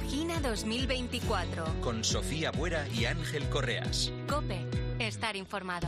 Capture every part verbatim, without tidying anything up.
Imagina dos mil veinticuatro. Con Sofía Buera y Ángel Correas. COPE. Estar informado.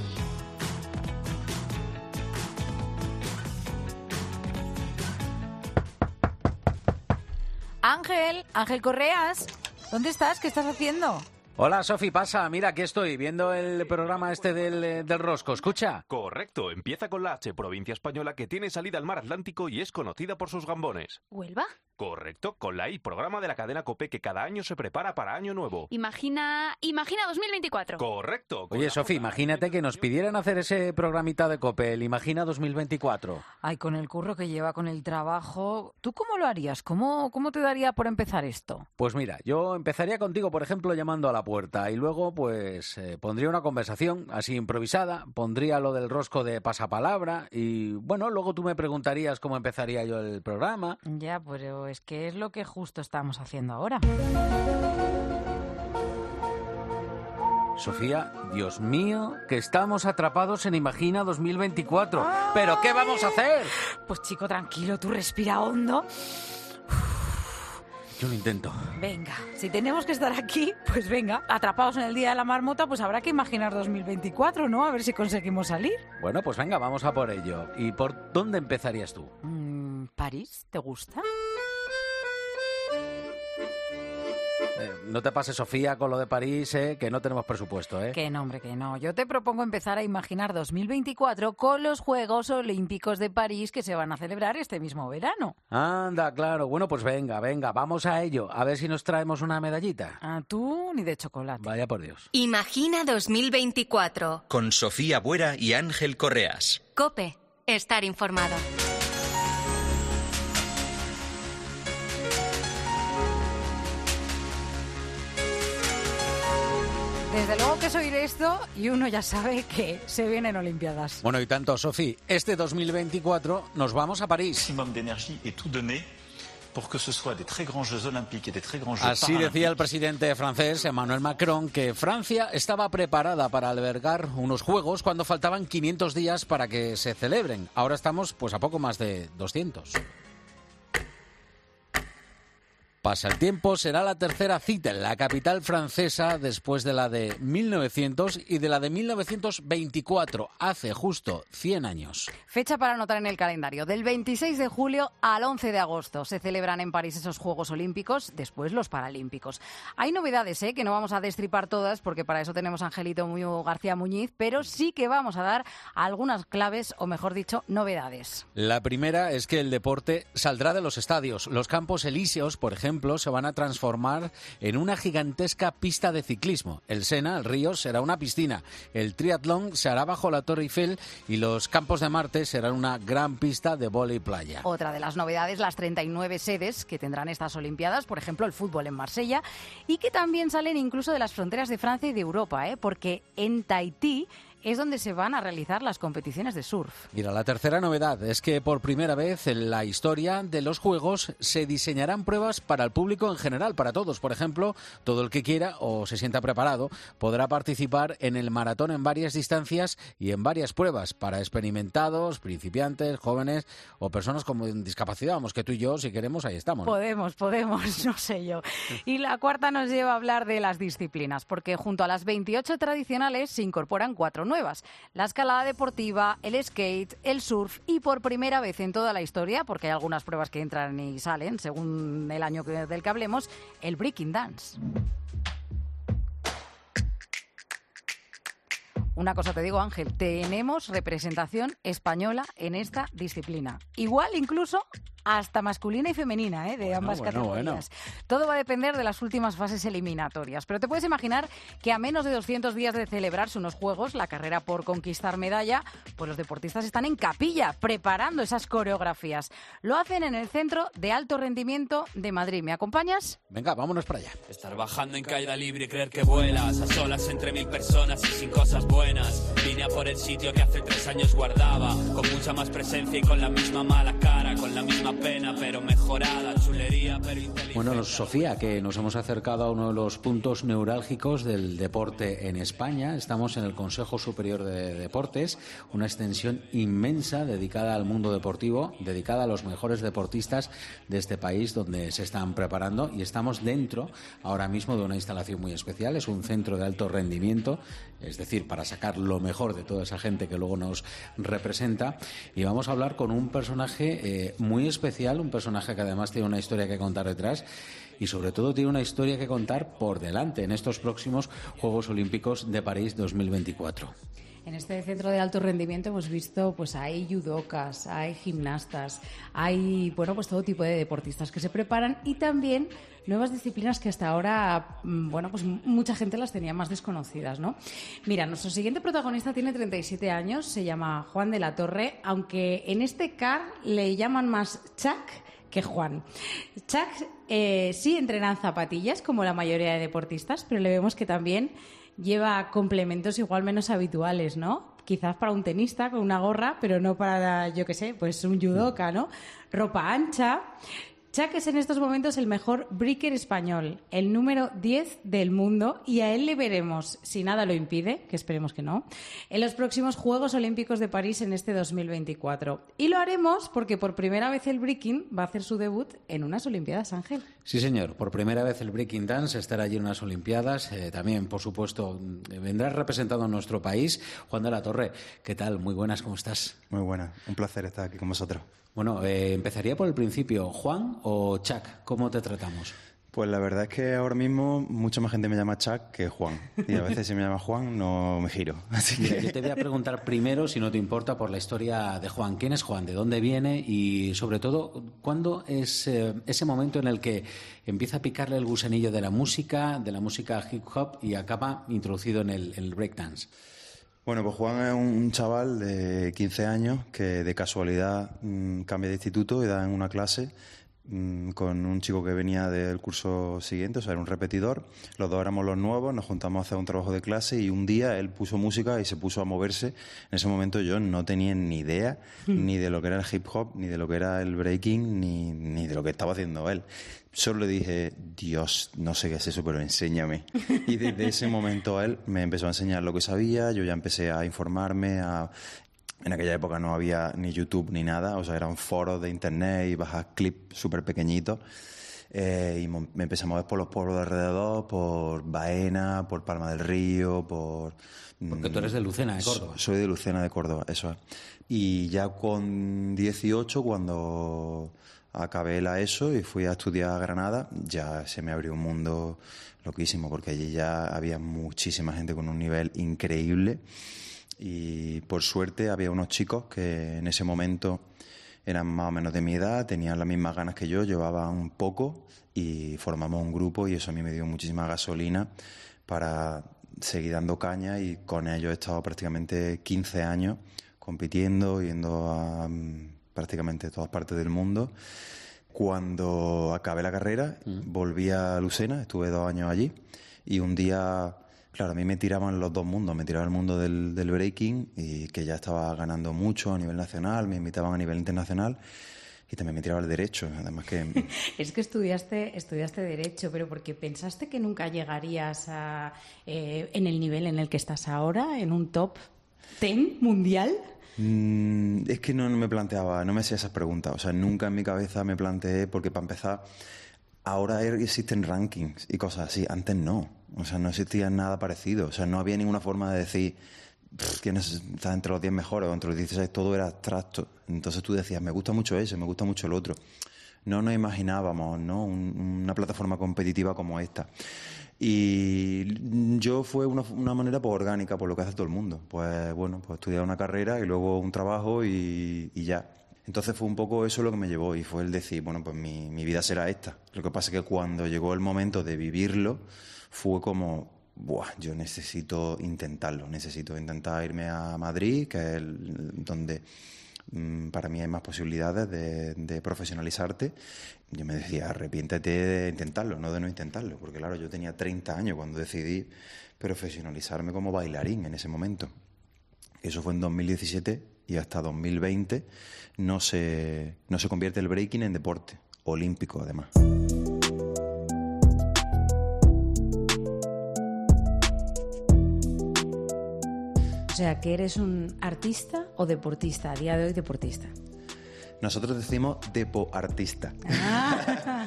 Ángel, Ángel Correas, ¿dónde estás? ¿Qué estás haciendo? Hola, Sofi, pasa. Mira, aquí estoy, viendo el programa este del, del Rosco. ¿Escucha? Correcto. Empieza con la H, provincia española que tiene salida al mar Atlántico y es conocida por sus gambones. ¿Huelva? Correcto. Con la I, programa de la cadena COPE que cada año se prepara para Año Nuevo. Imagina... Imagina dos mil veinticuatro. Correcto. Oye, Sofi, imagínate que nos pidieran hacer ese programita de COPE, el Imagina dos mil veinticuatro. Ay, con el curro que lleva, con el trabajo... ¿Tú cómo lo harías? ¿Cómo, cómo te daría por empezar esto? Pues mira, yo empezaría contigo, por ejemplo, llamando a la puerta y luego, pues, eh, pondría una conversación así improvisada, pondría lo del rosco de pasapalabra y, bueno, luego tú me preguntarías cómo empezaría yo el programa. Ya, pero es que es lo que justo estamos haciendo ahora. Sofía, Dios mío, que estamos atrapados en Imagina dos mil veinticuatro. ¡Ay! ¿Pero qué vamos a hacer? Pues chico, tranquilo, tú respira hondo. Yo lo intento. Venga, si tenemos que estar aquí, pues venga, atrapados en el Día de la Marmota, pues habrá que imaginar dos mil veinticuatro, ¿no? A ver si conseguimos salir. Bueno, pues venga, vamos a por ello. ¿Y por dónde empezarías tú? Mm, ¿París? ¿Te gusta? Eh, no te pases, Sofía, con lo de París, eh, que no tenemos presupuesto, ¿eh? Que no, hombre, que no. Yo te propongo empezar a imaginar dos mil veinticuatro con los Juegos Olímpicos de París que se van a celebrar este mismo verano. Anda, claro. Bueno, pues venga, venga, vamos a ello. A ver si nos traemos una medallita. ¿A tú ni de chocolate? Vaya por Dios. Imagina dos mil veinticuatro. Con Sofía Buera y Ángel Correas. COPE. Estar informado. Desde luego que es oír esto y uno ya sabe que se vienen Olimpiadas. Bueno, y tanto, Sofi, este dos mil veinticuatro nos vamos a París. Así decía el presidente francés, Emmanuel Macron, que Francia estaba preparada para albergar unos Juegos cuando faltaban quinientos días para que se celebren. Ahora estamos pues a poco más de doscientos. Pasa el tiempo, será la tercera cita en la capital francesa después de la de mil novecientos y de la de mil novecientos veinticuatro, hace justo cien años. Fecha para anotar en el calendario. Del veintiséis de julio al once de agosto se celebran en París esos Juegos Olímpicos, después los Paralímpicos. Hay novedades, ¿eh? Que no vamos a destripar todas porque para eso tenemos a Angelito García Muñiz, pero sí que vamos a dar algunas claves, o mejor dicho, novedades. La primera es que el deporte saldrá de los estadios. Los Campos Elíseos, por ejemplo, se van a transformar en una gigantesca pista de ciclismo. El Sena, el río, será una piscina. El triatlón se hará bajo la Torre Eiffel y los Campos de Marte serán una gran pista de vóley playa. Otra de las novedades, las treinta y nueve sedes que tendrán estas Olimpiadas, por ejemplo, el fútbol en Marsella, y que también salen incluso de las fronteras de Francia y de Europa, ¿eh? Porque en Tahití es donde se van a realizar las competiciones de surf. Mira, la tercera novedad es que por primera vez en la historia de los Juegos se diseñarán pruebas para el público en general, para todos. Por ejemplo, todo el que quiera o se sienta preparado podrá participar en el maratón en varias distancias y en varias pruebas para experimentados, principiantes, jóvenes o personas con discapacidad. Vamos, que tú y yo, si queremos, ahí estamos, ¿no? Podemos, podemos, no sé yo. Y la cuarta nos lleva a hablar de las disciplinas, porque junto a las veintiocho tradicionales se incorporan cuatro nuevas: la escalada deportiva, el skate, el surf y por primera vez en toda la historia, porque hay algunas pruebas que entran y salen según el año que, del que hablemos, el breaking dance. Una cosa te digo, Ángel, tenemos representación española en esta disciplina. Igual incluso hasta masculina y femenina, ¿eh? De bueno, ambas bueno, categorías. Bueno. Todo va a depender de las últimas fases eliminatorias. Pero te puedes imaginar que a menos de doscientos días de celebrarse unos Juegos, la carrera por conquistar medalla, pues los deportistas están en capilla preparando esas coreografías. Lo hacen en el Centro de Alto Rendimiento de Madrid. ¿Me acompañas? Venga, vámonos para allá. Estar bajando en caída libre y creer que vuelas a solas entre mil personas y sin cosas buenas. Vine a por el sitio que hace tres años guardaba, con mucha más presencia y con la misma mala cara, con la misma misma pena, pero mejorada, chulería, pero inteligente. Bueno, Sofía, que nos hemos acercado a uno de los puntos neurálgicos del deporte en España. Estamos en el Consejo Superior de Deportes, una extensión inmensa dedicada al mundo deportivo, dedicada a los mejores deportistas de este país donde se están preparando, y estamos dentro ahora mismo de una instalación muy especial. Es un centro de alto rendimiento, es decir, para sacar lo mejor de toda esa gente que luego nos representa, y vamos a hablar con un personaje eh, muy especial, un personaje que además tiene una historia que contar detrás y sobre todo tiene una historia que contar por delante en estos próximos Juegos Olímpicos de París dos mil veinticuatro. En este centro de alto rendimiento hemos visto, pues hay judocas, hay gimnastas, hay, bueno, pues todo tipo de deportistas que se preparan, y también nuevas disciplinas que hasta ahora, bueno, pues mucha gente las tenía más desconocidas, ¿no? Mira, nuestro siguiente protagonista tiene treinta y siete años, se llama Juan de la Torre, aunque en este C A R le llaman más Chuck que Juan. Chuck eh, sí entrena en zapatillas, como la mayoría de deportistas, pero le vemos que también lleva complementos igual menos habituales, ¿no? Quizás para un tenista con una gorra, pero no para, yo qué sé, pues un judoka, ¿no? Ropa ancha. Chuck es en estos momentos el mejor breaker español, el número diez del mundo, y a él le veremos, si nada lo impide, que esperemos que no, en los próximos Juegos Olímpicos de París en este dos mil veinticuatro. Y lo haremos porque por primera vez el breaking va a hacer su debut en unas Olimpiadas, Ángel. Sí, señor. Por primera vez el breaking dance estará allí en unas Olimpiadas. Eh, también, por supuesto, vendrá representado a nuestro país. Juan de la Torre, ¿qué tal? Muy buenas, ¿cómo estás? Muy buenas. Un placer estar aquí con vosotros. Bueno, eh, empezaría por el principio. ¿Juan o Chuck? ¿Cómo te tratamos? Pues la verdad es que ahora mismo mucha más gente me llama Chuck que Juan. Y a veces si me llama Juan no me giro. Así que... Mira, yo te voy a preguntar primero, si no te importa, por la historia de Juan. ¿Quién es Juan? ¿De dónde viene? Y sobre todo, ¿cuándo es eh, ese momento en el que empieza a picarle el gusanillo de la música, de la música hip hop, y acaba introducido en el, el breakdance? Bueno, pues Juan es un chaval de quince años que de casualidad mmm, cambia de instituto y da en una clase mmm, con un chico que venía del curso siguiente, o sea, era un repetidor. Los dos éramos los nuevos, nos juntamos a hacer un trabajo de clase y un día él puso música y se puso a moverse. En ese momento yo no tenía ni idea mm. ni de lo que era el hip hop, ni de lo que era el breaking, ni, ni de lo que estaba haciendo él. Solo le dije, Dios, no sé qué es eso, pero enséñame. Y desde ese momento él me empezó a enseñar lo que sabía, yo ya empecé a informarme, a... En aquella época no había ni YouTube ni nada, o sea, eran foros de internet y bajas clips súper pequeñitos. Eh, y me empecé a mover por los pueblos de alrededor, por Baena, por Palma del Río, por... Porque tú eres de Lucena, de Córdoba. Soy de Lucena, de Córdoba, eso es. Y ya con dieciocho, cuando acabé la ESO y fui a estudiar a Granada, ya se me abrió un mundo loquísimo, porque allí ya había muchísima gente con un nivel increíble. Y por suerte había unos chicos que en ese momento eran más o menos de mi edad, tenían las mismas ganas que yo, llevaban poco y formamos un grupo, y eso a mí me dio muchísima gasolina para seguir dando caña, y con ellos he estado prácticamente quince años compitiendo, yendo a um, prácticamente todas partes del mundo. Cuando acabé la carrera, mm. volví a Lucena, estuve dos años allí, y un día... Claro, a mí me tiraban los dos mundos, me tiraba el mundo del, del breaking, y que ya estaba ganando mucho a nivel nacional, me invitaban a nivel internacional, y también me tiraba el derecho, además que... Es que estudiaste estudiaste derecho, pero porque pensaste que nunca llegarías a eh, en el nivel en el que estás ahora, en un top diez mundial. Mm, es que no, no me planteaba, no me hacía esas preguntas, o sea, nunca en mi cabeza me planteé, porque para empezar, ahora existen rankings y cosas así, antes no. O sea, no existía nada parecido. O sea, no había ninguna forma de decir quién está entre los diez mejores o entre los dieciséis. Todo era abstracto. Entonces tú decías, me gusta mucho ese, me gusta mucho el otro. No nos imaginábamos, ¿no?, Un, una plataforma competitiva como esta. Y yo fue una, una manera pues, orgánica, por lo que hace todo el mundo. Pues bueno, pues estudiar una carrera y luego un trabajo y, y ya. Entonces fue un poco eso lo que me llevó, y fue el decir, bueno, pues mi, mi vida será esta. Lo que pasa es que cuando llegó el momento de vivirlo, fue como, buah, yo necesito intentarlo, necesito intentar irme a Madrid, que es el, donde mmm, para mí hay más posibilidades de, de profesionalizarte. Yo me decía, arrepiéntete de intentarlo, no de no intentarlo, porque claro, yo tenía treinta años cuando decidí profesionalizarme como bailarín en ese momento. Eso fue en dos mil diecisiete y hasta dos mil veinte no se, no se convierte el breaking en deporte olímpico, además. O sea, ¿que eres un artista o deportista? A día de hoy, deportista. Nosotros decimos depo-artista. Ah.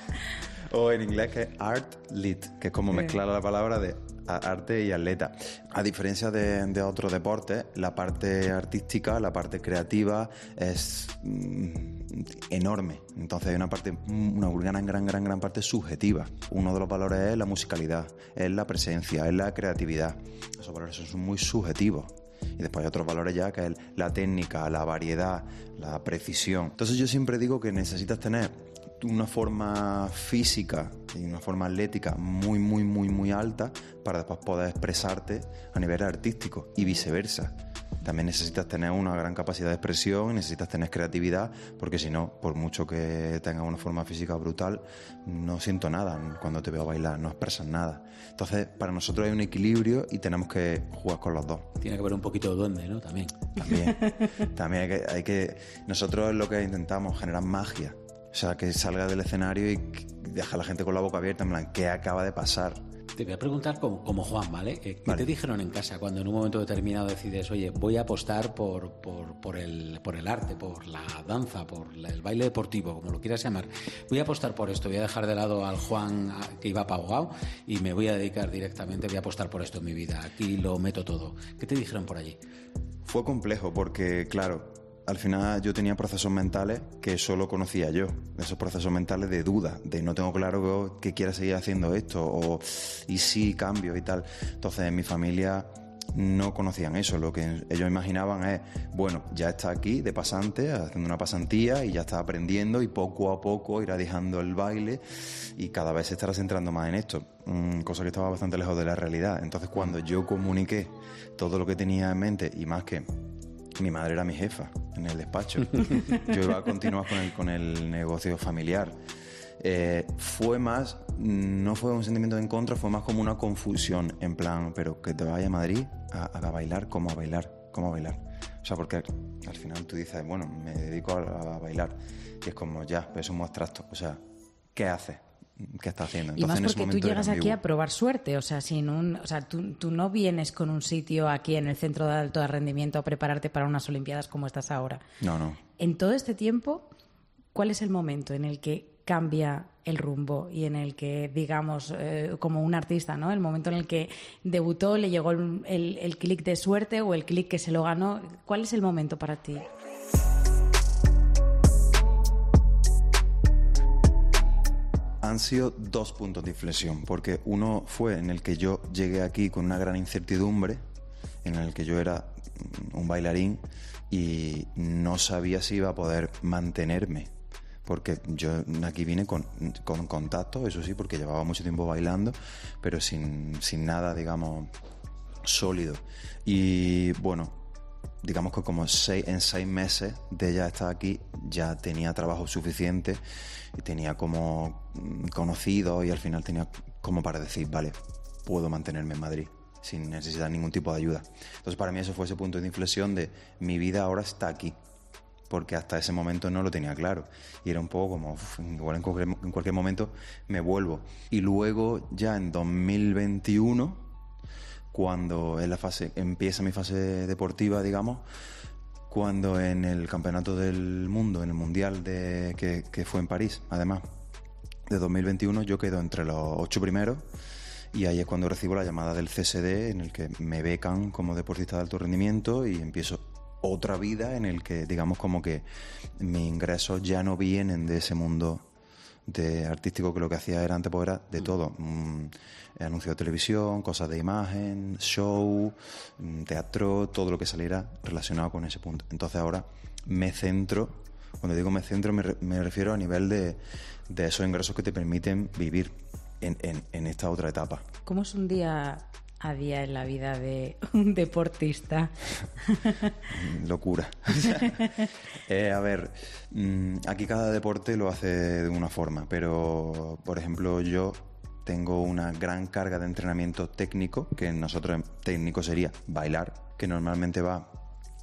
O en inglés que es art lit, que es como mezclar la palabra de arte y atleta. A diferencia de, de otros deportes, la parte artística, la parte creativa es mm, enorme. Entonces hay una parte, una gran, gran, gran, gran parte subjetiva. Uno de los valores es la musicalidad, es la presencia, es la creatividad. Esos valores son muy subjetivos. Y después hay otros valores ya, que es la técnica, la variedad, la precisión. Entonces yo siempre digo que necesitas tener una forma física y una forma atlética muy, muy, muy, muy alta para después poder expresarte a nivel artístico y viceversa. También necesitas tener una gran capacidad de expresión y necesitas tener creatividad, porque si no, por mucho que tengas una forma física brutal, no siento nada cuando te veo bailar, no expresas nada. Entonces, para nosotros hay un equilibrio y tenemos que jugar con los dos. Tiene que haber un poquito de duende, ¿no? También. También. También hay que, hay que... Nosotros es lo que intentamos, generar magia. O sea, que salga del escenario y deja a la gente con la boca abierta, en plan, ¿qué acaba de pasar? Te voy a preguntar como, como Juan, ¿vale? ¿Qué Vale. te dijeron en casa cuando en un momento determinado decides, oye, voy a apostar por, por, por, el, por el arte, por la danza, por la, el baile deportivo, como lo quieras llamar? Voy a apostar por esto, voy a dejar de lado al Juan que iba para abogado y me voy a dedicar directamente, voy a apostar por esto en mi vida, aquí lo meto todo. ¿Qué te dijeron por allí? Fue complejo porque, claro, al final yo tenía procesos mentales que solo conocía yo, esos procesos mentales de duda, de no tengo claro que quiera seguir haciendo esto, o y sí cambio y tal. Entonces en mi familia no conocían eso, lo que ellos imaginaban es, bueno, ya está aquí de pasante, haciendo una pasantía y ya está aprendiendo y poco a poco irá dejando el baile y cada vez se estará centrando más en esto, cosa que estaba bastante lejos de la realidad. Entonces cuando yo comuniqué todo lo que tenía en mente, y más que mi madre era mi jefa en el despacho, yo iba a continuar con el, con el negocio familiar. Eh, fue más, no fue un sentimiento de en contra, fue más como una confusión, en plan, pero que te vaya a Madrid a, a bailar, ¿cómo a bailar? ¿Cómo a bailar? O sea, porque al final tú dices, bueno, me dedico a, a bailar, y es como, ya, pero eso es muy abstracto, o sea, ¿qué haces? ¿Qué está haciendo? Entonces, y más porque tú llegas aquí ambiguo. a probar suerte, o sea, sin un, o sea, tú, tú no vienes con un sitio aquí en el centro de alto rendimiento a prepararte para unas Olimpiadas como estás ahora. No, no. En todo este tiempo, ¿cuál es el momento en el que cambia el rumbo y en el que, digamos, eh, como un artista, ¿no? El momento en el que debutó, le llegó el, el, el clic de suerte o el clic que se lo ganó. ¿Cuál es el momento para ti? Han sido dos puntos de inflexión, porque uno fue en el que yo llegué aquí con una gran incertidumbre, en el que yo era un bailarín y no sabía si iba a poder mantenerme, porque yo aquí vine con, con contacto, eso sí, porque llevaba mucho tiempo bailando, pero sin, sin nada, digamos, sólido. Y bueno, digamos que como seis, en seis meses de ya estar aquí, ya tenía trabajo suficiente y tenía como conocido y al final tenía como para decir, vale, puedo mantenerme en Madrid sin necesitar ningún tipo de ayuda. Entonces para mí eso fue ese punto de inflexión de mi vida ahora está aquí, porque hasta ese momento no lo tenía claro y era un poco como, uf, igual en cualquier, en cualquier momento me vuelvo. Y luego ya en dos mil veintiuno, cuando en la fase, empieza mi fase deportiva, digamos, cuando en el Campeonato del Mundo, en el Mundial de, que, que fue en París, además, de dos mil veintiuno, yo quedo entre los ocho primeros y ahí es cuando recibo la llamada del C S D en el que me becan como deportista de alto rendimiento y empiezo otra vida en el que, digamos, como que mis ingresos ya no vienen de ese mundo de artístico, que lo que hacía era antes pues era de todo, mm, anuncios de televisión, cosas de imagen, show, mm, teatro, todo lo que saliera relacionado con ese punto. Entonces ahora me centro, cuando digo me centro me, re, me refiero a nivel de, de esos ingresos que te permiten vivir en, en, en esta otra etapa. ¿Cómo es un día a día en la vida de un deportista? Locura. eh, a ver, mmm, aquí cada deporte lo hace de una forma, pero por ejemplo yo tengo una gran carga de entrenamiento técnico, que nosotros técnico sería bailar, que normalmente va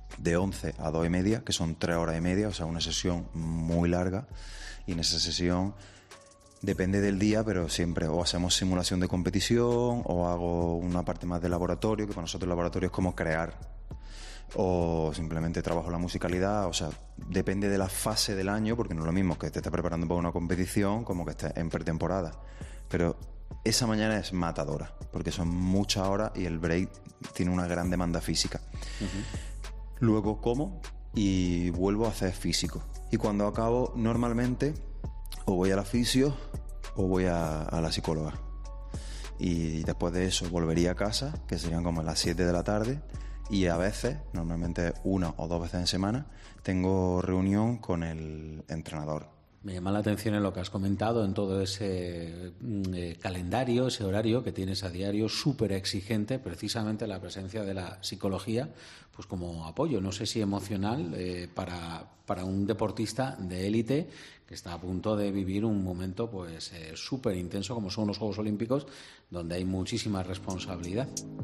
de once a dos y media, que son tres horas y media, o sea, una sesión muy larga. Y en esa sesión depende del día, pero siempre o hacemos simulación de competición o hago una parte más de laboratorio, que para nosotros el laboratorio es como crear, o simplemente trabajo la musicalidad. O sea, depende de la fase del año, porque no es lo mismo que te estés preparando para una competición como que estés en pretemporada. Pero esa mañana es matadora, porque son muchas horas y el break tiene una gran demanda física. Uh-huh. Luego como y vuelvo a hacer físico. Y cuando acabo, normalmente o voy a la fisio o voy a, a la psicóloga. Y después de eso volvería a casa, que serían como las siete de la tarde. Y a veces, normalmente una o dos veces en semana, tengo reunión con el entrenador. Me llama la atención en lo que has comentado, en todo ese eh, calendario, ese horario que tienes a diario, súper exigente, precisamente la presencia de la psicología, pues como apoyo, no sé si emocional, eh, para, para un deportista de élite que está a punto de vivir un momento pues eh, súper intenso, como son los Juegos Olímpicos, donde hay muchísima responsabilidad.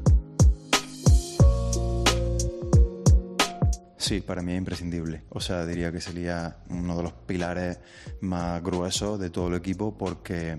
Sí, para mí es imprescindible. O sea, diría que sería uno de los pilares más gruesos de todo el equipo, porque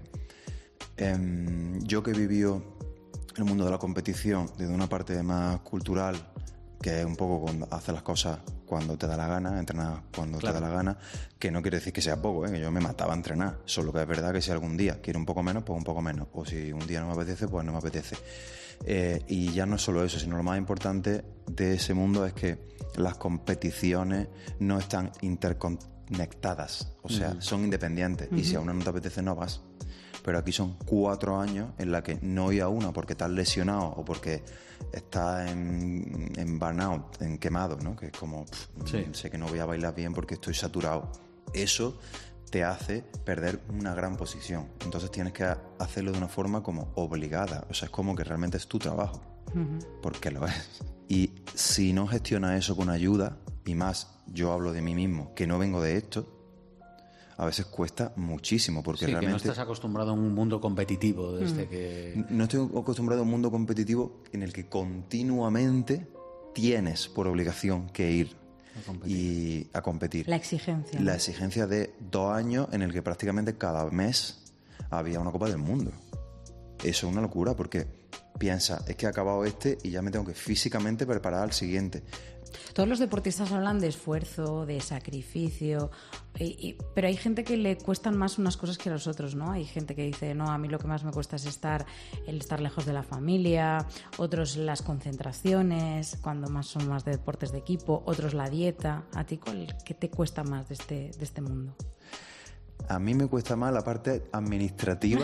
eh, yo que he vivido el mundo de la competición desde una parte más cultural, que es un poco cuando haces las cosas cuando te da la gana, entrenar cuando claro. te da la gana, que no quiere decir que sea poco, ¿eh? Que yo me mataba a entrenar, solo que es verdad que si algún día quiero un poco menos, pues un poco menos, o si un día no me apetece, pues no me apetece. Eh, y ya no es solo eso, sino lo más importante de ese mundo es que las competiciones no están interconectadas, o sea, uh-huh. son independientes, uh-huh. y si a una no te apetece no vas. Pero aquí son cuatro años en la que no voy a una porque estás lesionado o porque estás en, en burnout, en quemado, ¿no? Que es como, pff, sí. sé que no voy a bailar bien porque estoy saturado. Eso te hace perder una gran posición. Entonces tienes que hacerlo de una forma como obligada. O sea, es como que realmente es tu trabajo. Uh-huh. Porque lo es. Y si no gestionas eso con ayuda, y más, yo hablo de mí mismo, que no vengo de esto, a veces cuesta muchísimo, porque sí, realmente... que no estás acostumbrado a un mundo competitivo desde mm. que... No estoy acostumbrado a un mundo competitivo en el que continuamente tienes por obligación que ir a competir. Y a competir. La exigencia. La exigencia de dos años en el que prácticamente cada mes había una Copa del Mundo. Eso es una locura, porque piensa, es que he acabado este y ya me tengo que físicamente preparar al siguiente. Todos los deportistas hablan de esfuerzo, de sacrificio, y, y, pero hay gente que le cuestan más unas cosas que a los otros, ¿no? Hay gente que dice, no, a mí lo que más me cuesta es estar, el estar lejos de la familia, otros las concentraciones, cuando más son más de deportes de equipo, otros la dieta. ¿A ti cuál, qué te cuesta más de este, de este mundo? A mí me cuesta más la parte administrativa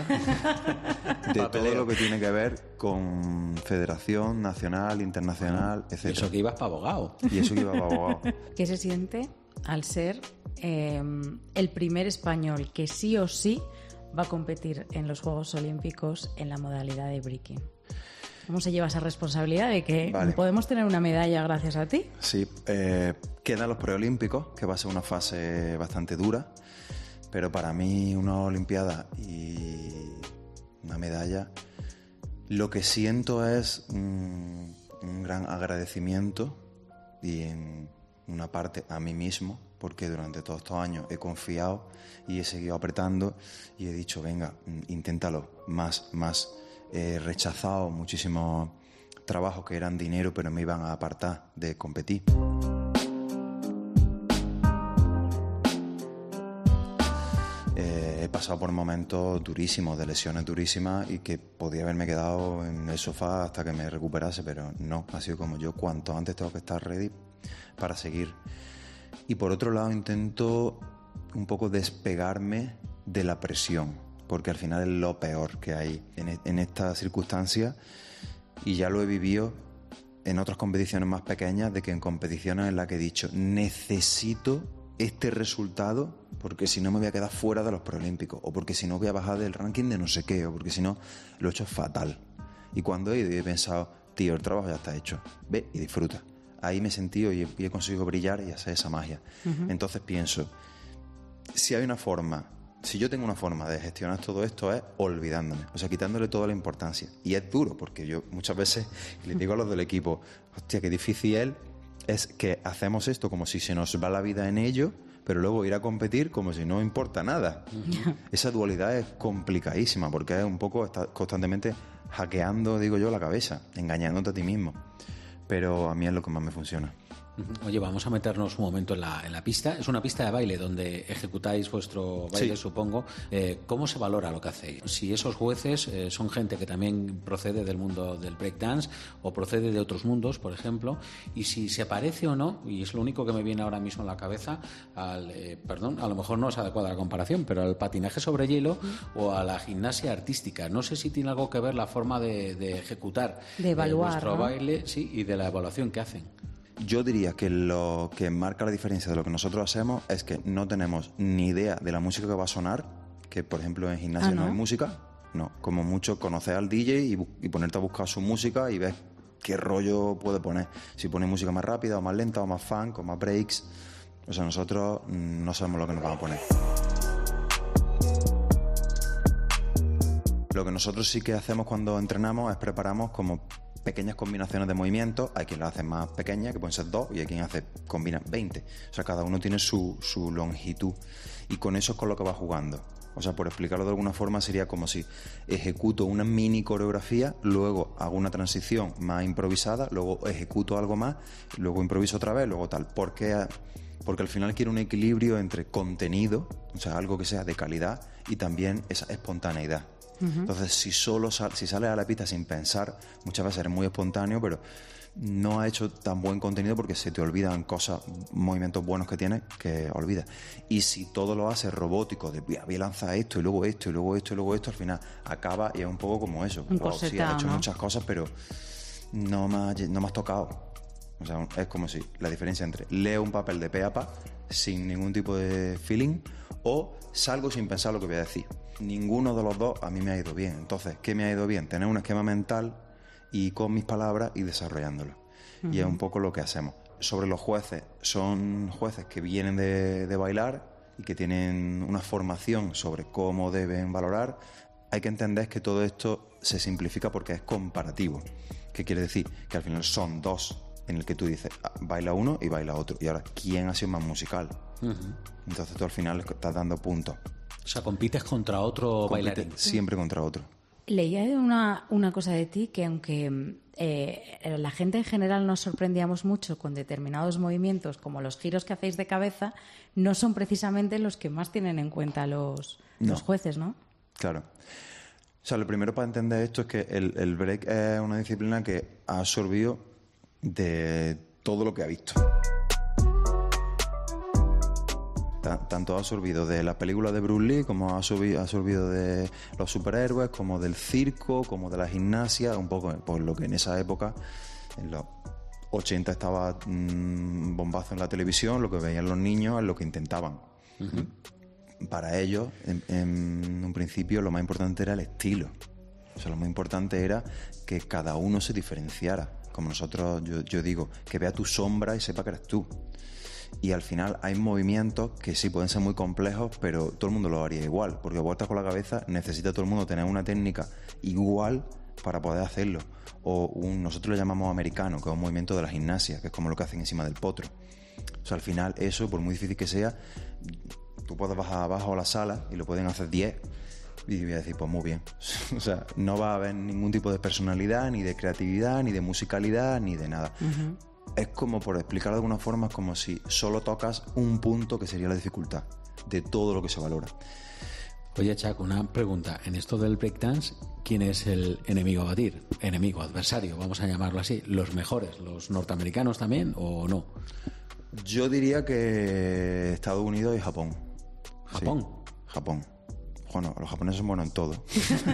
de todo lo que tiene que ver con federación, nacional, internacional, etcétera. Y eso que ibas para abogado. Y eso que iba para abogado. ¿Qué se siente al ser eh, el primer español que sí o sí va a competir en los Juegos Olímpicos en la modalidad de breaking? ¿Cómo se lleva esa responsabilidad de que vale. podemos tener una medalla gracias a ti? Sí, eh, quedan los preolímpicos, que va a ser una fase bastante dura. Pero para mí una olimpiada y una medalla, lo que siento es un, un gran agradecimiento y en una parte a mí mismo, porque durante todos estos años he confiado y he seguido apretando y he dicho, venga, inténtalo, más, más. He rechazado muchísimos trabajos que eran dinero, pero me iban a apartar de competir. He pasado por momentos durísimos, de lesiones durísimas, y que podía haberme quedado en el sofá hasta que me recuperase, pero no, ha sido como yo, cuanto antes tengo que estar ready para seguir. Y por otro lado intento un poco despegarme de la presión, porque al final es lo peor que hay en, en estas circunstancias, y ya lo he vivido en otras competiciones más pequeñas, de que en competiciones en las que he dicho, necesito este resultado porque si no me voy a quedar fuera de los preolímpicos, o porque si no voy a bajar del ranking de no sé qué, o porque si no lo he hecho fatal. Y cuando he ido y he pensado, tío, el trabajo ya está hecho, ve y disfruta. Ahí me he sentido y he, y he conseguido brillar y hacer esa magia. Uh-huh. Entonces pienso, si hay una forma, si yo tengo una forma de gestionar todo esto, es olvidándome, o sea, quitándole toda la importancia. Y es duro, porque yo muchas veces les digo a los del equipo, hostia, qué difícil es es que hacemos esto como si se nos va la vida en ello, pero luego ir a competir como si no importa nada. Uh-huh. Esa dualidad es complicadísima porque es un poco estar constantemente hackeando, digo yo, la cabeza, engañándote a ti mismo. Pero a mí es lo que más me funciona. Oye, vamos a meternos un momento en la, en la pista. Es una pista de baile donde ejecutáis vuestro baile, sí. supongo. Eh, ¿Cómo se valora lo que hacéis? Si esos jueces eh, son gente que también procede del mundo del breakdance o procede de otros mundos, por ejemplo, y si se parece o no, y es lo único que me viene ahora mismo en la cabeza, al, eh, perdón, a lo mejor no es adecuada la comparación, pero al patinaje sobre hielo mm. o a la gimnasia artística. No sé si tiene algo que ver la forma de, de ejecutar de evaluar, eh, vuestro ¿no? baile, sí, y de la evaluación que hacen. Yo diría que lo que marca la diferencia de lo que nosotros hacemos es que no tenemos ni idea de la música que va a sonar, que por ejemplo en gimnasia ah, ¿no? no hay música, no, como mucho conocer al D J y, y ponerte a buscar su música y ves qué rollo puede poner, si pone música más rápida o más lenta o más funk o más breaks, o sea, nosotros no sabemos lo que nos van a poner. Lo que nosotros sí que hacemos cuando entrenamos es preparamos como pequeñas combinaciones de movimientos. Hay quien las hace más pequeñas, que pueden ser dos, y hay quien hace combina veinte. O sea, cada uno tiene su, su longitud y con eso es con lo que va jugando. O sea, por explicarlo de alguna forma, sería como si ejecuto una mini coreografía, luego hago una transición más improvisada, luego ejecuto algo más, luego improviso otra vez, luego tal. ¿Por qué? Porque al final quiero un equilibrio entre contenido, o sea, algo que sea de calidad, y también esa espontaneidad. Uh-huh. Entonces, si solo sal, si sales a la pista sin pensar, muchas veces eres muy espontáneo, pero no has hecho tan buen contenido porque se te olvidan cosas, movimientos buenos que tienes que olvidas. Y si todo lo haces robótico, de voy a lanzar esto y luego esto y luego esto y luego esto, al final acaba y es un poco como eso. Un wow, corsetado, sí, has hecho ¿no? muchas cosas, pero no me has, no me has tocado. O sea, es como si la diferencia entre leo un papel de pe a pa sin ningún tipo de feeling o salgo sin pensar lo que voy a decir. Ninguno de los dos a mí me ha ido bien. Entonces, ¿qué me ha ido bien? Tener un esquema mental y con mis palabras y desarrollándolo. Uh-huh. Y es un poco lo que hacemos. Sobre los jueces, son jueces que vienen de, de bailar y que tienen una formación sobre cómo deben valorar. Hay que entender que todo esto se simplifica porque es comparativo. ¿Qué quiere decir? Que al final son dos en el que tú dices, baila uno y baila otro. Y ahora, ¿quién ha sido más musical? Uh-huh. Entonces tú al final estás dando puntos. O sea, compites contra otro bailarín. Siempre contra otro. Leía una, una cosa de ti que aunque eh, la gente en general nos sorprendíamos mucho con determinados movimientos, como los giros que hacéis de cabeza, no son precisamente los que más tienen en cuenta los, no. los jueces, ¿no? Claro. O sea, lo primero para entender esto es que el, el break es una disciplina que ha absorbido de todo lo que ha visto. Tanto ha absorbido de las películas de Bruce Lee, como ha absorbido de los superhéroes, como del circo, como de la gimnasia, un poco por lo que en esa época, en los ochenta, estaba mmm, bombazo en la televisión, lo que veían los niños es lo que intentaban. Uh-huh. Para ellos, en, en un principio, lo más importante era el estilo. O sea, lo más importante era que cada uno se diferenciara. Como nosotros, yo, yo digo, que vea tu sombra y sepa que eres tú. Y al final hay movimientos que sí pueden ser muy complejos, pero todo el mundo lo haría igual, porque vueltas con la cabeza necesita todo el mundo tener una técnica igual para poder hacerlo. O un, nosotros lo llamamos americano, que es un movimiento de la gimnasia, que es como lo que hacen encima del potro. O sea, al final eso, por muy difícil que sea, tú puedes bajar abajo a la sala y lo pueden hacer diez y voy a decir, pues muy bien. O sea, no va a haber ningún tipo de personalidad, ni de creatividad, ni de musicalidad, ni de nada. Uh-huh. Es como, por explicarlo de alguna forma, es como si solo tocas un punto que sería la dificultad de todo lo que se valora. Oye, Chuck, una pregunta. En esto del breakdance, ¿quién es el enemigo a batir? Enemigo, adversario, vamos a llamarlo así. ¿Los mejores? ¿Los norteamericanos también o no? Yo diría que Estados Unidos y Japón. ¿Japón? Sí, Japón. Bueno, los japoneses son buenos en todo.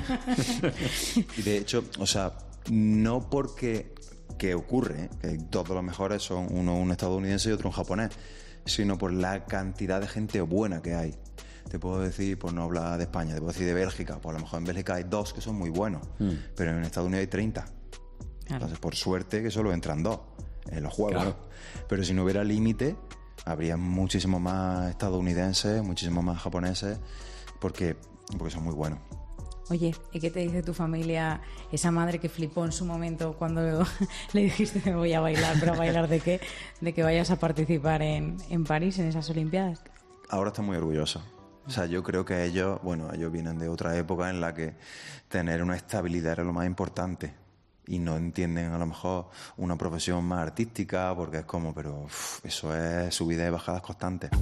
Y de hecho, o sea, no porque... que ocurre, ¿eh? Que todos los mejores son uno un estadounidense y otro un japonés, sino por la cantidad de gente buena que hay. Te puedo decir, por no hablar de España, te puedo decir de Bélgica, pues a lo mejor en Bélgica hay dos que son muy buenos, mm. pero en Estados Unidos hay treinta. Claro. Entonces, por suerte que solo entran dos en los juegos. Claro. Pero si no hubiera límite, habría muchísimos más estadounidenses, muchísimos más japoneses, porque, porque son muy buenos. Oye, ¿y qué te dice tu familia, esa madre que flipó en su momento cuando le dijiste me voy a bailar, pero a bailar de qué? De que vayas a participar en, en París, en esas Olimpiadas. Ahora está muy orgullosa. O sea, yo creo que ellos, bueno, ellos vienen de otra época en la que tener una estabilidad era lo más importante. Y no entienden a lo mejor una profesión más artística, porque es como, pero uf, eso es subidas y bajadas constantes.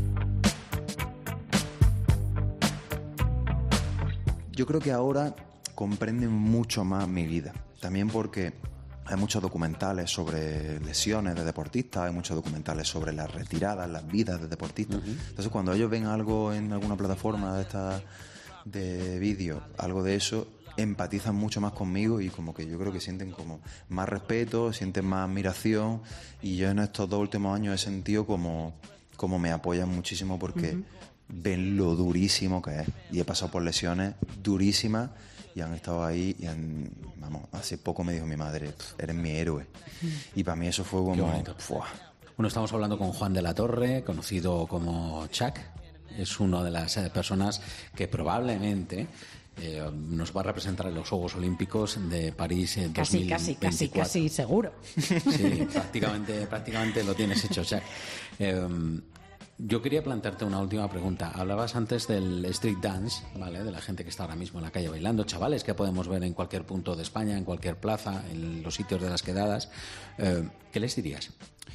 Yo creo que ahora comprenden mucho más mi vida. También porque hay muchos documentales sobre lesiones de deportistas, hay muchos documentales sobre las retiradas, las vidas de deportistas. Uh-huh. Entonces, cuando ellos ven algo en alguna plataforma de esta de vídeo, algo de eso, empatizan mucho más conmigo y como que yo creo que sienten como más respeto, sienten más admiración, y yo en estos dos últimos años he sentido como, como me apoyan muchísimo porque uh-huh. ven lo durísimo que es, y he pasado por lesiones durísimas y han estado ahí y han, vamos, hace poco me dijo mi madre, eres mi héroe, y para mí eso fue como bueno, estamos hablando con Juan de la Torre, conocido como Chuck. Es una de las personas que probablemente eh, nos va a representar en los Juegos Olímpicos de París en casi, dos mil veinticuatro. Casi, casi, casi seguro. Sí, prácticamente, prácticamente lo tienes hecho, Chuck. Eh, Yo quería plantearte una última pregunta. Hablabas antes del street dance, ¿vale? De la gente que está ahora mismo en la calle bailando, chavales que podemos ver en cualquier punto de España, en cualquier plaza, en los sitios de las quedadas. Eh, ¿Qué les dirías?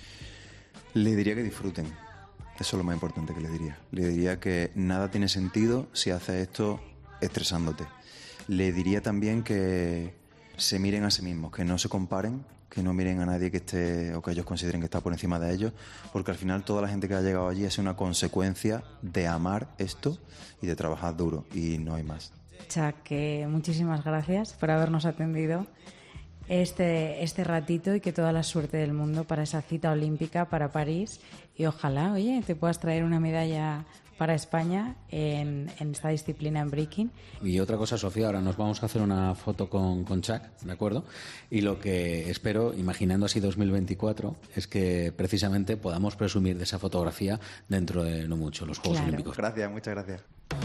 Le diría que disfruten. Eso es lo más importante que le diría. Le diría que nada tiene sentido si haces esto estresándote. Le diría también que se miren a sí mismos, que no se comparen, que no miren a nadie que esté o que ellos consideren que está por encima de ellos, porque al final toda la gente que ha llegado allí es una consecuencia de amar esto y de trabajar duro, y no hay más. Chuck, que muchísimas gracias por habernos atendido este, este ratito, y que toda la suerte del mundo para esa cita olímpica, para París, y ojalá, oye, te puedas traer una medalla para España en, en esta disciplina en breaking. Y otra cosa, Sofía, ahora nos vamos a hacer una foto con, con Chuck, ¿de acuerdo? Y lo que espero, imaginando así dos mil veinticuatro, es que precisamente podamos presumir de esa fotografía dentro de no mucho, los Juegos Claro. Olímpicos. Gracias, muchas gracias.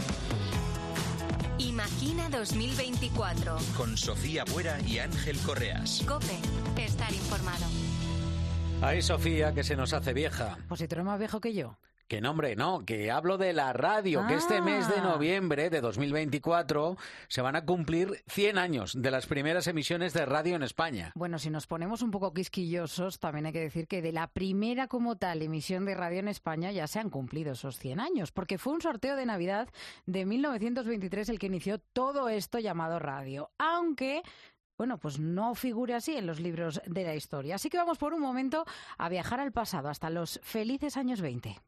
Imagina dos mil veinticuatro. Con Sofía Buera y Ángel Correas. COPE. Estar informado. Ay, Sofía, que se nos hace vieja. Pues si tú eres más viejo que yo. Que no, hombre, no, que hablo de la radio, Ah. que este mes de noviembre de dos mil veinticuatro se van a cumplir cien años de las primeras emisiones de radio en España. Bueno, si nos ponemos un poco quisquillosos, también hay que decir que de la primera como tal emisión de radio en España ya se han cumplido esos cien años, porque fue un sorteo de Navidad de mil novecientos veintitrés el que inició todo esto llamado radio, aunque bueno, pues no figure así en los libros de la historia. Así que vamos por un momento a viajar al pasado, hasta los felices años veinte.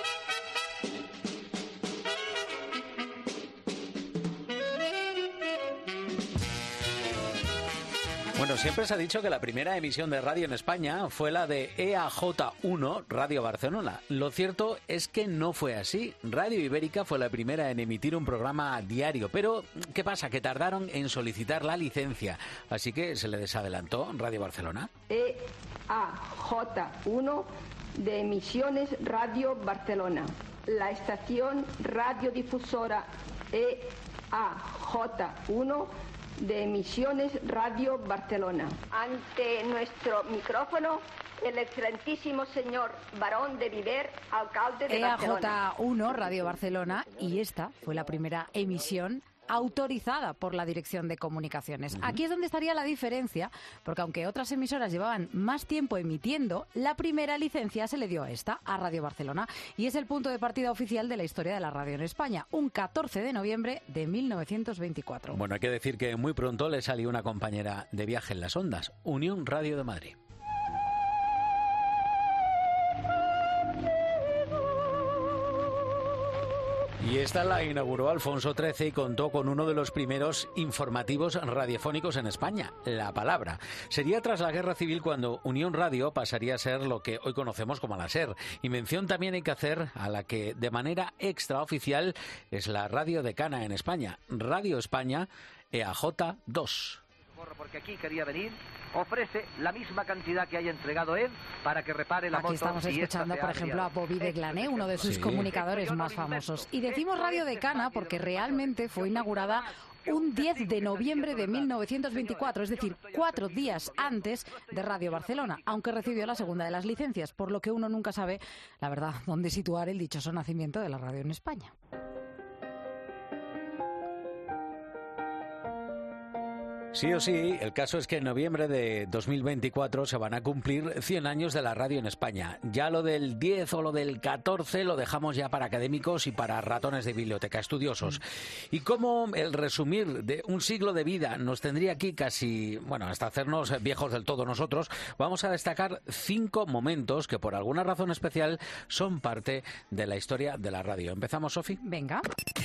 Bueno, siempre se ha dicho que la primera emisión de radio en España fue la de E A J uno, Radio Barcelona. Lo cierto es que no fue así. Radio Ibérica fue la primera en emitir un programa diario, pero ¿qué pasa? Que tardaron en solicitar la licencia, así que se le desadelantó Radio Barcelona. E A J uno de Emisiones Radio Barcelona. La estación radiodifusora E A J uno de Emisiones Radio Barcelona. Ante nuestro micrófono, el excelentísimo señor Barón de Viver, alcalde de E A Barcelona. E A J uno, Radio Barcelona, y esta fue la primera emisión autorizada por la Dirección de Comunicaciones. Uh-huh. Aquí es donde estaría la diferencia, porque aunque otras emisoras llevaban más tiempo emitiendo, la primera licencia se le dio a esta, a Radio Barcelona, y es el punto de partida oficial de la historia de la radio en España, un catorce de noviembre de mil novecientos veinticuatro. Bueno, hay que decir que muy pronto le salió una compañera de viaje en las ondas, Unión Radio de Madrid. Y esta la inauguró Alfonso trece y contó con uno de los primeros informativos radiofónicos en España, La Palabra. Sería tras la Guerra Civil cuando Unión Radio pasaría a ser lo que hoy conocemos como la SER. Y mención también hay que hacer a la que de manera extraoficial es la Radio Decana en España, Radio España E A J dos. Porque aquí quería venir, ofrece la misma cantidad que haya entregado él para que repare la Aquí moto. estamos escuchando, por ejemplo, a Bobby de Glané, uno de sus sí. comunicadores más famosos. Y decimos Radio Decana porque realmente fue inaugurada un diez de noviembre de mil novecientos veinticuatro, es decir, cuatro días antes de Radio Barcelona, aunque recibió la segunda de las licencias, por lo que uno nunca sabe, la verdad, dónde situar el dichoso nacimiento de la radio en España. Sí o sí, el caso es que en noviembre de dos mil veinticuatro se van a cumplir cien años de la radio en España. Ya lo del diez o lo del catorce lo dejamos ya para académicos y para ratones de biblioteca estudiosos. Mm. Y como el resumir de un siglo de vida nos tendría aquí casi, bueno, hasta hacernos viejos del todo nosotros, vamos a destacar cinco momentos que por alguna razón especial son parte de la historia de la radio. ¿Empezamos, Sofi? Venga.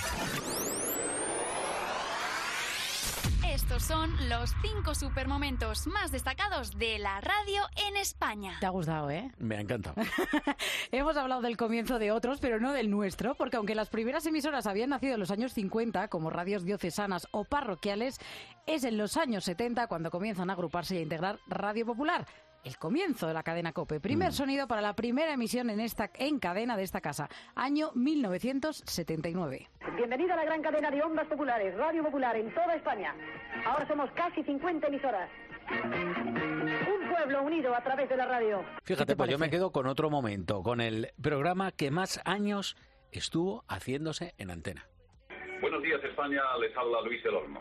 Estos son los cinco supermomentos más destacados de la radio en España. Te ha gustado, ¿eh? Me ha encantado. Hemos hablado del comienzo de otros, pero no del nuestro, porque aunque las primeras emisoras habían nacido en los años cincuenta, como radios diocesanas o parroquiales, es en los años setenta cuando comienzan a agruparse y a integrar Radio Popular. El comienzo de la cadena COPE. Primer mm. sonido para la primera emisión en esta en cadena de esta casa. Año mil novecientos setenta y nueve. Bienvenido a la gran cadena de ondas populares, Radio Popular en toda España. Ahora somos casi cincuenta emisoras. Un pueblo unido a través de la radio. Fíjate, pues yo me quedo con otro momento, con el programa que más años estuvo haciéndose en antena. Buenos días, España. Les habla Luis del Olmo.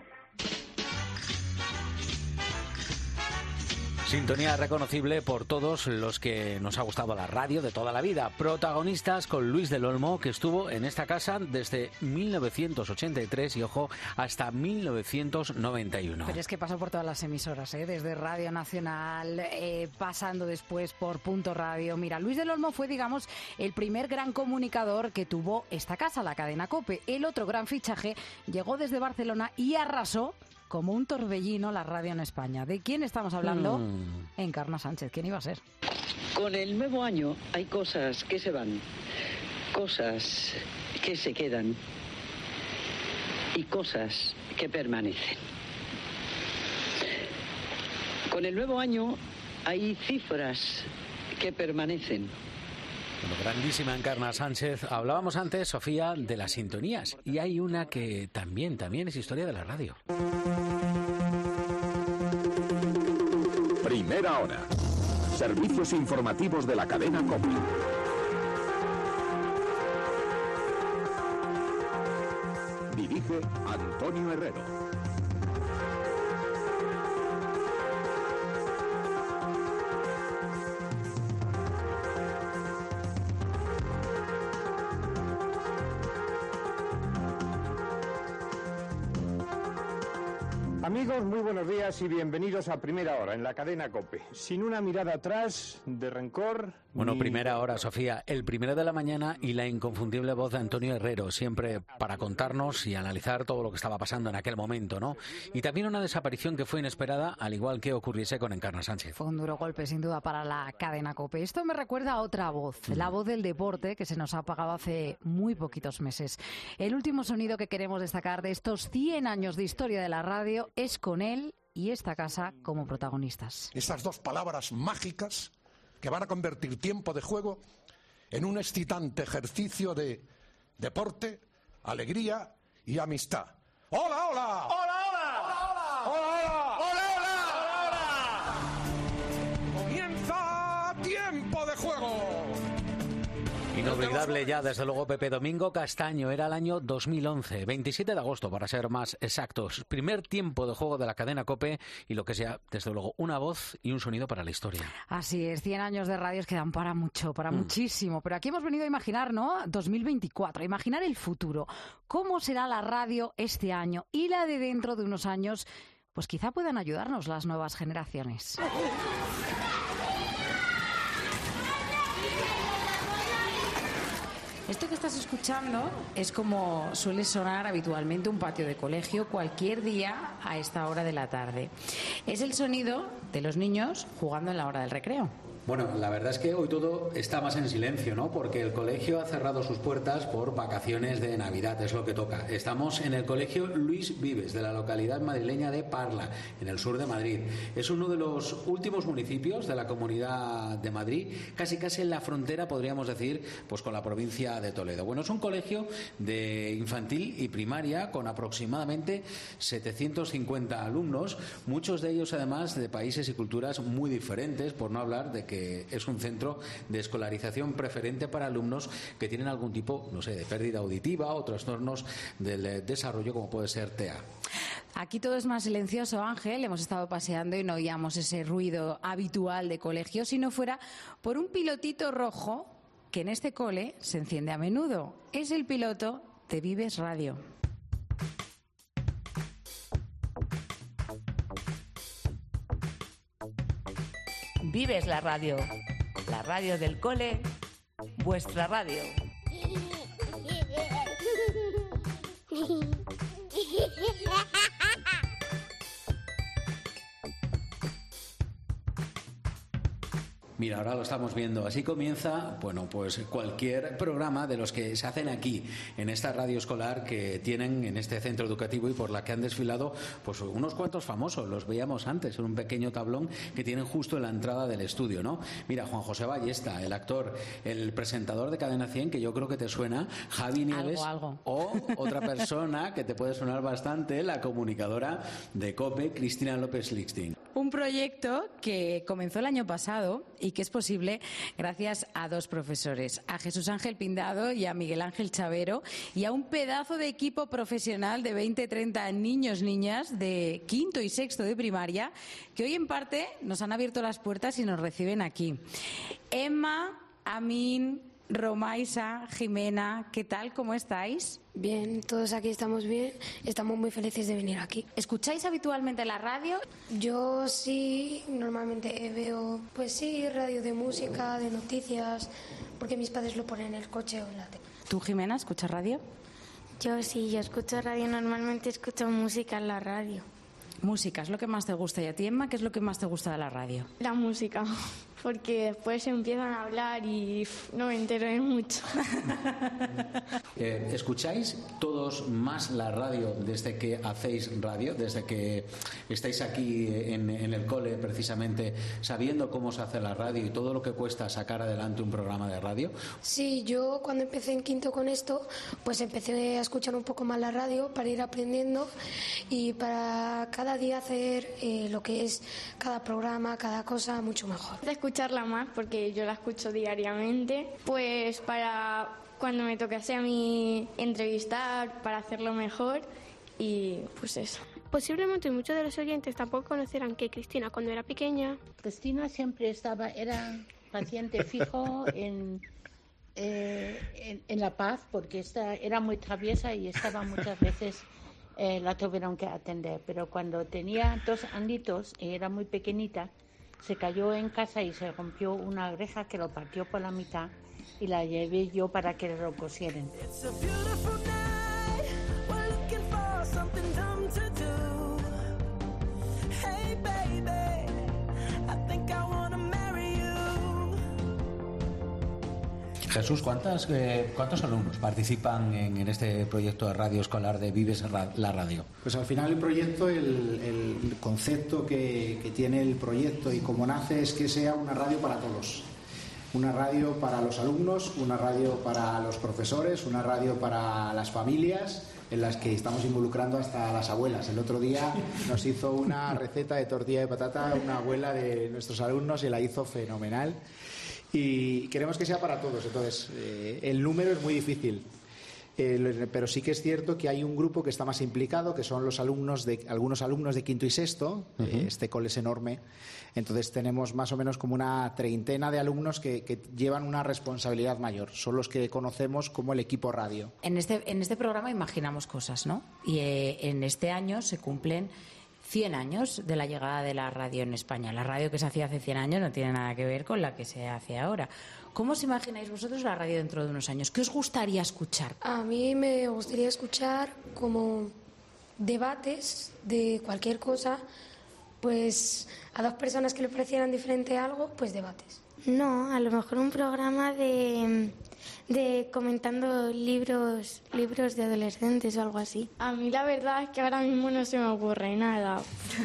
Sintonía reconocible por todos los que nos ha gustado la radio de toda la vida. Protagonistas con Luis del Olmo, que estuvo en esta casa desde mil novecientos ochenta y tres y, ojo, hasta mil novecientos noventa y uno. Pero es que pasó por todas las emisoras, ¿eh? Desde Radio Nacional, eh, pasando después por Punto Radio. Mira, Luis del Olmo fue, digamos, el primer gran comunicador que tuvo esta casa, la cadena COPE. El otro gran fichaje llegó desde Barcelona y arrasó como un torbellino la radio en España. ¿De quién estamos hablando? Mm. Encarna Sánchez. ¿Quién iba a ser? Con el nuevo año hay cosas que se van, cosas que se quedan y cosas que permanecen. Con el nuevo año hay cifras que permanecen. Bueno, grandísima Encarna Sánchez. Hablábamos antes, Sofía, de las sintonías. Y hay una que también, también es historia de la radio. Primera hora. Servicios informativos de la cadena COPE. Dirige Antonio Herrero. Amigos, muy buenos días y bienvenidos a Primera Hora en la cadena COPE. Sin una mirada atrás, de rencor... Bueno, ni... Primera Hora, Sofía, el primero de la mañana y la inconfundible voz de Antonio Herrero, siempre para contarnos y analizar todo lo que estaba pasando en aquel momento, ¿no? Y también una desaparición que fue inesperada, al igual que ocurriese con Encarna Sánchez. Fue un duro golpe, sin duda, para la cadena COPE. Esto me recuerda a otra voz, mm. la voz del deporte, que se nos ha apagado hace muy poquitos meses. El último sonido que queremos destacar de estos cien años de historia de la radio es con él y esta casa como protagonistas. Esas dos palabras mágicas que van a convertir tiempo de juego en un excitante ejercicio de deporte, alegría y amistad. ¡Hola, hola! ¡Hola, hola! ¡Hola, hola! ¡Hola, hola! ¡Hola, hola! ¡Comienza tiempo de juego! Inolvidable ya, desde luego, Pepe Domingo Castaño. Era el año dos mil once, veintisiete de agosto, para ser más exactos. Primer tiempo de juego de la cadena COPE y lo que sea, desde luego, una voz y un sonido para la historia. Así es, cien años de radios que dan para mucho, para mm. muchísimo. Pero aquí hemos venido a imaginar, ¿no? dos mil veinticuatro, a imaginar el futuro. ¿Cómo será la radio este año y la de dentro de unos años? Pues quizá puedan ayudarnos las nuevas generaciones. Esto que estás escuchando es como suele sonar habitualmente un patio de colegio cualquier día a esta hora de la tarde. Es el sonido de los niños jugando en la hora del recreo. Bueno, la verdad es que hoy todo está más en silencio, ¿no? Porque el colegio ha cerrado sus puertas por vacaciones de Navidad, es lo que toca. Estamos en el colegio Luis Vives, de la localidad madrileña de Parla, en el sur de Madrid. Es uno de los últimos municipios de la Comunidad de Madrid, casi casi en la frontera, podríamos decir, pues con la provincia de Toledo. Bueno, es un colegio de infantil y primaria con aproximadamente setecientos cincuenta alumnos, muchos de ellos además de países y culturas muy diferentes, por no hablar de que que es un centro de escolarización preferente para alumnos que tienen algún tipo, no sé, de pérdida auditiva o trastornos del desarrollo, como puede ser T E A. Aquí todo es más silencioso, Ángel. Hemos estado paseando y no oíamos ese ruido habitual de colegio, si no fuera por un pilotito rojo que en este cole se enciende a menudo. Es el piloto de Vives Radio. Vives la radio, la radio del cole, vuestra radio. Mira, ahora lo estamos viendo. Así comienza, bueno, pues cualquier programa de los que se hacen aquí, en esta radio escolar que tienen en este centro educativo y por la que han desfilado, pues unos cuantos famosos. Los veíamos antes en un pequeño tablón que tienen justo en la entrada del estudio, ¿no? Mira, Juan José Ballesta, el actor, el presentador de Cadena cien, que yo creo que te suena, Javi Nieves, algo, algo. O otra persona que te puede sonar bastante, la comunicadora de COPE, Cristina López Lixting. Un proyecto que comenzó el año pasado y que es posible gracias a dos profesores, a Jesús Ángel Pindado y a Miguel Ángel Chavero, y a un pedazo de equipo profesional de veinte treinta niños, niñas de quinto y sexto de primaria, que hoy en parte nos han abierto las puertas y nos reciben aquí. Emma, Amin, Romaisa, Jimena, ¿qué tal? ¿Cómo estáis? Bien, todos aquí estamos bien, estamos muy felices de venir aquí. ¿Escucháis habitualmente la radio? Yo sí, normalmente veo, pues sí, radio de música, de noticias, porque mis padres lo ponen en el coche o en la tele. ¿Tú, Jimena, escuchas radio? Yo sí, yo escucho radio, normalmente escucho música en la radio. Música, ¿es lo que más te gusta? ¿Y a ti, Emma, qué es lo que más te gusta de la radio? La música, porque después empiezan a hablar y pff, no me entero de mucho. eh, ¿Escucháis todos más la radio desde que hacéis radio, desde que estáis aquí en, en el cole precisamente, sabiendo cómo se hace la radio y todo lo que cuesta sacar adelante un programa de radio? Sí, yo cuando empecé en quinto con esto, pues empecé a escuchar un poco más la radio para ir aprendiendo y para cada día hacer eh, lo que es cada programa, cada cosa mucho mejor. De escucharla más, porque yo la escucho diariamente, pues para cuando me toque a mí entrevistar, para hacerlo mejor y pues eso. Posiblemente muchos de los oyentes tampoco conocerán que Cristina, cuando era pequeña... Cristina siempre estaba, era paciente fijo en, eh, en, en La Paz, porque esta, era muy traviesa y estaba muchas veces... Eh, la tuvieron que atender, pero cuando tenía dos añitos y era muy pequeñita, se cayó en casa y se rompió una oreja que lo partió por la mitad y la llevé yo para que lo cosieran. Jesús, ¿cuántas, eh, ¿cuántos alumnos participan en, en este proyecto de radio escolar de Vives la Radio? Pues al final el proyecto, el, el concepto que, que tiene el proyecto y cómo nace es que sea una radio para todos. Una radio para los alumnos, una radio para los profesores, una radio para las familias, en las que estamos involucrando hasta las abuelas. El otro día nos hizo una receta de tortilla de patata una abuela de nuestros alumnos y la hizo fenomenal. Y queremos que sea para todos. Entonces, eh, el número es muy difícil. Eh, pero sí que es cierto que hay un grupo que está más implicado, que son los alumnos de algunos alumnos de quinto y sexto. Uh-huh. eh, este cole es enorme. Entonces tenemos más o menos como una treintena de alumnos que, que llevan una responsabilidad mayor. Son los que conocemos como el equipo radio. En este, en este programa imaginamos cosas, ¿no? Y eh, en este año se cumplen cien años de la llegada de la radio en España. La radio que se hacía hace cien años no tiene nada que ver con la que se hace ahora. ¿Cómo os imagináis vosotros la radio dentro de unos años? ¿Qué os gustaría escuchar? A mí me gustaría escuchar como debates de cualquier cosa, pues a dos personas que le ofrecieran diferente algo, pues debates. No, a lo mejor un programa de, de comentando libros, libros de adolescentes o algo así. A mí la verdad es que ahora mismo no se me ocurre nada.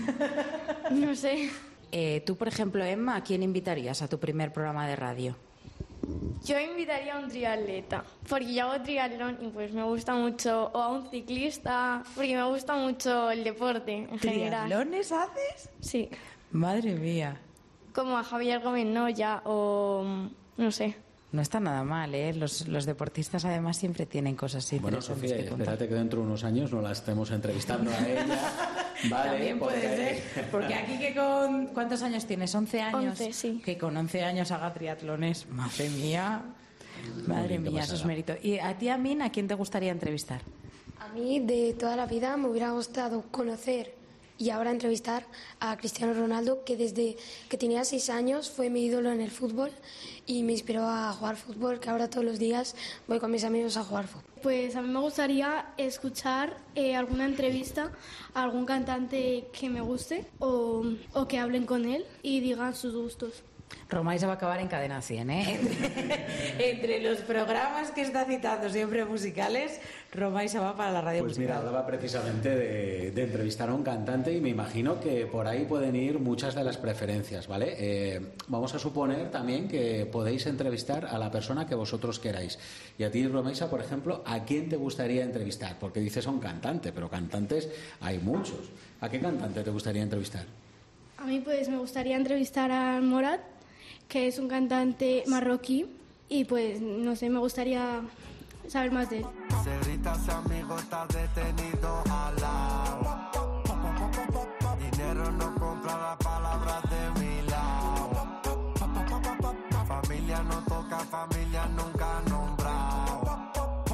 No sé. Eh, tú, por ejemplo, Emma, ¿a quién invitarías a tu primer programa de radio? Yo invitaría a un triatleta, porque yo hago triatlón y pues me gusta mucho, o a un ciclista, porque me gusta mucho el deporte en general. ¿Triatlones haces? Sí. Madre mía. Como a Javier Gómez Noya o no sé. No está nada mal, ¿eh? Los, los deportistas además siempre tienen cosas así. Bueno, Sofía, que espérate que dentro de unos años no la estemos entrevistando a ella. Vale, también puede porque... ser. Porque aquí que con... ¿Cuántos años tienes? ¿once años? once, sí. Que con once años haga triatlones. Madre mía. Madre mía, eso es mérito. ¿Y a ti, Amin, a quién te gustaría entrevistar? A mí, de toda la vida, me hubiera gustado conocer y ahora entrevistar a Cristiano Ronaldo, que desde que tenía seis años fue mi ídolo en el fútbol y me inspiró a jugar fútbol, que ahora todos los días voy con mis amigos a jugar fútbol. Pues a mí me gustaría escuchar eh, alguna entrevista a algún cantante que me guste o, o que hablen con él y digan sus gustos. Romay se va a acabar en Cadena cien, ¿eh? Entre, entre los programas que está citando siempre musicales, Romay se va para la radio pues musical. Pues mira, hablaba precisamente de, de entrevistar a un cantante y me imagino que por ahí pueden ir muchas de las preferencias, ¿vale? Eh, vamos a suponer también que podéis entrevistar a la persona que vosotros queráis. Y a ti, Romaisa, por ejemplo, ¿a quién te gustaría entrevistar? Porque dices a un cantante, pero cantantes hay muchos. ¿A qué cantante te gustaría entrevistar? A mí pues me gustaría entrevistar a Morat, que es un cantante marroquí, y pues no sé, me gustaría saber más de él. Cerritas, amigo, está detenido al lado. Dinero no compra las palabras de mi lado. Familia no toca, familia nunca nombrado.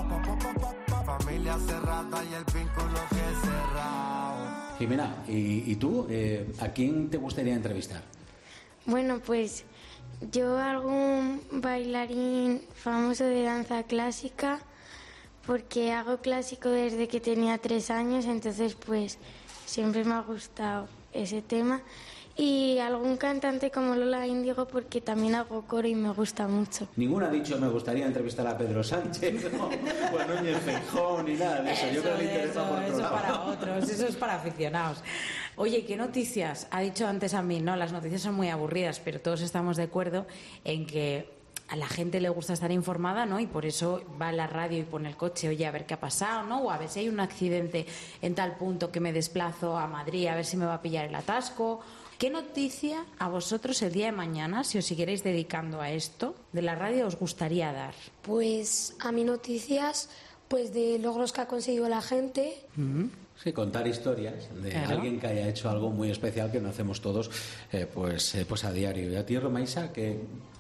Familia cerrada y el vínculo que es cerrado. Jimena, ¿y, y tú? Eh, ¿A quién te gustaría entrevistar? Bueno, pues yo algún bailarín famoso de danza clásica, porque hago clásico desde que tenía tres años, entonces pues siempre me ha gustado ese tema. Y algún cantante como Lola Índigo, porque también hago coro y me gusta mucho. Ninguno ha dicho me gustaría entrevistar a Pedro Sánchez, ¿no? O a Núñez Feijóo, ni nada de eso. eso Yo creo que le interesa eso, por otro eso lado. para otros, eso es para aficionados. Oye, ¿qué noticias? Ha dicho antes a mí, ¿no? Las noticias son muy aburridas, pero todos estamos de acuerdo en que a la gente le gusta estar informada, ¿no? Y por eso va a la radio y pone el coche, oye, a ver qué ha pasado, ¿no? O a ver si hay un accidente en tal punto que me desplazo a Madrid, a ver si me va a pillar el atasco. ¿Qué noticia a vosotros el día de mañana, si os siguierais dedicando a esto, de la radio os gustaría dar? Pues a mí noticias pues de logros que ha conseguido la gente. Mm-hmm. Sí, contar historias de claro. alguien que haya hecho algo muy especial que no hacemos todos eh, pues, eh, pues a diario. ¿Y a ti, Romaisa, qué...?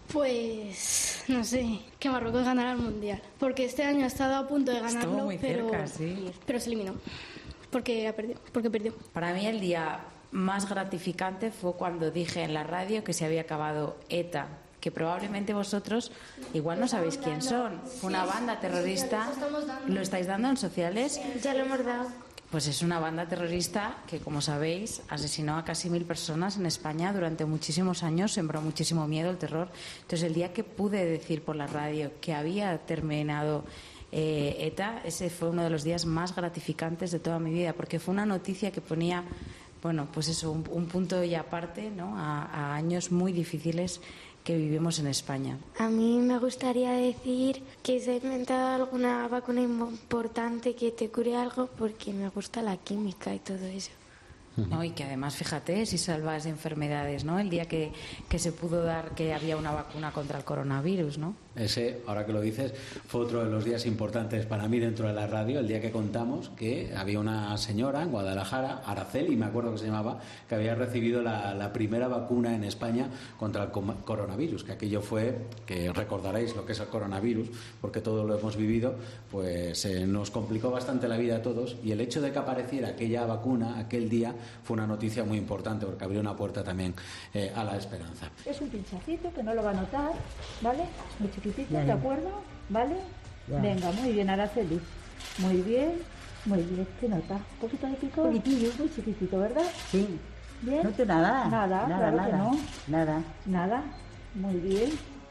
Pues no sé, que Marruecos ganara el Mundial, porque este año ha estado a punto de ganarlo, Estuvo muy pero, cerca, sí. pero se eliminó, porque perdió, porque perdió. Para mí el día más gratificante fue cuando dije en la radio que se había acabado ETA, que probablemente vosotros igual no sabéis quién son. Fue una banda terrorista. ¿Lo estáis dando en sociales? Ya lo hemos dado. Pues es una banda terrorista que, como sabéis, asesinó a casi mil personas en España durante muchísimos años, sembró muchísimo miedo, el terror. Entonces, el día que pude decir por la radio que había terminado eh, ETA, ese fue uno de los días más gratificantes de toda mi vida, porque fue una noticia que ponía... Bueno, pues eso, un, un punto y aparte, ¿no? A, a años muy difíciles que vivimos en España. A mí me gustaría decir que se ha inventado alguna vacuna importante que te cure algo, porque me gusta la química y todo eso. No, y que además, fíjate, si salvas enfermedades, ¿no? El día que, que se pudo dar que había una vacuna contra el coronavirus, ¿no? Ese, ahora que lo dices, fue otro de los días importantes para mí dentro de la radio, el día que contamos que había una señora en Guadalajara, Araceli, me acuerdo que se llamaba, que había recibido la, la primera vacuna en España contra el coronavirus, que aquello fue, que recordaréis lo que es el coronavirus, porque todos lo hemos vivido, pues eh, nos complicó bastante la vida a todos, y el hecho de que apareciera aquella vacuna aquel día fue una noticia muy importante, porque abrió una puerta también eh, a la esperanza. Es un pinchacito que no lo va a notar, ¿vale? Es muy chiquitito, ya, ¿de acuerdo? ¿Vale? Ya. Venga, muy bien, Araceli. Muy bien, muy bien. ¿Qué nota? ¿Un poquito de picor? Poquitillo. Muy chiquitito, ¿verdad? Sí. ¿Bien? No te nada. Nada, nada, claro nada. que no. Nada. Nada. Muy bien.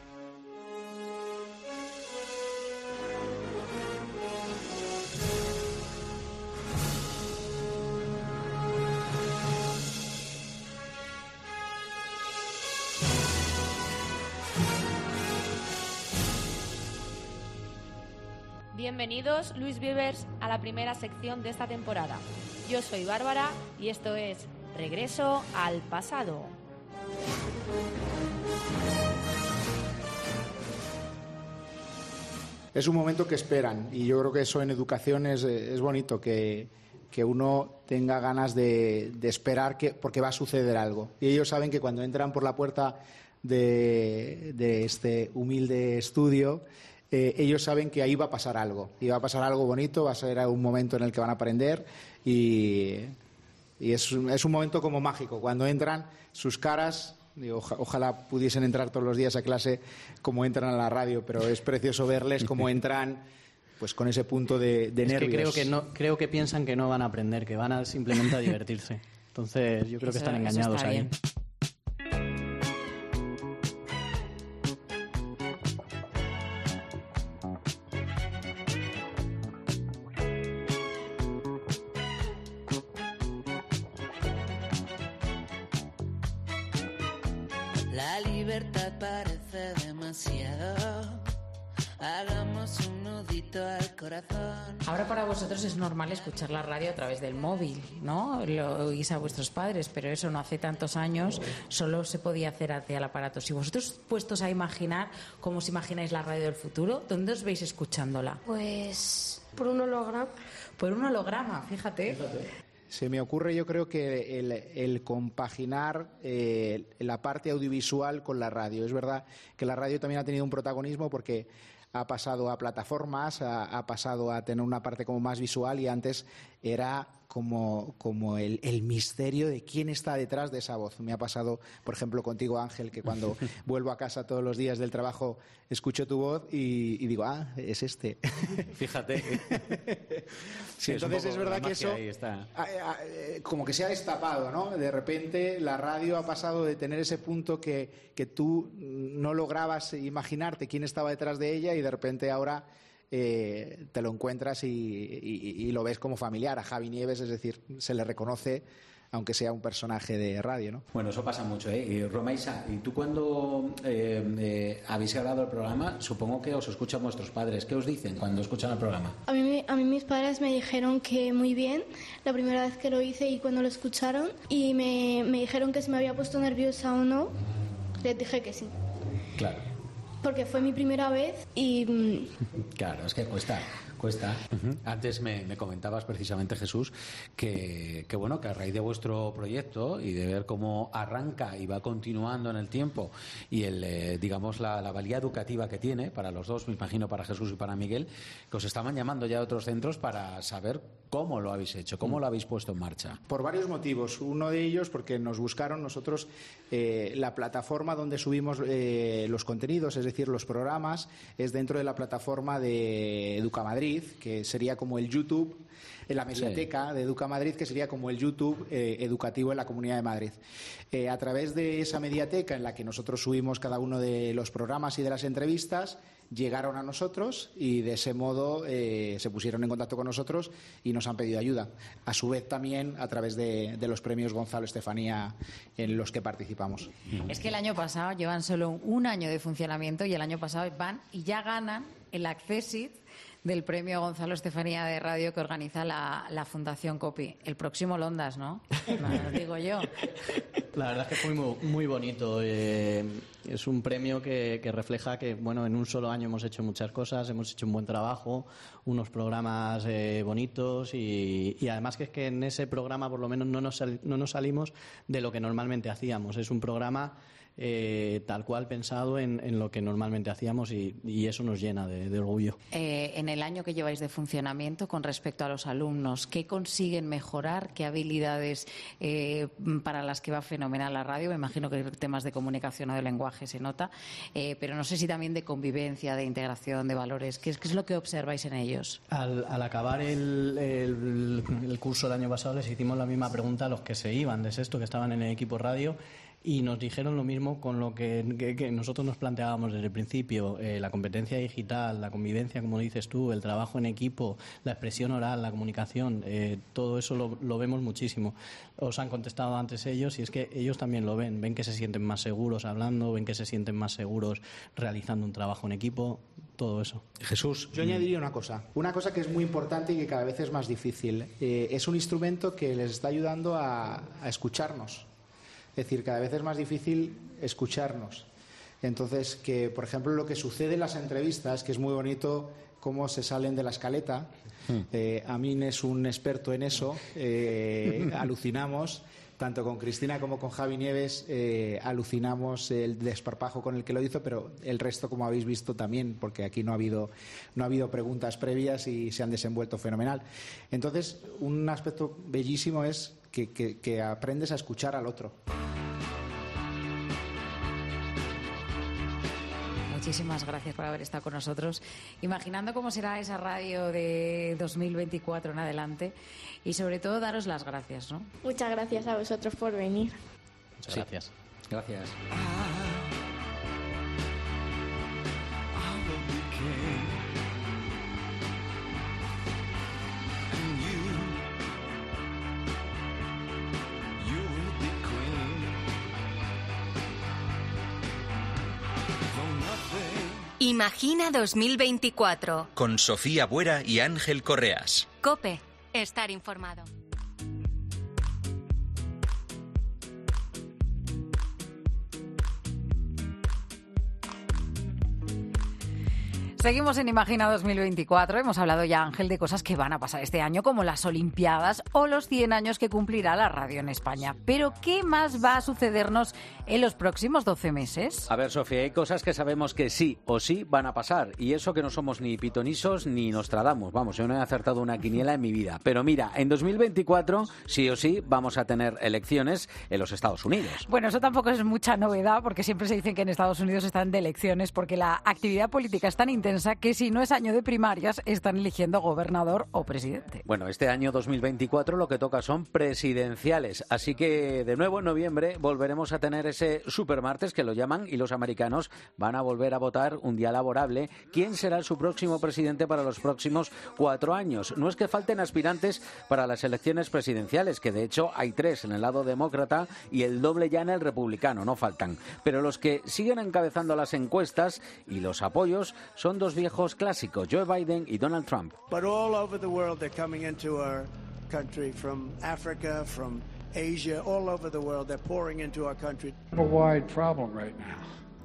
Bienvenidos, Luis Vivers, a la primera sección de esta temporada. Yo soy Bárbara y esto es Regreso al pasado. Es un momento que esperan y yo creo que eso en educación es, es bonito, que, que uno tenga ganas de, de esperar que, porque va a suceder algo. Y ellos saben que cuando entran por la puerta de, de este humilde estudio, eh, ellos saben que ahí va a pasar algo. Y va a pasar algo bonito, va a ser un momento en el que van a aprender y, y es, es un momento como mágico. Cuando entran, sus caras... Digo, oja, ojalá pudiesen entrar todos los días a clase como entran a la radio, pero es precioso verles cómo entran pues con ese punto de, de es nervios. Que creo que no creo que piensan que no van a aprender, que van a simplemente a divertirse. Entonces yo creo que eso, están engañados ahí. Bien. La libertad parece demasiado. Hagamos un nudito al corazón. Ahora para vosotros es normal escuchar la radio a través del móvil, ¿no? Lo oís a vuestros padres, pero eso no hace tantos años, solo se podía hacer hacia el aparato. Si vosotros puestos a imaginar cómo os imagináis la radio del futuro, ¿dónde os veis escuchándola? Pues por un holograma. Por un holograma, fíjate. Fíjate. Se me ocurre, yo creo que el, el compaginar eh, la parte audiovisual con la radio. Es verdad que la radio también ha tenido un protagonismo porque ha pasado a plataformas, ha, ha pasado a tener una parte como más visual y antes era como, como el, el misterio de quién está detrás de esa voz. Me ha pasado, por ejemplo, contigo, Ángel, que cuando vuelvo a casa todos los días del trabajo escucho tu voz y, y digo, ah, es este. Fíjate. Sí, entonces es, es verdad que eso ahí está. A, a, como que se ha destapado, ¿no? De repente la radio ha pasado de tener ese punto que, que tú no lograbas imaginarte quién estaba detrás de ella y de repente ahora eh, te lo encuentras y, y, y lo ves como familiar. A Javi Nieves, es decir, se le reconoce aunque sea un personaje de radio, ¿no? Bueno, eso pasa mucho, ¿eh? Y Romaisa, ¿y tú cuando eh, eh, habéis grabado el programa, supongo que os escuchan vuestros padres? ¿Qué os dicen cuando escuchan el programa? A mí, a mí mis padres me dijeron que muy bien, la primera vez que lo hice y cuando lo escucharon, y me, me dijeron que si me había puesto nerviosa o no, les dije que sí. Claro. Porque fue mi primera vez y... Claro, es que cuesta... Cuesta. Uh-huh. Antes me, me comentabas precisamente, Jesús, que, que bueno, que a raíz de vuestro proyecto y de ver cómo arranca y va continuando en el tiempo y el eh, digamos la, la valía educativa que tiene para los dos, me imagino para Jesús y para Miguel, que os estaban llamando ya a otros centros para saber cómo lo habéis hecho, cómo lo habéis puesto en marcha. Por varios motivos. Uno de ellos porque nos buscaron nosotros eh, la plataforma donde subimos eh, los contenidos, es decir, los programas, es dentro de la plataforma de Educamadrid, que sería como el YouTube, en la mediateca sí. de Educamadrid, que sería como el YouTube eh, educativo en la Comunidad de Madrid. Eh, a través de esa mediateca en la que nosotros subimos cada uno de los programas y de las entrevistas, llegaron a nosotros y de ese modo eh, se pusieron en contacto con nosotros y nos han pedido ayuda. A su vez también a través de, de los premios Gonzalo Estefanía en los que participamos. Es que el año pasado llevan solo un año de funcionamiento y el año pasado van y ya ganan el Accessit del premio Gonzalo Estefanía de Radio que organiza la, la Fundación COPI. El próximo Londas, ¿no? Lo digo yo. La verdad es que fue muy, muy bonito. Eh, es un premio que, que refleja que, bueno, en un solo año hemos hecho muchas cosas, hemos hecho un buen trabajo, unos programas eh, bonitos y, y además que es que en ese programa por lo menos no nos, sal, no nos salimos de lo que normalmente hacíamos. Es un programa Eh, tal cual pensado en, en lo que normalmente hacíamos y, y eso nos llena de, de orgullo. Eh, en el año que lleváis de funcionamiento con respecto a los alumnos, ¿qué consiguen mejorar? ¿Qué habilidades eh, para las que va fenomenal la radio? Me imagino que temas de comunicación o de lenguaje se nota, eh, pero no sé si también de convivencia, de integración, de valores. ¿Qué es, qué es lo que observáis en ellos? Al, al acabar el, el, el curso del año pasado les hicimos la misma pregunta a los que se iban de sexto, que estaban en el equipo radio. Y nos dijeron lo mismo con lo que, que, que nosotros nos planteábamos desde el principio, eh, la competencia digital, la convivencia, como dices tú, el trabajo en equipo, la expresión oral, la comunicación, eh, todo eso lo, lo vemos muchísimo. Os han contestado antes ellos y es que ellos también lo ven, ven que se sienten más seguros hablando, ven que se sienten más seguros realizando un trabajo en equipo, todo eso. Jesús. Yo añadiría una cosa, una cosa que es muy importante y que cada vez es más difícil. Eh, es un instrumento que les está ayudando a, a escucharnos. Es decir, cada vez es más difícil escucharnos. Entonces, que por ejemplo lo que sucede en las entrevistas, que es muy bonito cómo se salen de la escaleta, eh, Amin es un experto en eso, eh, alucinamos, tanto con Cristina como con Javi Nieves, eh, alucinamos el desparpajo con el que lo hizo, pero el resto, como habéis visto, también, porque aquí no ha habido, no ha habido preguntas previas y se han desenvuelto fenomenal. Entonces, un aspecto bellísimo es que, que, que aprendes a escuchar al otro. Muchísimas gracias por haber estado con nosotros, imaginando cómo será esa radio de dos mil veinticuatro en adelante y sobre todo daros las gracias, ¿no? Muchas gracias a vosotros por venir. Muchas sí. gracias. Gracias. Imagina dos mil veinticuatro. Con Sofía Buera y Ángel Correas. COPE. Estar informado. Seguimos en Imagina dos mil veinticuatro. Hemos hablado ya, Ángel, de cosas que van a pasar este año, como las Olimpiadas o los cien años que cumplirá la radio en España. Pero, ¿qué más va a sucedernos en los próximos doce meses? A ver, Sofía, hay cosas que sabemos que sí o sí van a pasar. Y eso que no somos ni pitonisos ni Nostradamus. Vamos, yo no he acertado una quiniela en mi vida. Pero mira, en dos mil veinticuatro, sí o sí, vamos a tener elecciones en los Estados Unidos. Bueno, eso tampoco es mucha novedad, porque siempre se dicen que en Estados Unidos están de elecciones, porque la actividad política es tan intensa que si no es año de primarias están eligiendo gobernador o presidente. Bueno, este año dos mil veinticuatro lo que toca son presidenciales, así que de nuevo en noviembre volveremos a tener ese supermartes que lo llaman y los americanos van a volver a votar un día laborable quién será su próximo presidente para los próximos cuatro años. No es que falten aspirantes para las elecciones presidenciales, que de hecho hay tres en el lado demócrata y el doble ya en el republicano, no faltan. Pero los que siguen encabezando las encuestas y los apoyos son dos viejos clásicos, Joe Biden y Donald Trump. But all over the world they're coming into our country, from Africa, from Asia, all over the world they're pouring into our country. A wide problem right now.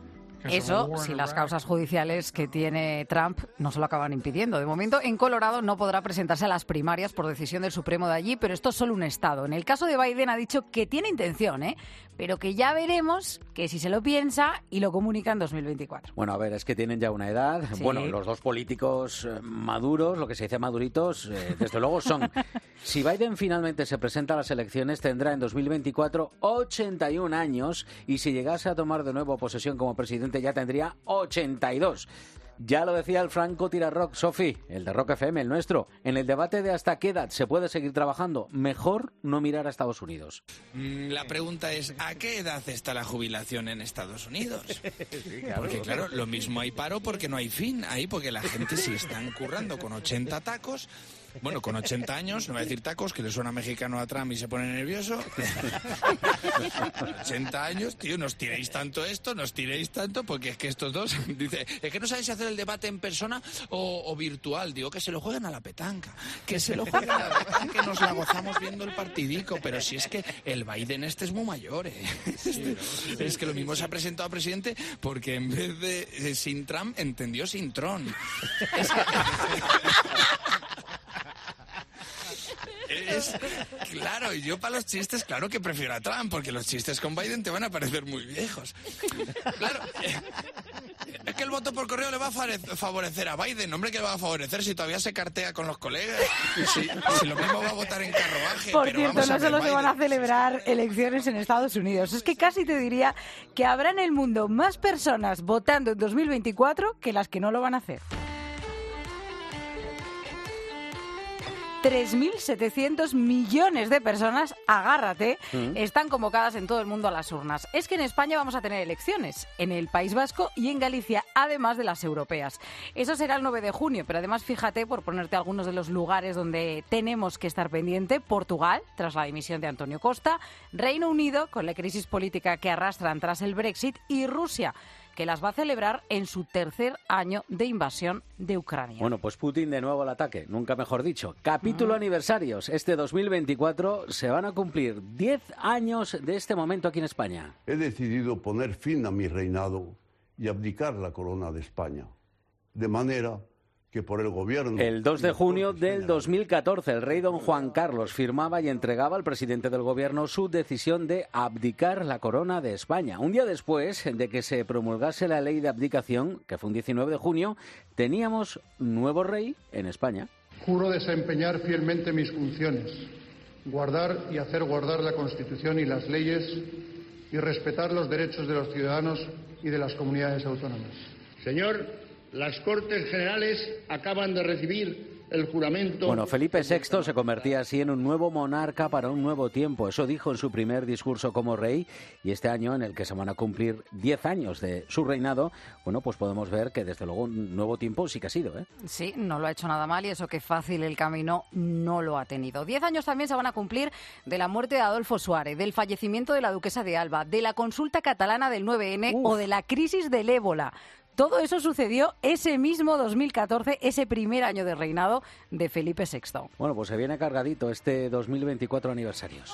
Eso, si las causas judiciales que tiene Trump no se lo acaban impidiendo. De momento, en Colorado no podrá presentarse a las primarias por decisión del Supremo de allí, pero esto es solo un estado. En el caso de Biden ha dicho que tiene intención, ¿eh? pero que ya veremos que si se lo piensa y lo comunica en dos mil veinticuatro. Bueno, a ver, es que tienen ya una edad. Sí. Bueno, los dos políticos maduros, lo que se dice maduritos, eh, desde luego son. Si Biden finalmente se presenta a las elecciones, tendrá en dos mil veinticuatro ochenta y un años y si llegase a tomar de nuevo posesión como presidente ya tendría ochenta y dos. Ya lo decía el Franco Tirarrock, Sofi, el de Rock F M, el nuestro. En el debate de hasta qué edad se puede seguir trabajando, mejor no mirar a Estados Unidos. La pregunta es, ¿a qué edad está la jubilación en Estados Unidos? Sí, claro, porque claro, lo mismo hay paro porque no hay fin. Ahí porque la gente se están currando con ochenta tacos. Bueno, con ochenta años, no voy a decir tacos, que le suena mexicano a Trump y se pone nervioso. Con ochenta años, tío, nos tiréis tanto esto, nos tiréis tanto, porque es que estos dos, dice, es que no sabéis hacer el debate en persona o, o virtual. Digo, que se lo jueguen a la petanca, que se lo jueguen a la petanca, que nos la gozamos viendo el partidico, pero si es que el Biden este es muy mayor, ¿eh? Este, es que lo mismo se ha presentado a presidente porque en vez de eh, sin Trump, entendió sin Tron. Es que... Es, claro, y yo para los chistes, claro que prefiero a Trump, porque los chistes con Biden te van a parecer muy viejos. Claro, eh, es que el voto por correo le va a favorecer a Biden, hombre, que le va a favorecer si todavía se cartea con los colegas, si, si lo mismo va a votar en carruaje. Por pero cierto, vamos no a ver, solo Biden. se van a celebrar elecciones en Estados Unidos, es que casi te diría que habrá en el mundo más personas votando en dos mil veinticuatro que las que no lo van a hacer. tres mil setecientos millones de personas, agárrate, mm. están convocadas en todo el mundo a las urnas. Es que en España vamos a tener elecciones, en el País Vasco y en Galicia, además de las europeas. Eso será el nueve de junio, pero además fíjate, por ponerte algunos de los lugares donde tenemos que estar pendiente: Portugal, tras la dimisión de Antonio Costa; Reino Unido, con la crisis política que arrastran tras el Brexit; y Rusia, que las va a celebrar en su tercer año de invasión de Ucrania. Bueno, pues Putin de nuevo al ataque, nunca mejor dicho. Capítulo mm. aniversarios. Este dos mil veinticuatro se van a cumplir diez años de este momento aquí en España. He decidido poner fin a mi reinado y abdicar la corona de España, de manera que por el gobierno... El dos de junio del dos mil catorce, el rey don Juan Carlos firmaba y entregaba al presidente del gobierno su decisión de abdicar la corona de España. Un día después de que se promulgase la ley de abdicación, que fue un diecinueve de junio, teníamos nuevo rey en España. Juro desempeñar fielmente mis funciones, guardar y hacer guardar la Constitución y las leyes y respetar los derechos de los ciudadanos y de las comunidades autónomas. Señor, las Cortes Generales acaban de recibir el juramento... Bueno, Felipe sexto se convertía así en un nuevo monarca para un nuevo tiempo. Eso dijo en su primer discurso como rey, y este año en el que se van a cumplir diez años de su reinado, bueno, pues podemos ver que desde luego un nuevo tiempo sí que ha sido, ¿eh? Sí, no lo ha hecho nada mal, y eso que fácil el camino no lo ha tenido. Diez años también se van a cumplir de la muerte de Adolfo Suárez, del fallecimiento de la duquesa de Alba, de la consulta catalana del nueve ene Uf. o de la crisis del ébola. Todo eso sucedió ese mismo dos mil catorce, ese primer año de reinado de Felipe sexto. Bueno, pues se viene cargadito este dos mil veinticuatro aniversarios.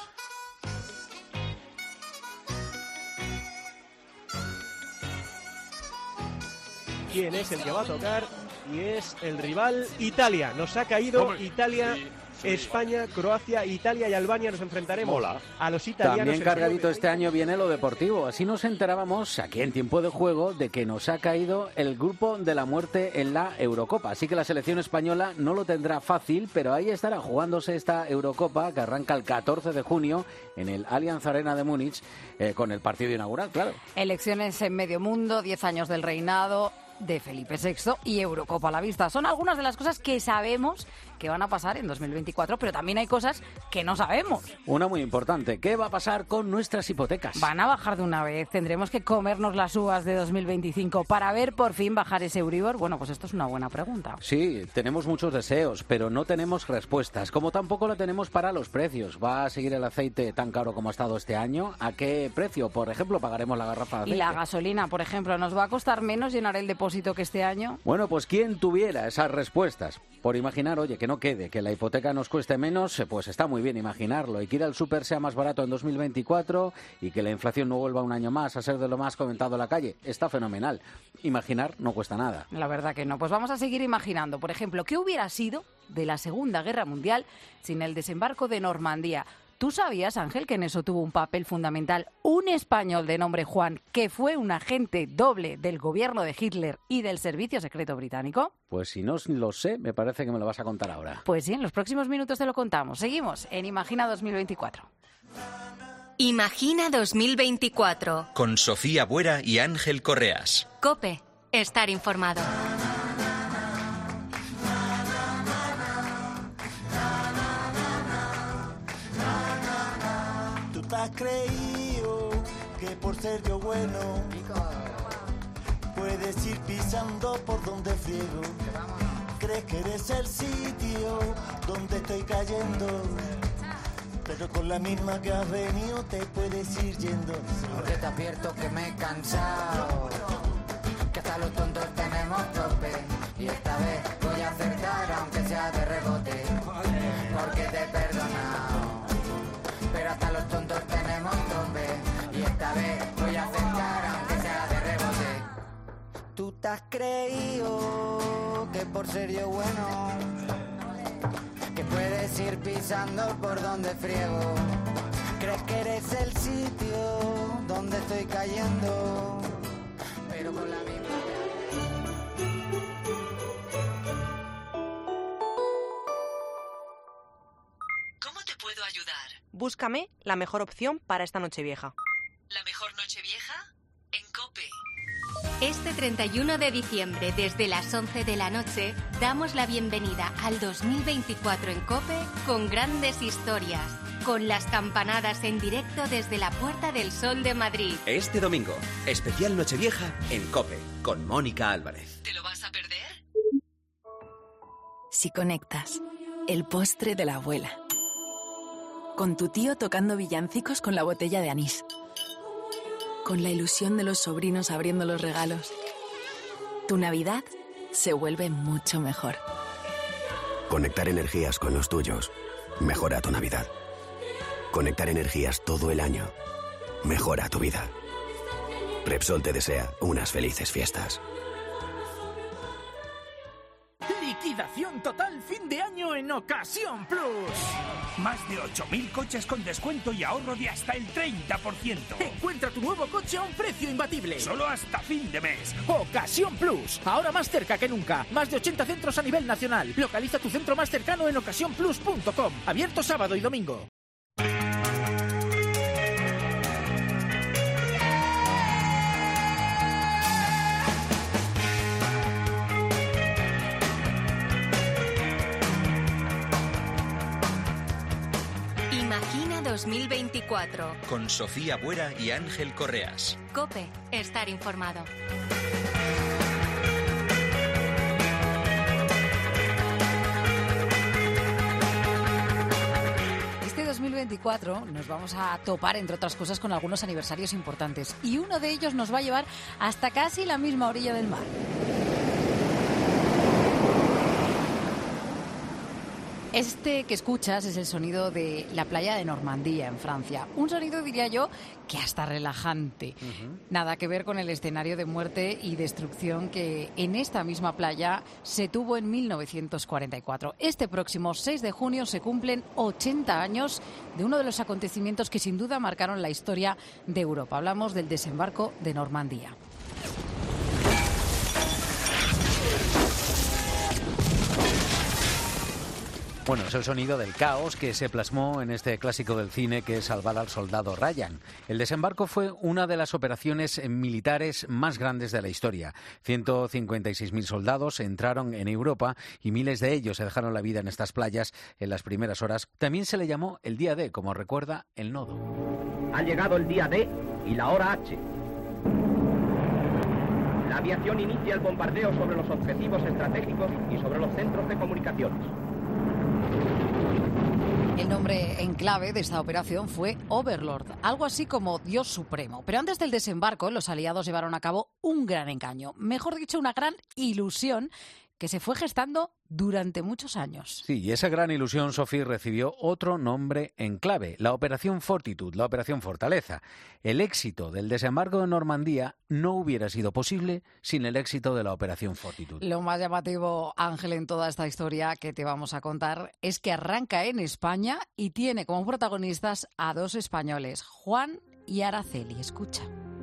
¿Quién es el que va a tocar? Y es el rival Italia. Nos ha caído Hombre, Italia... Sí. España, Croacia, Italia y Albania nos enfrentaremos Mola. a los italianos. También cargadito este año viene lo deportivo. Así nos enterábamos aquí en Tiempo de Juego de que nos ha caído el grupo de la muerte en la Eurocopa. Así que la selección española no lo tendrá fácil, pero ahí estará jugándose esta Eurocopa que arranca el catorce de junio en el Allianz Arena de Múnich eh, con el partido inaugural, claro. Elecciones en medio mundo, diez años del reinado de Felipe sexto y Eurocopa a la vista. Son algunas de las cosas que sabemos que van a pasar en dos mil veinticuatro, pero también hay cosas que no sabemos. Una muy importante, ¿qué va a pasar con nuestras hipotecas? Van a bajar de una vez, tendremos que comernos las uvas de dos mil veinticinco para ver por fin bajar ese Euribor. Bueno, pues esto es una buena pregunta. Sí, tenemos muchos deseos, pero no tenemos respuestas, como tampoco la tenemos para los precios. ¿Va a seguir el aceite tan caro como ha estado este año? ¿A qué precio, por ejemplo, pagaremos la garrafa de aceite? Y la gasolina, por ejemplo, ¿nos va a costar menos llenar el depósito que este año? Bueno, pues quien tuviera esas respuestas, por imaginar, oye, que no quede, que la hipoteca nos cueste menos, pues está muy bien imaginarlo, y que ir al súper sea más barato en dos mil veinticuatro y que la inflación no vuelva un año más a ser de lo más comentado en la calle, está fenomenal. Imaginar no cuesta nada. La verdad que no. Pues vamos a seguir imaginando, por ejemplo, ¿qué hubiera sido de la Segunda Guerra Mundial sin el desembarco de Normandía? ¿Tú sabías, Ángel, que en eso tuvo un papel fundamental un español de nombre Juan, que fue un agente doble del gobierno de Hitler y del Servicio Secreto Británico? Pues si no lo sé, me parece que me lo vas a contar ahora. Pues sí, en los próximos minutos te lo contamos. Seguimos en Imagina dos mil veinticuatro. Imagina dos mil veinticuatro. Con Sofía Buera y Ángel Correas. COPE. Estar informado. ¿Te has creído que por ser yo bueno puedes ir pisando por donde friego? ¿Crees que eres el sitio donde estoy cayendo? Pero con la misma que has venido te puedes ir yendo. Porque te advierto que me he cansado, que hasta los tontos tenemos tope, y esta vez voy a acertar aunque sea de rebote, porque te he perdonado. Pero hasta los tontos tenemos tope, y esta vez voy a acertar aunque sea de rebote. Tú te has creído que por ser yo bueno que puedes ir pisando por donde friego. Crees que eres el sitio donde estoy cayendo, pero con la misma. ¿Cómo te puedo ayudar? Búscame la mejor opción para esta Nochevieja. ¿La mejor Nochevieja? En COPE. Este treinta y uno de diciembre, desde las once de la noche, damos la bienvenida al dos mil veinticuatro en COPE con grandes historias, con las campanadas en directo desde la Puerta del Sol de Madrid. Este domingo, especial Nochevieja en COPE, con Mónica Álvarez. ¿Te lo vas a perder? Si conectas, el postre de la abuela. Con tu tío tocando villancicos con la botella de anís. Con la ilusión de los sobrinos abriendo los regalos. Tu Navidad se vuelve mucho mejor. Conectar energías con los tuyos mejora tu Navidad. Conectar energías todo el año mejora tu vida. Repsol te desea unas felices fiestas. Liquidación total fin de año en Ocasión Plus. Más de ocho mil coches con descuento y ahorro de hasta el treinta por ciento. Encuentra tu nuevo coche a un precio imbatible. Solo hasta fin de mes. Ocasión Plus. Ahora más cerca que nunca. Más de ochenta centros a nivel nacional. Localiza tu centro más cercano en ocasión plus punto com. Abierto sábado y domingo. Imagina dos mil veinticuatro. Con Sofía Buera y Ángel Correas. COPE. Estar informado. Este dos mil veinticuatro nos vamos a topar, entre otras cosas, con algunos aniversarios importantes. Y uno de ellos nos va a llevar hasta casi la misma orilla del mar. Este que escuchas es el sonido de la playa de Normandía, en Francia. Un sonido, diría yo, que hasta relajante. Uh-huh. Nada que ver con el escenario de muerte y destrucción que en esta misma playa se tuvo en mil novecientos cuarenta y cuatro. Este próximo seis de junio se cumplen ochenta años de uno de los acontecimientos que sin duda marcaron la historia de Europa. Hablamos del desembarco de Normandía. Bueno, es el sonido del caos que se plasmó en este clásico del cine que es Salvar al soldado Ryan. El desembarco fue una de las operaciones militares más grandes de la historia. ciento cincuenta y seis mil soldados entraron en Europa y miles de ellos se dejaron la vida en estas playas en las primeras horas. También se le llamó el día D, como recuerda el Nodo. Ha llegado el día D y la hora H. La aviación inicia el bombardeo sobre los objetivos estratégicos y sobre los centros de comunicaciones. El nombre en clave de esta operación fue Overlord, algo así como Dios Supremo. Pero antes del desembarco, los aliados llevaron a cabo un gran engaño, mejor dicho, una gran ilusión que se fue gestando durante muchos años. Sí, y esa gran ilusión, Sofía, recibió otro nombre en clave, la Operación Fortitude, la Operación Fortaleza. El éxito del desembarco de Normandía no hubiera sido posible sin el éxito de la Operación Fortitude. Lo más llamativo, Ángel, en toda esta historia que te vamos a contar es que arranca en España y tiene como protagonistas a dos españoles, Juan y Araceli. Escucha.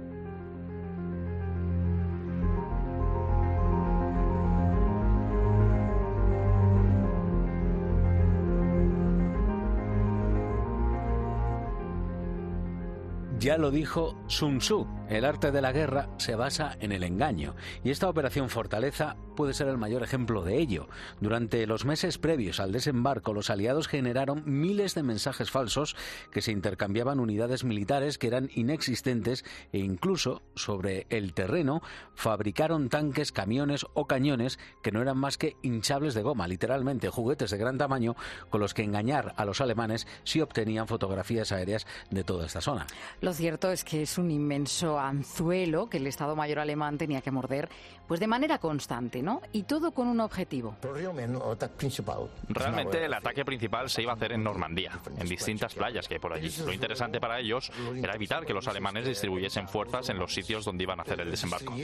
Ya lo dijo Sun Tzu, el arte de la guerra se basa en el engaño. Y esta operación Fortaleza puede ser el mayor ejemplo de ello. Durante los meses previos al desembarco, los aliados generaron miles de mensajes falsos que se intercambiaban unidades militares que eran inexistentes e incluso sobre el terreno fabricaron tanques, camiones o cañones que no eran más que hinchables de goma, literalmente juguetes de gran tamaño con los que engañar a los alemanes si obtenían fotografías aéreas de toda esta zona. Lo cierto es que es un inmenso anzuelo que el Estado Mayor alemán tenía que morder pues de manera constante, ¿no? Y todo con un objetivo. Realmente el ataque principal se iba a hacer en Normandía, en distintas playas que hay por allí. Lo interesante para ellos era evitar que los alemanes distribuyesen fuerzas en los sitios donde iban a hacer el desembarco.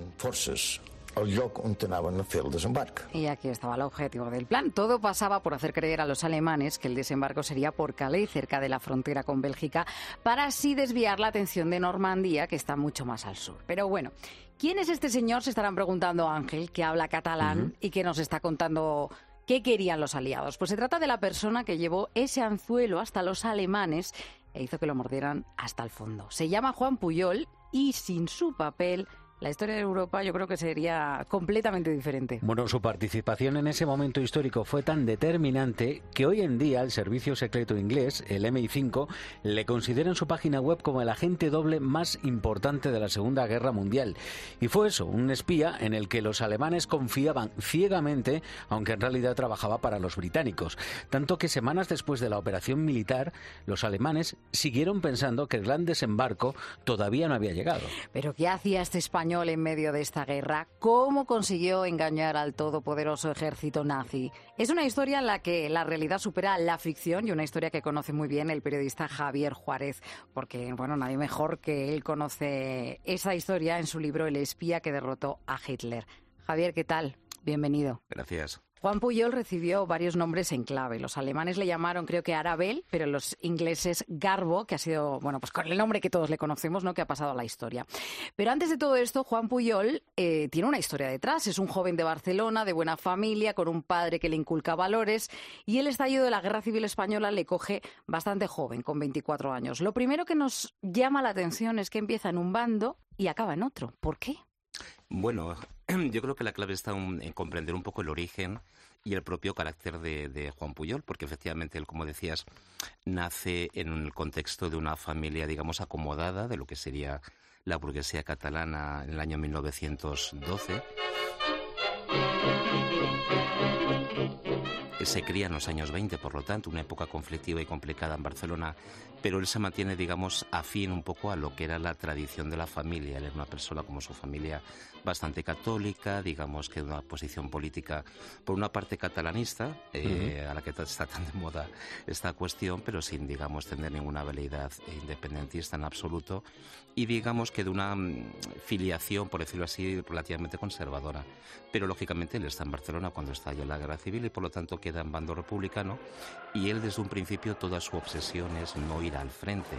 Y aquí estaba el objetivo del plan. Todo pasaba por hacer creer a los alemanes que el desembarco sería por Calais, cerca de la frontera con Bélgica, para así desviar la atención de Normandía, que está mucho más al sur. Pero bueno, ¿quién es este señor? Se estarán preguntando, Ángel, que habla catalán uh-huh. y que nos está contando qué querían los aliados. Pues se trata de la persona que llevó ese anzuelo hasta los alemanes e hizo que lo mordieran hasta el fondo. Se llama Juan Pujol y sin su papel la historia de Europa yo creo que sería completamente diferente. Bueno, su participación en ese momento histórico fue tan determinante que hoy en día el servicio secreto inglés, el M I cinco, le considera en su página web como el agente doble más importante de la Segunda Guerra Mundial. Y fue eso, un espía en el que los alemanes confiaban ciegamente, aunque en realidad trabajaba para los británicos. Tanto que semanas después de la operación militar, los alemanes siguieron pensando que el gran desembarco todavía no había llegado. ¿Pero qué hacía este español en medio de esta guerra? ¿Cómo consiguió engañar al todopoderoso ejército nazi? Es una historia en la que la realidad supera la ficción y una historia que conoce muy bien el periodista Javier Juárez, porque, bueno, nadie mejor que él conoce esa historia en su libro El espía que derrotó a Hitler. Javier, ¿qué tal? Bienvenido. Gracias. Juan Pujol recibió varios nombres en clave. Los alemanes le llamaron, creo que Arabel, pero los ingleses Garbo, que ha sido, bueno, pues con el nombre que todos le conocemos, ¿no?, que ha pasado a la historia. Pero antes de todo esto, Juan Pujol eh, tiene una historia detrás. Es un joven de Barcelona, de buena familia, con un padre que le inculca valores, y el estallido de la Guerra Civil Española le coge bastante joven, con veinticuatro años. Lo primero que nos llama la atención es que empieza en un bando y acaba en otro. ¿Por qué? Bueno, yo creo que la clave está en comprender un poco el origen y el propio carácter de, de Juan Pujol, porque efectivamente él, como decías, nace en el contexto de una familia, digamos, acomodada, de lo que sería la burguesía catalana en el año mil novecientos doce. Se cría en los años veinte, por lo tanto, una época conflictiva y complicada en Barcelona, pero él se mantiene, digamos, afín un poco a lo que era la tradición de la familia. Él era una persona, como su familia, bastante católica, digamos que de una posición política, por una parte catalanista, eh, uh-huh. a la que está tan de moda esta cuestión, pero sin, digamos, tener ninguna veleidad independentista en absoluto, y digamos que de una filiación, por decirlo así, relativamente conservadora. Pero, lógicamente, él está en Barcelona cuando estalla la Guerra Civil y, por lo tanto, queda en bando republicano, y él, desde un principio, toda su obsesión es no ir al frente.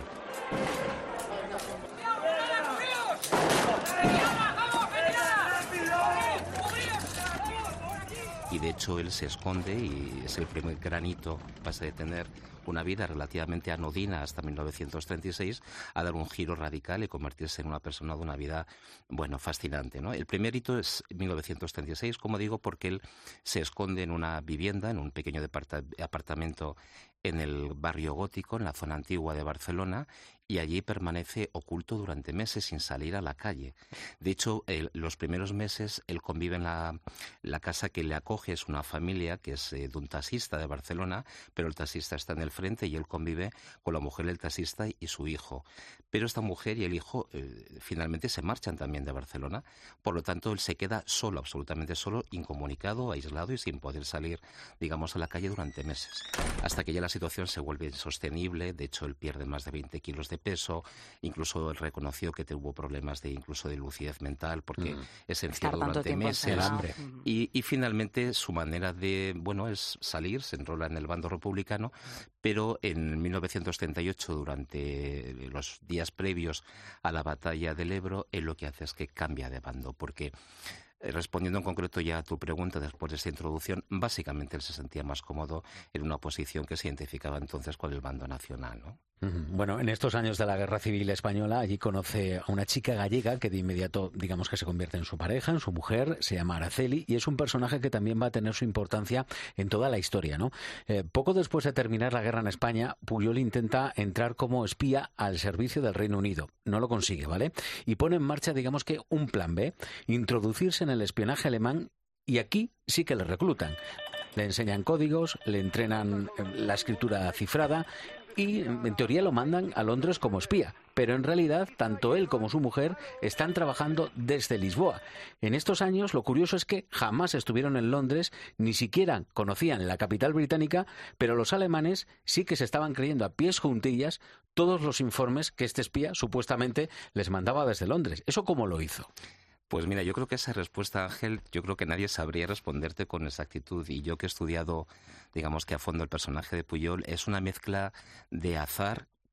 Y de hecho él se esconde y es el primer granito, pasa de tener una vida relativamente anodina hasta mil novecientos treinta y seis a dar un giro radical y convertirse en una persona de una vida, bueno, fascinante, ¿no? El primer hito es mil novecientos treinta y seis, como digo, porque él se esconde en una vivienda, en un pequeño apartamento en el barrio gótico, en la zona antigua de Barcelona, y allí permanece oculto durante meses sin salir a la calle. De hecho, el, los primeros meses él convive en la, la casa que le acoge, es una familia que es eh, de un taxista de Barcelona, pero el taxista está en el frente y él convive con la mujer del taxista y su hijo. Pero esta mujer y el hijo eh, finalmente se marchan también de Barcelona, por lo tanto él se queda solo, absolutamente solo, incomunicado, aislado y sin poder salir, digamos, a la calle durante meses. Hasta que ya la situación se vuelve insostenible. De hecho él pierde más de veinte kilos de peso, incluso él reconoció que tuvo problemas de incluso de lucidez mental porque mm. es encierro durante meses. Y, y finalmente su manera de, bueno, es salir, se enrola en el bando republicano, pero en mil novecientos treinta y ocho, durante los días previos a la batalla del Ebro, él lo que hace es que cambia de bando, porque respondiendo en concreto ya a tu pregunta después de esta introducción, básicamente él se sentía más cómodo en una posición que se identificaba entonces con el bando nacional, ¿no? Bueno, en estos años de la Guerra Civil Española, allí conoce a una chica gallega que de inmediato, digamos que se convierte en su pareja, en su mujer, se llama Araceli, y es un personaje que también va a tener su importancia en toda la historia, ¿no? Eh, poco después de terminar la guerra en España, Pujol intenta entrar como espía al servicio del Reino Unido. No lo consigue, ¿vale? Y pone en marcha, digamos que un plan B, introducirse en el espionaje alemán, y aquí sí que le reclutan. Le enseñan códigos, le entrenan la escritura cifrada y en teoría lo mandan a Londres como espía, pero en realidad tanto él como su mujer están trabajando desde Lisboa. En estos años lo curioso es que jamás estuvieron en Londres, ni siquiera conocían la capital británica, pero los alemanes sí que se estaban creyendo a pies juntillas todos los informes que este espía supuestamente les mandaba desde Londres. ¿Eso cómo lo hizo? Pues mira, yo creo que esa respuesta, Ángel, yo creo que nadie sabría responderte con exactitud. Y yo que he estudiado, digamos que a fondo el personaje de Pujol, es una mezcla de azar,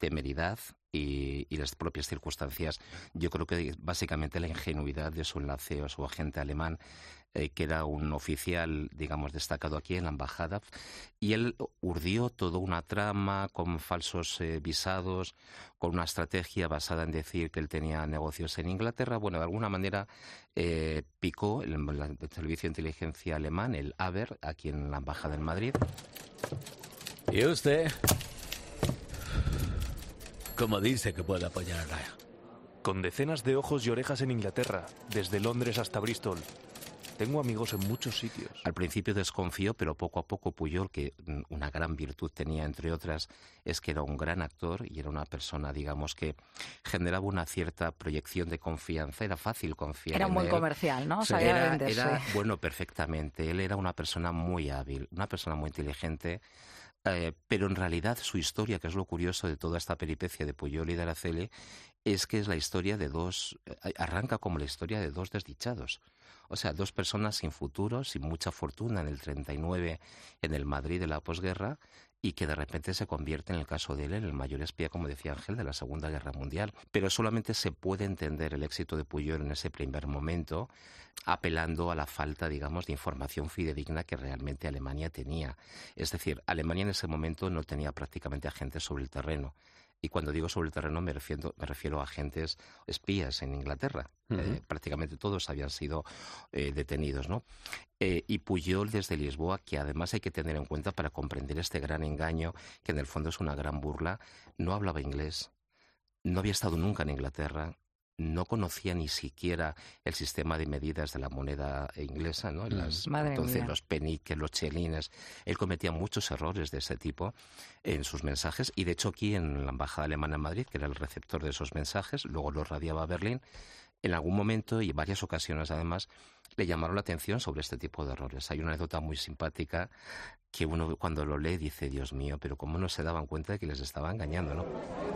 temeridad y, y las propias circunstancias. Yo creo que básicamente la ingenuidad de su enlace o su agente alemán, eh, que era un oficial, digamos, destacado aquí en la embajada, y él urdió toda una trama con falsos eh, visados, con una estrategia basada en decir que él tenía negocios en Inglaterra. Bueno, de alguna manera eh, picó el, el, el servicio de inteligencia alemán, el A B E R, aquí en la embajada en Madrid. ¿Y usted cómo dice que puede apoyar a Raya? Con decenas de ojos y orejas en Inglaterra, desde Londres hasta Bristol. Tengo amigos en muchos sitios. Al principio desconfió, pero poco a poco Pujol, que una gran virtud tenía, entre otras, es que era un gran actor y era una persona, digamos, que generaba una cierta proyección de confianza. Era fácil confiar Era en un buen él. comercial, ¿no? Sí. Sabía Era, venderse. era, bueno, perfectamente. Él era una persona muy hábil, una persona muy inteligente. Eh, pero en realidad su historia, que es lo curioso de toda esta peripecia de Pujol y de Araceli, es que es la historia de dos, eh, arranca como la historia de dos desdichados. O sea, dos personas sin futuro, sin mucha fortuna en el treinta y nueve en el Madrid de la posguerra, y que de repente se convierte en el caso de él en el mayor espía, como decía Ángel, de la Segunda Guerra Mundial. Pero solamente se puede entender el éxito de Pujol en ese primer momento apelando a la falta, digamos, de información fidedigna que realmente Alemania tenía. Es decir, Alemania en ese momento no tenía prácticamente agentes sobre el terreno. Y cuando digo sobre el terreno me refiero, me refiero a agentes espías en Inglaterra. Uh-huh. Eh, prácticamente todos habían sido eh, detenidos, ¿no? Eh, y Pujol desde Lisboa, que además hay que tener en cuenta para comprender este gran engaño, que en el fondo es una gran burla, no hablaba inglés, no había estado nunca en Inglaterra, no conocía ni siquiera el sistema de medidas de la moneda inglesa, ¿no? Las, entonces mía. Los peniques, los chelines. Él cometía muchos errores de ese tipo en sus mensajes, y de hecho aquí en la embajada alemana en Madrid, que era el receptor de esos mensajes, luego los radiaba a Berlín, en algún momento y en varias ocasiones además le llamaron la atención sobre este tipo de errores. Hay una anécdota muy simpática que uno cuando lo lee dice, Dios mío, pero cómo no se daban cuenta de que les estaba engañando, ¿no?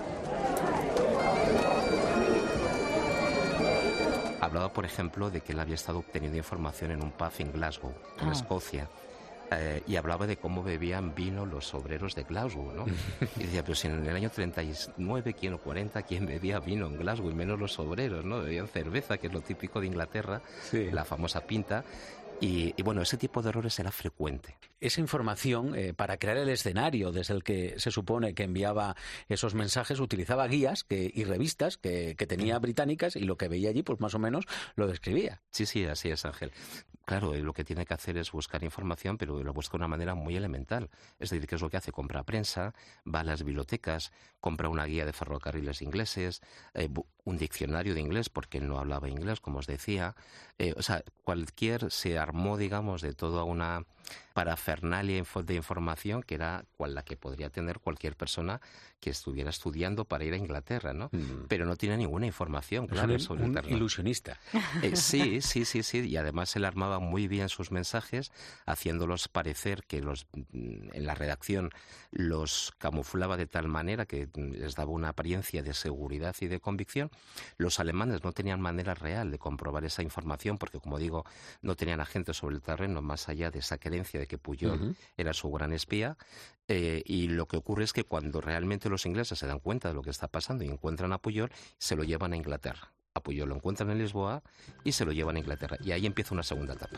Hablaba, por ejemplo, de que él había estado obteniendo información en un pub en Glasgow, en ah. Escocia, eh, y hablaba de cómo bebían vino los obreros de Glasgow, ¿no? Y decía, pero si en el año treinta y nueve, ¿quién o cuarenta, quién bebía vino en Glasgow? Y menos los obreros, ¿no? Bebían cerveza, que es lo típico de Inglaterra, sí. La famosa pinta. Y, y bueno, ese tipo de errores era frecuente. Esa información, eh, para crear el escenario desde el que se supone que enviaba esos mensajes, utilizaba guías que, y revistas que, que tenía británicas, y lo que veía allí, pues más o menos lo describía. Sí, sí, así es, Ángel. Claro, lo que tiene que hacer es buscar información, pero lo busca de una manera muy elemental. Es decir, ¿qué es lo que hace? Compra prensa, va a las bibliotecas, compra una guía de ferrocarriles ingleses, eh, un diccionario de inglés, porque él no hablaba inglés, como os decía. Eh, o sea, cualquier... se armó, digamos, de toda una parafernalia de información que era cual la que podría tener cualquier persona que estuviera estudiando para ir a Inglaterra, ¿no? Mm. Pero no tiene ninguna información, claro, es un, sobre un el terreno. Ilusionista. Eh, sí, sí, sí, sí. Y además él armaba muy bien sus mensajes, haciéndolos parecer que los en la redacción los camuflaba de tal manera que les daba una apariencia de seguridad y de convicción. Los alemanes no tenían manera real de comprobar esa información porque, como digo, no tenían agentes sobre el terreno más allá de esa creencia de que Pujol uh-huh. era su gran espía. Eh, y lo que ocurre es que cuando realmente los ingleses se dan cuenta de lo que está pasando y encuentran a Pujol, se lo llevan a Inglaterra. A Pujol lo encuentran en Lisboa y se lo llevan a Inglaterra. Y ahí empieza una segunda etapa.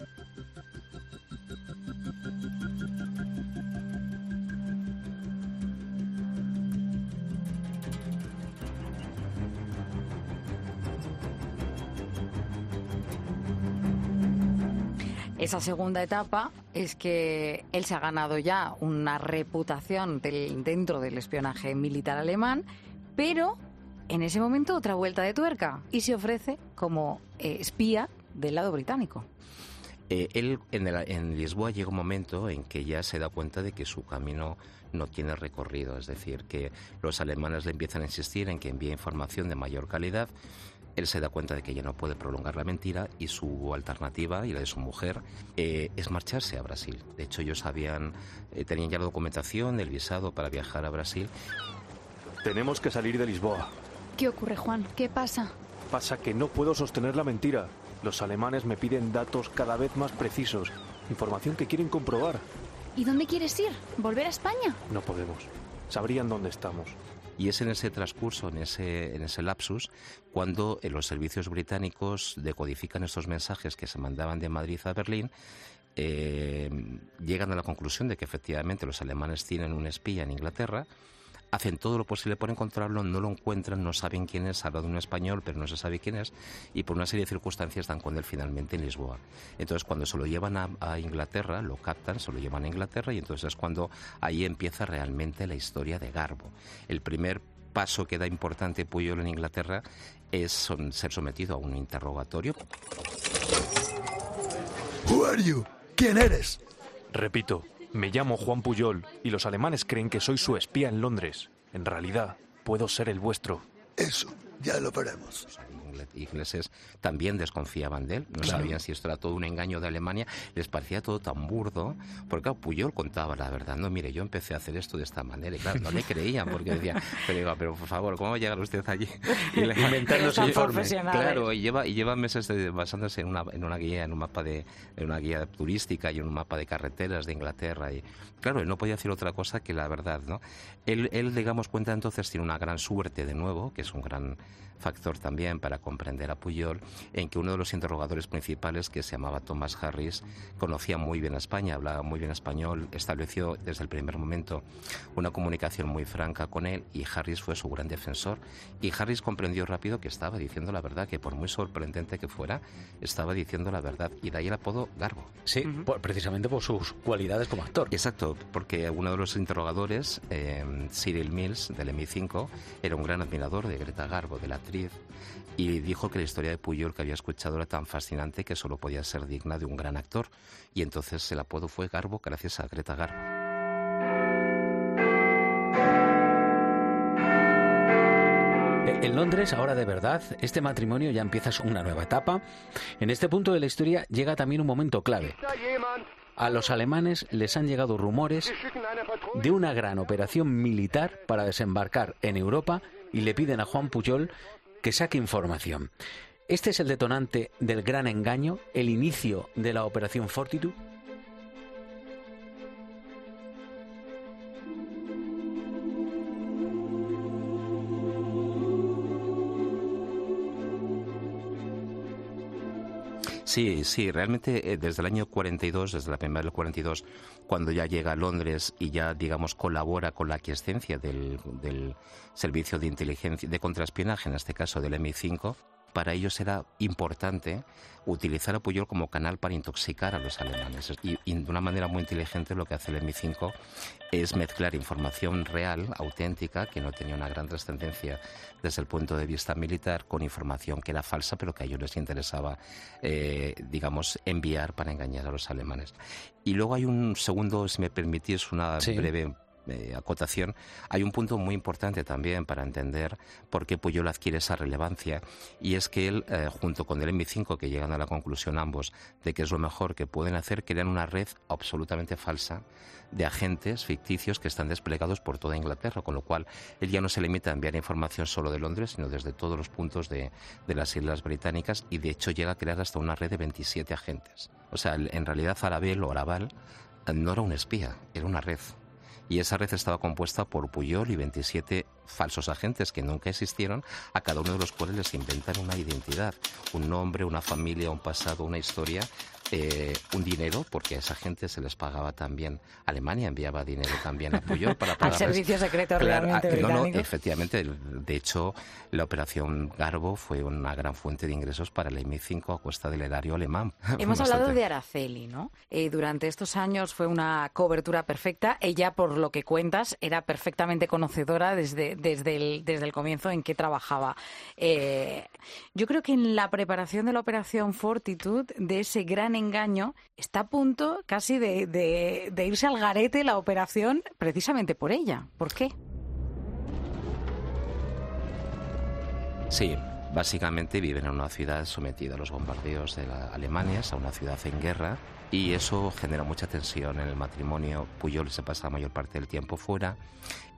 Esa segunda etapa es que él se ha ganado ya una reputación del, dentro del espionaje militar alemán, pero en ese momento otra vuelta de tuerca y se ofrece como eh, espía del lado británico. Eh, él en, el, en Lisboa llega un momento en que ya se da cuenta de que su camino no tiene recorrido, es decir, que los alemanes le empiezan a insistir en que envíe información de mayor calidad. Él se da cuenta de que ya no puede prolongar la mentira y su alternativa y la de su mujer eh, es marcharse a Brasil. De hecho, ellos habían eh, tenían ya la documentación, el visado para viajar a Brasil. Tenemos que salir de Lisboa. ¿Qué ocurre, Juan? ¿Qué pasa? Pasa que no puedo sostener la mentira. Los alemanes me piden datos cada vez más precisos, información que quieren comprobar. ¿Y dónde quieres ir? ¿Volver a España? No podemos. Sabrían dónde estamos. Y es en ese transcurso, en ese, en ese lapsus, cuando eh, los servicios británicos decodifican estos mensajes que se mandaban de Madrid a Berlín, eh, llegan a la conclusión de que efectivamente los alemanes tienen un espía en Inglaterra, hacen todo lo posible por encontrarlo, no lo encuentran, no saben quién es, habla de un español, pero no se sabe quién es, y por una serie de circunstancias dan con él finalmente en Lisboa. Entonces, cuando se lo llevan a, a Inglaterra, lo captan, se lo llevan a Inglaterra, y entonces es cuando ahí empieza realmente la historia de Garbo. El primer paso que da importante Pujol en Inglaterra es son, ser sometido a un interrogatorio. Who are you? ¿Quién eres? Repito. Me llamo Juan Pujol y los alemanes creen que soy su espía en Londres. En realidad, puedo ser el vuestro. Eso, ya lo veremos. Los ingleses también desconfiaban de él, no claro. sabían si esto era todo un engaño de Alemania, les parecía todo tan burdo, porque claro, Pujol contaba la verdad, no, mire, yo empecé a hacer esto de esta manera, y claro, no le creían, porque decían, pero iba, pero por favor, ¿cómo va a llegar usted allí? Y le inventando su informe. Claro, y lleva, y lleva meses de, basándose en una, en una guía, en un mapa de, en una guía turística y en un mapa de carreteras de Inglaterra, y claro, él no podía decir otra cosa que la verdad, ¿no? Él, él digamos, cuenta entonces, tiene una gran suerte de nuevo, que es un gran factor también para comprender a Pujol, en que uno de los interrogadores principales, que se llamaba Thomas Harris, conocía muy bien a España, hablaba muy bien español, estableció desde el primer momento una comunicación muy franca con él, y Harris fue su gran defensor, y Harris comprendió rápido que estaba diciendo la verdad, que por muy sorprendente que fuera, estaba diciendo la verdad, y de ahí el apodo Garbo. Sí, uh-huh. por, precisamente por sus cualidades como actor. Exacto, porque uno de los interrogadores, eh, Cyril Mills, del M I cinco, era un gran admirador de Greta Garbo, de la actriz, y dijo que la historia de Pujol que había escuchado era tan fascinante que solo podía ser digna de un gran actor, y entonces el apodo fue Garbo gracias a Greta Garbo. En Londres, ahora de verdad, este matrimonio ya empieza una nueva etapa. En este punto de la historia llega también un momento clave. A los alemanes les han llegado rumores de una gran operación militar para desembarcar en Europa, y le piden a Juan Pujol que saque información. ¿Este es el detonante del gran engaño, el inicio de la Operación Fortitude? Sí, sí, realmente eh, desde el año cuarenta y dos, desde la primavera del cuarenta y dos, cuando ya llega a Londres y ya, digamos, colabora con la aquiescencia del, del servicio de inteligencia, de contraespionaje, en este caso del M I cinco, para ellos era importante utilizar a Pujol como canal para intoxicar a los alemanes. Y, y de una manera muy inteligente lo que hace el M I cinco es mezclar información real, auténtica, que no tenía una gran trascendencia desde el punto de vista militar, con información que era falsa, pero que a ellos les interesaba, eh, digamos, enviar para engañar a los alemanes. Y luego hay un segundo, si me permitís, una sí. breve Eh, acotación, hay un punto muy importante también para entender por qué Pujol adquiere esa relevancia, y es que él, eh, junto con el M I cinco, que llegan a la conclusión ambos de que es lo mejor que pueden hacer, crean una red absolutamente falsa de agentes ficticios que están desplegados por toda Inglaterra, con lo cual él ya no se limita a enviar información solo de Londres, sino desde todos los puntos de, de las Islas Británicas, y de hecho llega a crear hasta una red de veintisiete agentes. O sea, en realidad Arabel o Arabal no era un espía, era una red. Y esa red estaba compuesta por Pujol y veintisiete falsos agentes que nunca existieron, a cada uno de los cuales les inventan una identidad, un nombre, una familia, un pasado, una historia, eh, un dinero, porque a esa gente se les pagaba también. Alemania enviaba dinero también a Pujol para pagarles. Al servicio secreto claro, realmente a, británico. No, no, efectivamente. De hecho, la operación Garbo fue una gran fuente de ingresos para el M I cinco a costa del erario alemán. Hemos hablado de Araceli, ¿no? Eh, durante estos años fue una cobertura perfecta. Ella, por lo que cuentas, era perfectamente conocedora desde, desde, el, desde el comienzo en que trabajaba. Eh, yo creo que en la preparación de la operación Fortitude, de ese gran engaño, está a punto casi de, de, de irse al garete la operación precisamente por ella. ¿Por qué? Sí, básicamente viven en una ciudad sometida a los bombardeos de la Alemania, a una ciudad en guerra, y eso genera mucha tensión en el matrimonio. Pujol se pasa la mayor parte del tiempo fuera.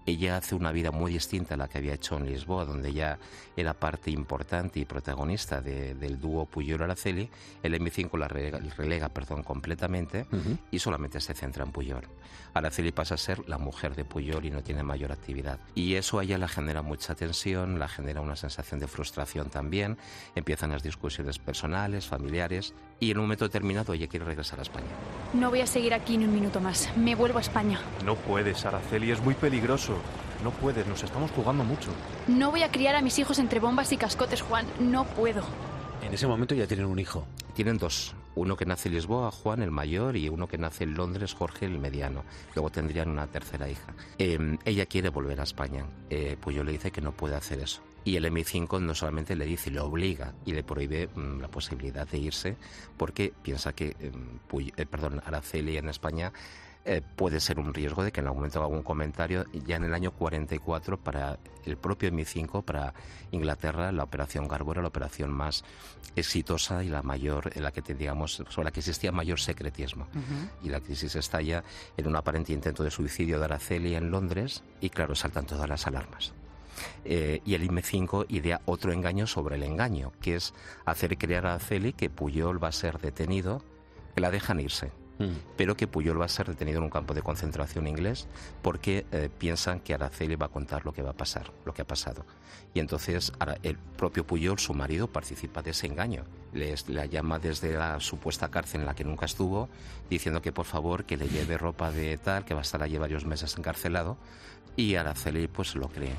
ella hace una vida muy distinta a la que había hecho en Lisboa, donde ella era parte importante y protagonista de, del dúo Pujol-Araceli. El eme cinco la relega, relega perdón, completamente uh-huh. y solamente se centra en Pujol. Araceli pasa a ser la mujer de Pujol y no tiene mayor actividad. Y eso a ella la genera mucha tensión, la genera una sensación de frustración también. Empiezan las discusiones personales, familiares, y en un momento determinado ella quiere regresar a España. No voy a seguir aquí ni un minuto más. Me vuelvo a España. No puedes, Araceli, es muy peligroso. No puedes, nos estamos jugando mucho. No voy a criar a mis hijos entre bombas y cascotes, Juan. No puedo. En ese momento ya tienen un hijo. Tienen dos. Uno que nace en Lisboa, Juan, el mayor, y uno que nace en Londres, Jorge, el mediano. Luego tendrían una tercera hija. Eh, ella quiere volver a España. Eh, Pujol le dice que no puede hacer eso. Y el eme cinco no solamente le dice, le obliga y le prohíbe mmm, la posibilidad de irse, porque piensa que eh, Puy, eh, perdón, Araceli en España eh, puede ser un riesgo de que en algún momento haga un comentario. Ya en el año cuarenta y cuatro, para el propio eme cinco, para Inglaterra, la operación Garbo era la operación más exitosa y la mayor, en la que digamos, sobre la que existía mayor secretismo. Uh-huh. Y la crisis estalla en un aparente intento de suicidio de Araceli en Londres y claro, saltan todas las alarmas. Eh, y el eme cinco idea otro engaño sobre el engaño, que es hacer creer a Araceli que Pujol va a ser detenido, que la dejan irse, mm. pero que Pujol va a ser detenido en un campo de concentración inglés porque eh, piensan que Araceli va a contar lo que va a pasar, lo que ha pasado. Y entonces el propio Pujol, su marido, participa de ese engaño. Le, le llama desde la supuesta cárcel en la que nunca estuvo, diciendo que por favor que le lleve ropa de tal, que va a estar allí varios meses encarcelado, y Araceli pues lo cree.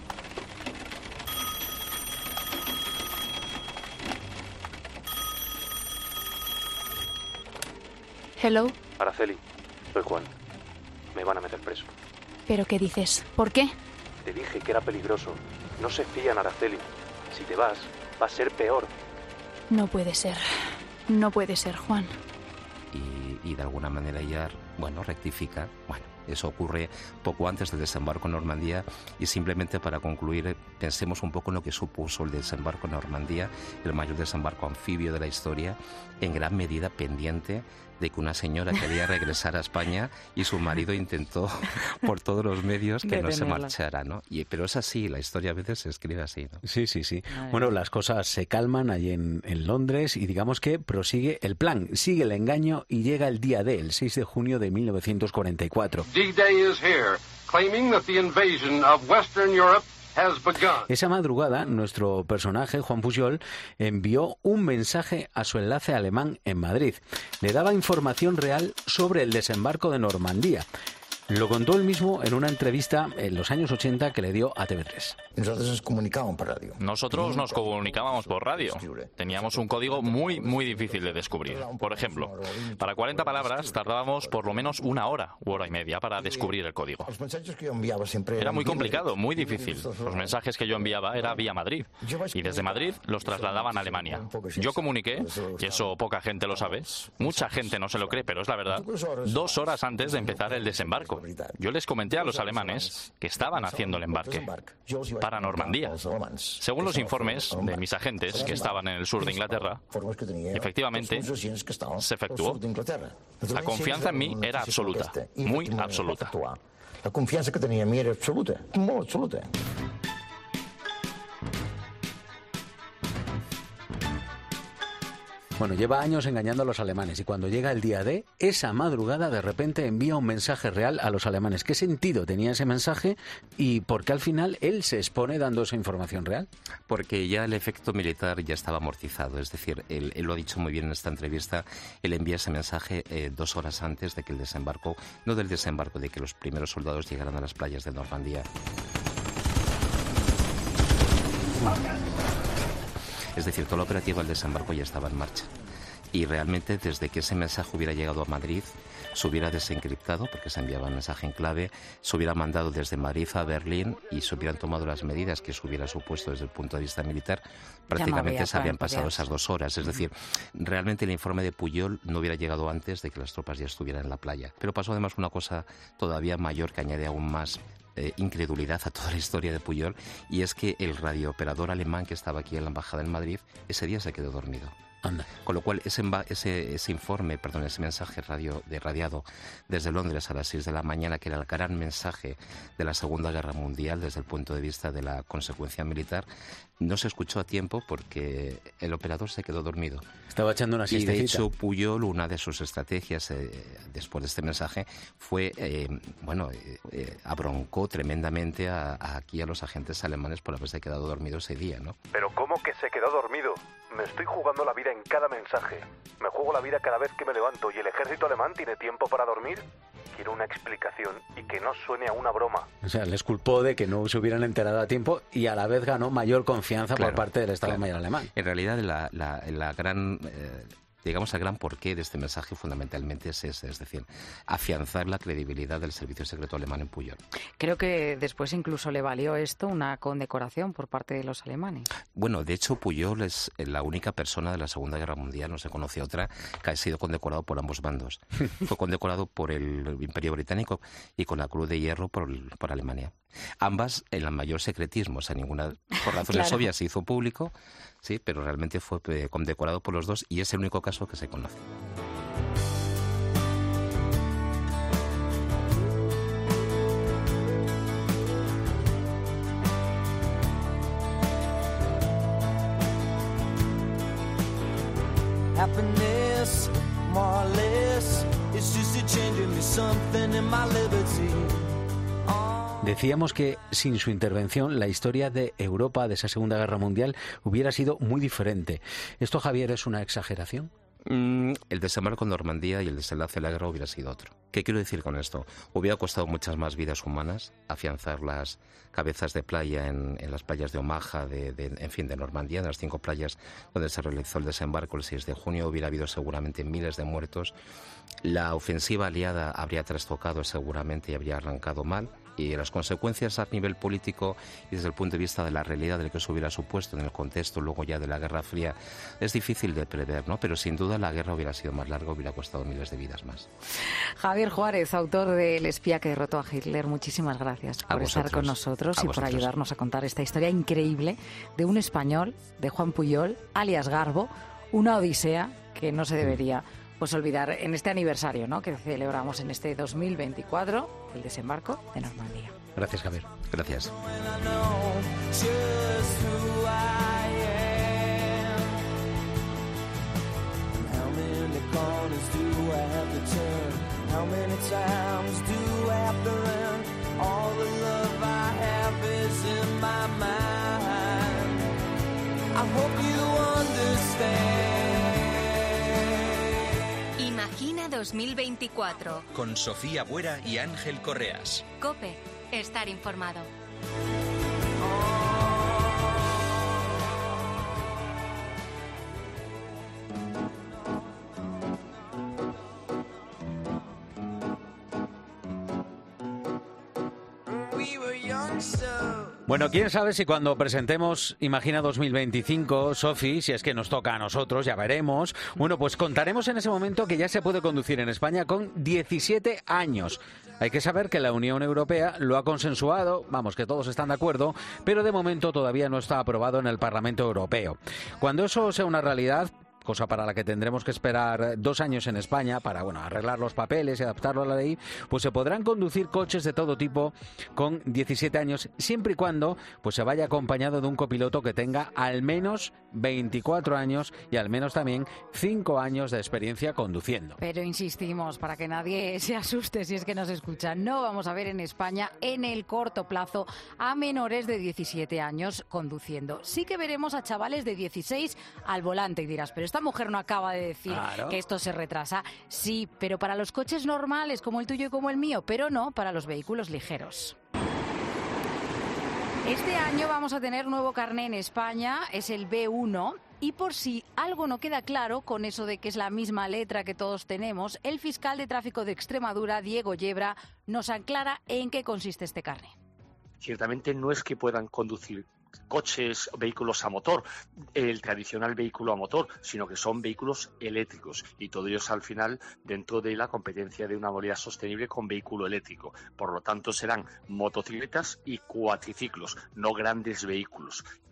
Hello. Araceli, soy Juan. Me van a meter preso. ¿Pero qué dices? ¿Por qué? Te dije que era peligroso. No se fían, Araceli. Si te vas, va a ser peor. No puede ser. No puede ser, Juan. Y, y de alguna manera ella, bueno, rectifica. Bueno, eso ocurre poco antes del desembarco en Normandía y simplemente para concluir, pensemos un poco en lo que supuso el desembarco en Normandía, el mayor desembarco anfibio de la historia, en gran medida pendiente de que una señora quería regresar a España y su marido intentó por todos los medios que no se marchara, ¿no? Y, pero es así, la historia a veces se escribe así, ¿no? Sí, sí, sí. Madre bueno, las cosas se calman allí en, en Londres y digamos que prosigue el plan, sigue el engaño y llega el día D, el seis de junio de mil novecientos cuarenta y cuatro. D-Day is here, claiming that the invasion of Western Europe has begun. Esa madrugada, nuestro personaje, Juan Pujol, envió un mensaje a su enlace alemán en Madrid. Le daba información real sobre el desembarco de Normandía. Lo contó él mismo en una entrevista en los años ochenta que le dio a T V tres. Nosotros nos comunicábamos por radio. Nosotros nos comunicábamos por radio. Teníamos un código muy, muy difícil de descubrir. Por ejemplo, para cuarenta palabras tardábamos por lo menos una hora u hora y media para descubrir el código. Era muy complicado, muy difícil. Los mensajes que yo enviaba era vía Madrid. Y desde Madrid los trasladaban a Alemania. Yo comuniqué, y eso poca gente lo sabe, mucha gente no se lo cree, pero es la verdad, dos horas antes de empezar el desembarco. Yo les comenté a los alemanes que estaban haciendo el embarque para Normandía. Según los informes de mis agentes que estaban en el sur de Inglaterra, efectivamente se efectuó. La confianza en mí era absoluta, muy absoluta. La confianza que tenía en mí era absoluta, muy absoluta. Bueno, lleva años engañando a los alemanes y cuando llega el día D, esa madrugada de repente envía un mensaje real a los alemanes. ¿Qué sentido tenía ese mensaje y por qué al final él se expone dando esa información real? Porque ya el efecto militar ya estaba amortizado, es decir, él, él lo ha dicho muy bien en esta entrevista, él envía ese mensaje eh, dos horas antes de que el desembarco, no del desembarco, de que los primeros soldados llegaran a las playas de Normandía. Es decir, toda la operativa del desembarco ya estaba en marcha. Y realmente, desde que ese mensaje hubiera llegado a Madrid, se hubiera desencriptado, porque se enviaba un mensaje en clave, se hubiera mandado desde Madrid a Berlín y se hubieran tomado las medidas que se hubiera supuesto desde el punto de vista militar, prácticamente se habían pasado esas dos horas. Es decir, realmente el informe de Pujol no hubiera llegado antes de que las tropas ya estuvieran en la playa. Pero pasó además una cosa todavía mayor que añade aún más Eh, incredulidad a toda la historia de Pujol, y es que el radiooperador alemán que estaba aquí en la embajada en Madrid ese día se quedó dormido. Anda. Con lo cual, ese, ese, ese informe, perdón, ese mensaje radio, de radiado desde Londres a las seis de la mañana, que era el gran mensaje de la Segunda Guerra Mundial desde el punto de vista de la consecuencia militar, no se escuchó a tiempo porque el operador se quedó dormido. Estaba echando una siestecita. Y de hecho Pujol, una de sus estrategias eh, después de este mensaje fue, eh, bueno, eh, eh, abroncó tremendamente a, a aquí a los agentes alemanes por haberse quedado dormido ese día, ¿no? Pero ¿cómo que se quedó dormido? Me estoy jugando la vida en cada mensaje. Me juego la vida cada vez que me levanto. ¿Y el ejército alemán tiene tiempo para dormir? Quiero una explicación y que no suene a una broma. O sea, les culpó de que no se hubieran enterado a tiempo y a la vez ganó mayor confianza claro, por parte del Estado claro. Mayor alemán. En realidad, la, la, la gran... Eh, digamos, el gran porqué de este mensaje fundamentalmente es ese, es decir, afianzar la credibilidad del servicio secreto alemán en Pujol. Creo que después incluso le valió esto una condecoración por parte de los alemanes. Bueno, de hecho, Pujol es la única persona de la Segunda Guerra Mundial, no se conoce otra, que ha sido condecorado por ambos bandos. Fue condecorado por el Imperio Británico y con la Cruz de Hierro por, por Alemania. Ambas en el mayor secretismo, o sea, ninguna, por razones claro. obvias, se hizo público, sí, pero realmente fue eh, condecorado por los dos y es el único caso que se conoce. Happiness, more or less, it's just a change in me, something in my liberty. Decíamos que sin su intervención la historia de Europa de esa Segunda Guerra Mundial hubiera sido muy diferente. ¿Esto, Javier, es una exageración? Mm, el desembarco en Normandía y el desenlace de la guerra hubiera sido otro. ¿Qué quiero decir con esto? Hubiera costado muchas más vidas humanas afianzar las cabezas de playa en, en las playas de Omaha, de, de, en fin, de Normandía, en las cinco playas donde se realizó el desembarco el seis de junio. Hubiera habido seguramente miles de muertos. La ofensiva aliada habría trastocado seguramente y habría arrancado mal. Y las consecuencias a nivel político y desde el punto de vista de la realidad de lo que se hubiera supuesto en el contexto luego ya de la Guerra Fría es difícil de prever, ¿no? Pero sin duda la guerra hubiera sido más larga, hubiera costado miles de vidas más. Javier Juárez, autor de El espía que derrotó a Hitler, muchísimas gracias por estar con nosotros y por ayudarnos a contar esta historia increíble de un español, de Juan Pujol, alias Garbo, una odisea que no se debería pues olvidar en este aniversario, ¿no?, que celebramos en este dos mil veinticuatro, el desembarco de Normandía. Gracias, Javier. Gracias. Imagina dos mil veinticuatro. Con Sofía Buera y Ángel Correas. COPE. Estar informado. Bueno, quién sabe si cuando presentemos Imagina dos mil veinticinco, Sofi, si es que nos toca a nosotros, ya veremos. Bueno, pues contaremos en ese momento que ya se puede conducir en España con diecisiete años. Hay que saber que la Unión Europea lo ha consensuado, vamos, que todos están de acuerdo, pero de momento todavía no está aprobado en el Parlamento Europeo. Cuando eso sea una realidad, cosa para la que tendremos que esperar dos años en España para, bueno, arreglar los papeles y adaptarlo a la ley, pues se podrán conducir coches de todo tipo con diecisiete años, siempre y cuando pues se vaya acompañado de un copiloto que tenga al menos veinticuatro años y al menos también cinco años de experiencia conduciendo. Pero insistimos, para que nadie se asuste si es que nos escucha, no vamos a ver en España en el corto plazo a menores de diecisiete años conduciendo. Sí que veremos a chavales de dieciséis al volante y dirás, pero esta mujer no acaba de decir claro. que esto se retrasa. Sí, pero para los coches normales como el tuyo y como el mío, pero no para los vehículos ligeros. Este año vamos a tener nuevo carné en España, es el B uno, y por si algo no queda claro con eso de que es la misma letra que todos tenemos, el fiscal de tráfico de Extremadura, Diego Yebra, nos aclara en qué consiste este carné. Ciertamente no es que puedan conducir coches, vehículos a motor, el tradicional vehículo a motor, sino que son vehículos eléctricos y todo ello es al final dentro de la competencia de una movilidad sostenible con vehículo eléctrico. Por lo tanto serán motocicletas y cuatriciclos, no grandes vehículos.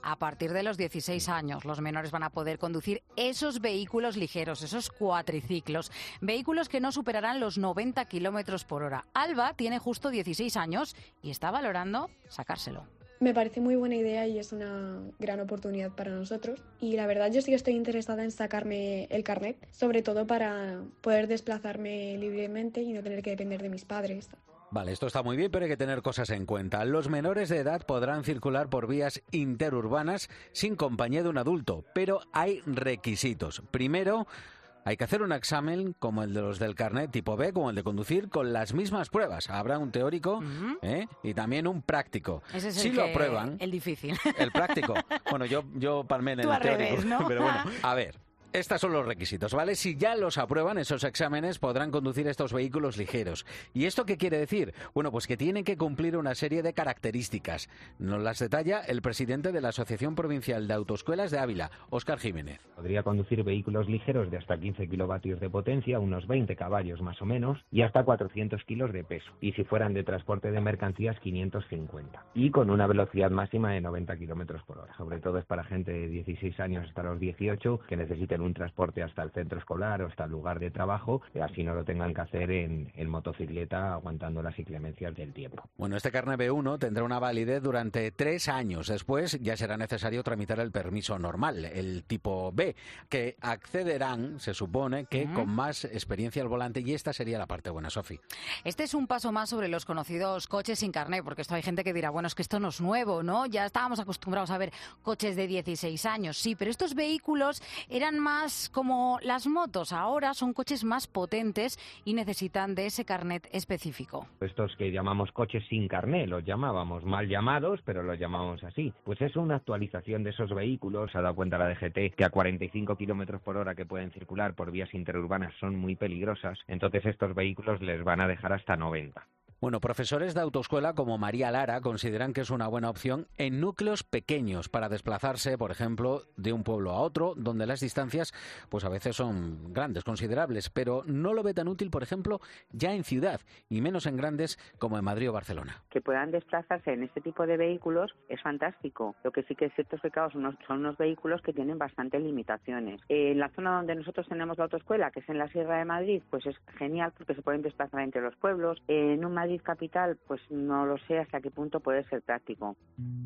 a partir de los dieciséis años. Los menores van a poder conducir esos vehículos ligeros, esos cuatriciclos, vehículos que no superarán los noventa kilómetros por hora. Alba tiene justo dieciséis años y está valorando sacárselo. Me parece muy buena idea y es una gran oportunidad para nosotros. Y la verdad yo sí que estoy interesada en sacarme el carnet, sobre todo para poder desplazarme libremente y no tener que depender de mis padres. Vale, esto está muy bien, pero hay que tener cosas en cuenta. Los menores de edad podrán circular por vías interurbanas sin compañía de un adulto, pero hay requisitos. Primero, hay que hacer un examen como el de los del carnet tipo B, como el de conducir, con las mismas pruebas. Habrá un teórico uh-huh. ¿eh? y también un práctico. Ese es si el lo que, aprueban, el difícil. El práctico. Bueno, yo, yo palmé en el Tú al teórico. revés, ¿no? Pero bueno, a ver. Estos son los requisitos, ¿vale? Si ya los aprueban esos exámenes, podrán conducir estos vehículos ligeros. ¿Y esto qué quiere decir? Bueno, pues que tienen que cumplir una serie de características. Nos las detalla el presidente de la Asociación Provincial de Autoescuelas de Ávila, Óscar Jiménez. Podría conducir vehículos ligeros de hasta quince kilovatios de potencia, unos veinte caballos más o menos, y hasta cuatrocientos kilos de peso. Y si fueran de transporte de mercancías, quinientos cincuenta. Y con una velocidad máxima de noventa kilómetros por hora. Sobre todo es para gente de dieciséis años hasta los dieciocho que necesiten un transporte hasta el centro escolar o hasta el lugar de trabajo, y así no lo tengan que hacer en, en motocicleta aguantando las inclemencias del tiempo. Bueno, este carnet B uno tendrá una validez durante tres años. Después ya será necesario tramitar el permiso normal, el tipo B, que accederán, se supone, que uh-huh. con más experiencia al volante, y esta sería la parte buena, Sofi. Este es un paso más sobre los conocidos coches sin carnet, porque esto hay gente que dirá, bueno, es que esto no es nuevo, ¿no? Ya estábamos acostumbrados a ver coches de dieciséis años, sí, pero estos vehículos eran más como las motos. Ahora son coches más potentes y necesitan de ese carnet específico. Estos que llamamos coches sin carnet, los llamábamos mal llamados, pero los llamamos así. Pues es una actualización de esos vehículos. Se ha dado cuenta la D G T que a cuarenta y cinco kilómetros por hora que pueden circular por vías interurbanas son muy peligrosas. Entonces estos vehículos les van a dejar hasta noventa. Bueno, profesores de autoescuela como María Lara consideran que es una buena opción en núcleos pequeños para desplazarse, por ejemplo, de un pueblo a otro, donde las distancias pues a veces son grandes, considerables, pero no lo ve tan útil, por ejemplo, ya en ciudad, y menos en grandes como en Madrid o Barcelona. Que puedan desplazarse en este tipo de vehículos es fantástico. Lo que sí que es cierto es que claro, son, unos, son unos vehículos que tienen bastantes limitaciones. En la zona donde nosotros tenemos la autoescuela, que es en la Sierra de Madrid, pues es genial porque se pueden desplazar entre los pueblos. En un Madrid capital, pues no lo sé hasta qué punto puede ser práctico.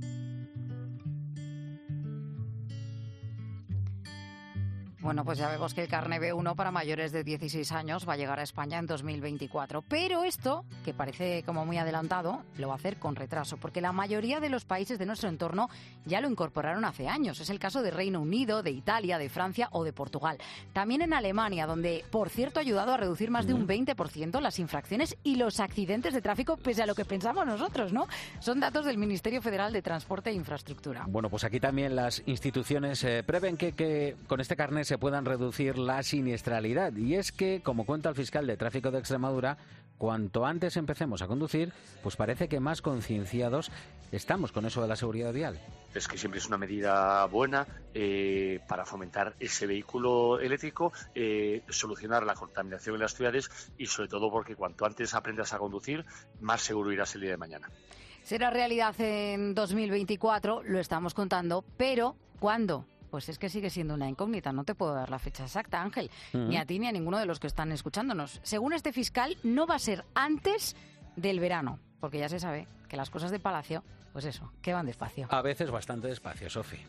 Bueno, pues ya vemos que el carnet B uno para mayores de dieciséis años va a llegar a España en dos mil veinticuatro. Pero esto, que parece como muy adelantado, lo va a hacer con retraso, porque la mayoría de los países de nuestro entorno ya lo incorporaron hace años. Es el caso de Reino Unido, de Italia, de Francia o de Portugal. También en Alemania, donde, por cierto, ha ayudado a reducir más de un veinte por ciento las infracciones y los accidentes de tráfico, pese a lo que pensamos nosotros, ¿no? Son datos del Ministerio Federal de Transporte e Infraestructura. Bueno, pues aquí también las instituciones eh, prevén que, que con este carnet se puedan reducir la siniestralidad. Y es que, como cuenta el fiscal de Tráfico de Extremadura, cuanto antes empecemos a conducir, pues parece que más concienciados estamos con eso de la seguridad vial. Es que siempre es una medida buena eh, para fomentar ese vehículo eléctrico, eh, solucionar la contaminación en las ciudades y sobre todo porque cuanto antes aprendas a conducir, más seguro irás el día de mañana. Será realidad en dos mil veinticuatro, lo estamos contando, pero ¿cuándo? Pues es que sigue siendo una incógnita, no te puedo dar la fecha exacta, Ángel, uh-huh. ni a ti ni a ninguno de los que están escuchándonos. Según este fiscal, no va a ser antes del verano, porque ya se sabe que las cosas de Palacio, pues eso, que van despacio. A veces bastante despacio, Sofi.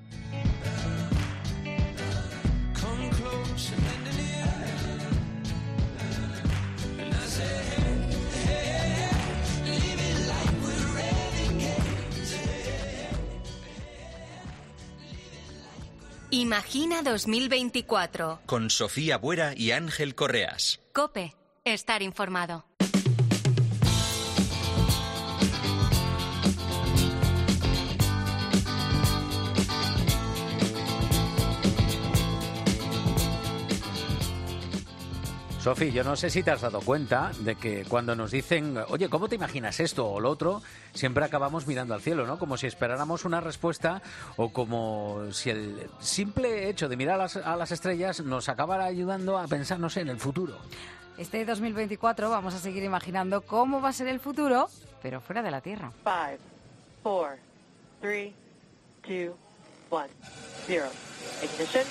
Imagina dos mil veinticuatro. Con Sofía Buera y Ángel Correas. COPE. Estar informado. Sofi, yo no sé si te has dado cuenta de que cuando nos dicen, oye, ¿cómo te imaginas esto o lo otro? Siempre acabamos mirando al cielo, ¿no? Como si esperáramos una respuesta o como si el simple hecho de mirar a las, a las estrellas nos acabara ayudando a pensar, no sé, en el futuro. Este dos mil veinticuatro vamos a seguir imaginando cómo va a ser el futuro, pero fuera de la Tierra. Five, four, three, two, one, zero. Ignition.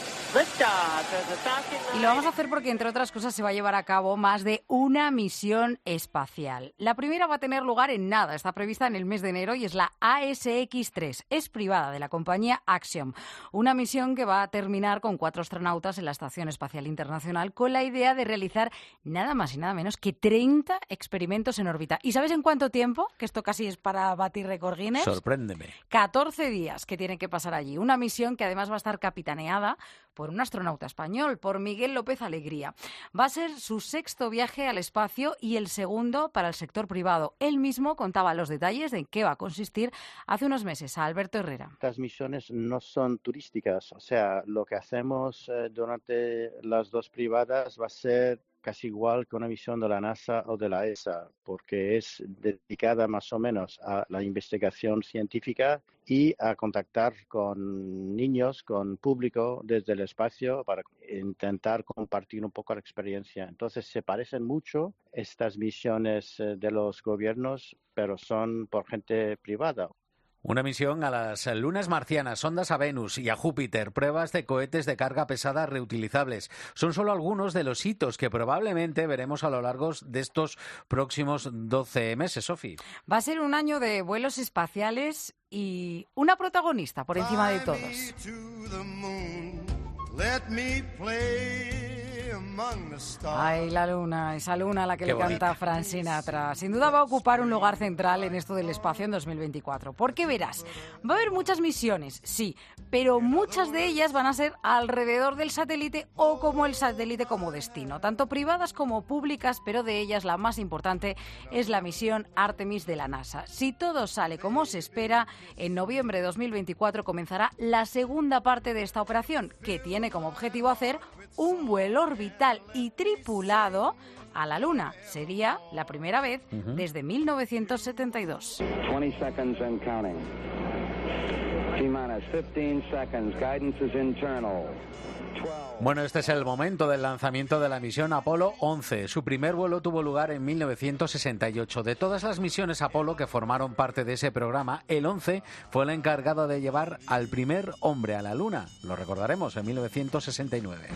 Y lo vamos a hacer porque, entre otras cosas, se va a llevar a cabo más de una misión espacial. La primera va a tener lugar en nada, está prevista en el mes de enero y es la A S X tres. Es privada, de la compañía Axiom. Una misión que va a terminar con cuatro astronautas en la Estación Espacial Internacional con la idea de realizar nada más y nada menos que treinta experimentos en órbita. ¿Y sabes en cuánto tiempo? Que esto casi es para batir récord Guinness. Sorpréndeme. catorce días que tienen que pasar allí. Una misión que además va a estar capitaneada por un astronauta español, por Miguel López Alegría. Va a ser su sexto viaje al espacio y el segundo para el sector privado. Él mismo contaba los detalles de en qué va a consistir hace unos meses a Alberto Herrera. Estas misiones no son turísticas, o sea, lo que hacemos eh, durante las dos privadas va a ser casi igual que una misión de la NASA o de la E S A, porque es dedicada más o menos a la investigación científica y a contactar con niños, con público desde el espacio para intentar compartir un poco la experiencia. Entonces se parecen mucho estas misiones de los gobiernos, pero son por gente privada. Una misión a las lunas marcianas, sondas a Venus y a Júpiter, pruebas de cohetes de carga pesada reutilizables. Son solo algunos de los hitos que probablemente veremos a lo largo de estos próximos doce meses, Sofi. Va a ser un año de vuelos espaciales y una protagonista por encima de todos. Ay, la luna, esa luna a la que Qué le bonita. canta Frank Sinatra. Sin duda va a ocupar un lugar central en esto del espacio en dos mil veinticuatro. Porque verás, va a haber muchas misiones, sí, pero muchas de ellas van a ser alrededor del satélite o como el satélite como destino, tanto privadas como públicas, pero de ellas la más importante es la misión Artemis de la NASA. Si todo sale como se espera, en noviembre de dos mil veinticuatro comenzará la segunda parte de esta operación, que tiene como objetivo hacer un vuelo orbital y tripulado a la Luna. Sería la primera vez uh-huh. desde mil novecientos setenta y dos. twenty seconds and counting. T-minus fifteen seconds. Guidance is internal. Bueno, este es el momento del lanzamiento de la misión Apolo once. Su primer vuelo tuvo lugar en mil novecientos sesenta y ocho. De todas las misiones Apolo que formaron parte de ese programa, el once fue el encargado de llevar al primer hombre a la Luna. Lo recordaremos, en mil novecientos sesenta y nueve.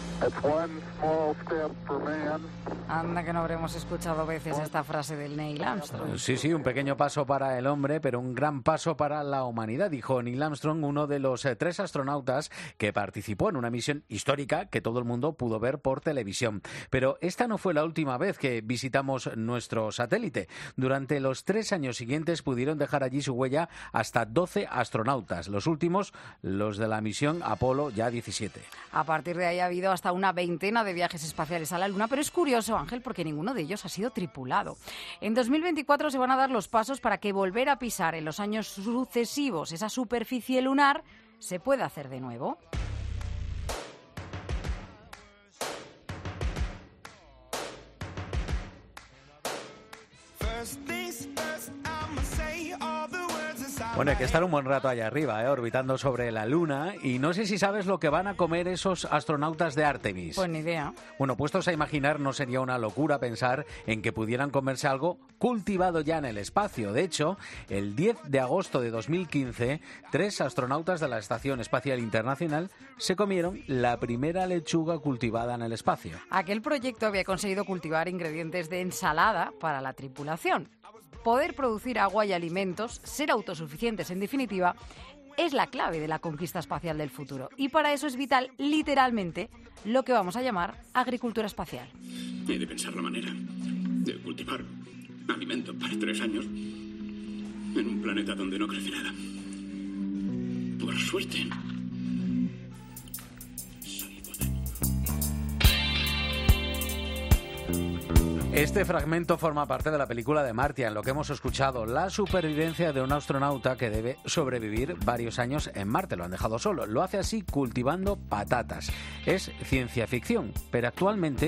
Anda que no habremos escuchado veces esta frase del Neil Armstrong. Sí, sí, un pequeño paso para el hombre, pero un gran paso para la humanidad, dijo Neil Armstrong, uno de los eh, tres astronautas que participó en una misión histórica que todo el mundo pudo ver por televisión. Pero esta no fue la última vez que visitamos nuestro satélite. Durante los tres años siguientes pudieron dejar allí su huella hasta doce astronautas. Los últimos, los de la misión Apolo ya diecisiete. A partir de ahí ha habido hasta una veintena de viajes espaciales a la Luna, pero es curioso, Ángel, porque ninguno de ellos ha sido tripulado. En dos mil veinticuatro se van a dar los pasos para que volver a pisar en los años sucesivos esa superficie lunar se pueda hacer de nuevo. Bueno, hay que estar un buen rato allá arriba, ¿eh? Orbitando sobre la Luna. Y no sé si sabes lo que van a comer esos astronautas de Artemis. Pues ni idea. Bueno, puestos a imaginar, no sería una locura pensar en que pudieran comerse algo cultivado ya en el espacio. De hecho, el diez de agosto de dos mil quince, tres astronautas de la Estación Espacial Internacional se comieron la primera lechuga cultivada en el espacio. Aquel proyecto había conseguido cultivar ingredientes de ensalada para la tripulación. Poder producir agua y alimentos, ser autosuficientes en definitiva, es la clave de la conquista espacial del futuro. Y para eso es vital, literalmente, lo que vamos a llamar agricultura espacial. He de pensar la manera de cultivar alimento para tres años en un planeta donde no crece nada. Por suerte. Este fragmento forma parte de la película de Martian, lo que hemos escuchado, la supervivencia de un astronauta que debe sobrevivir varios años en Marte. Lo han dejado solo. Lo hace así cultivando patatas. Es ciencia ficción, pero actualmente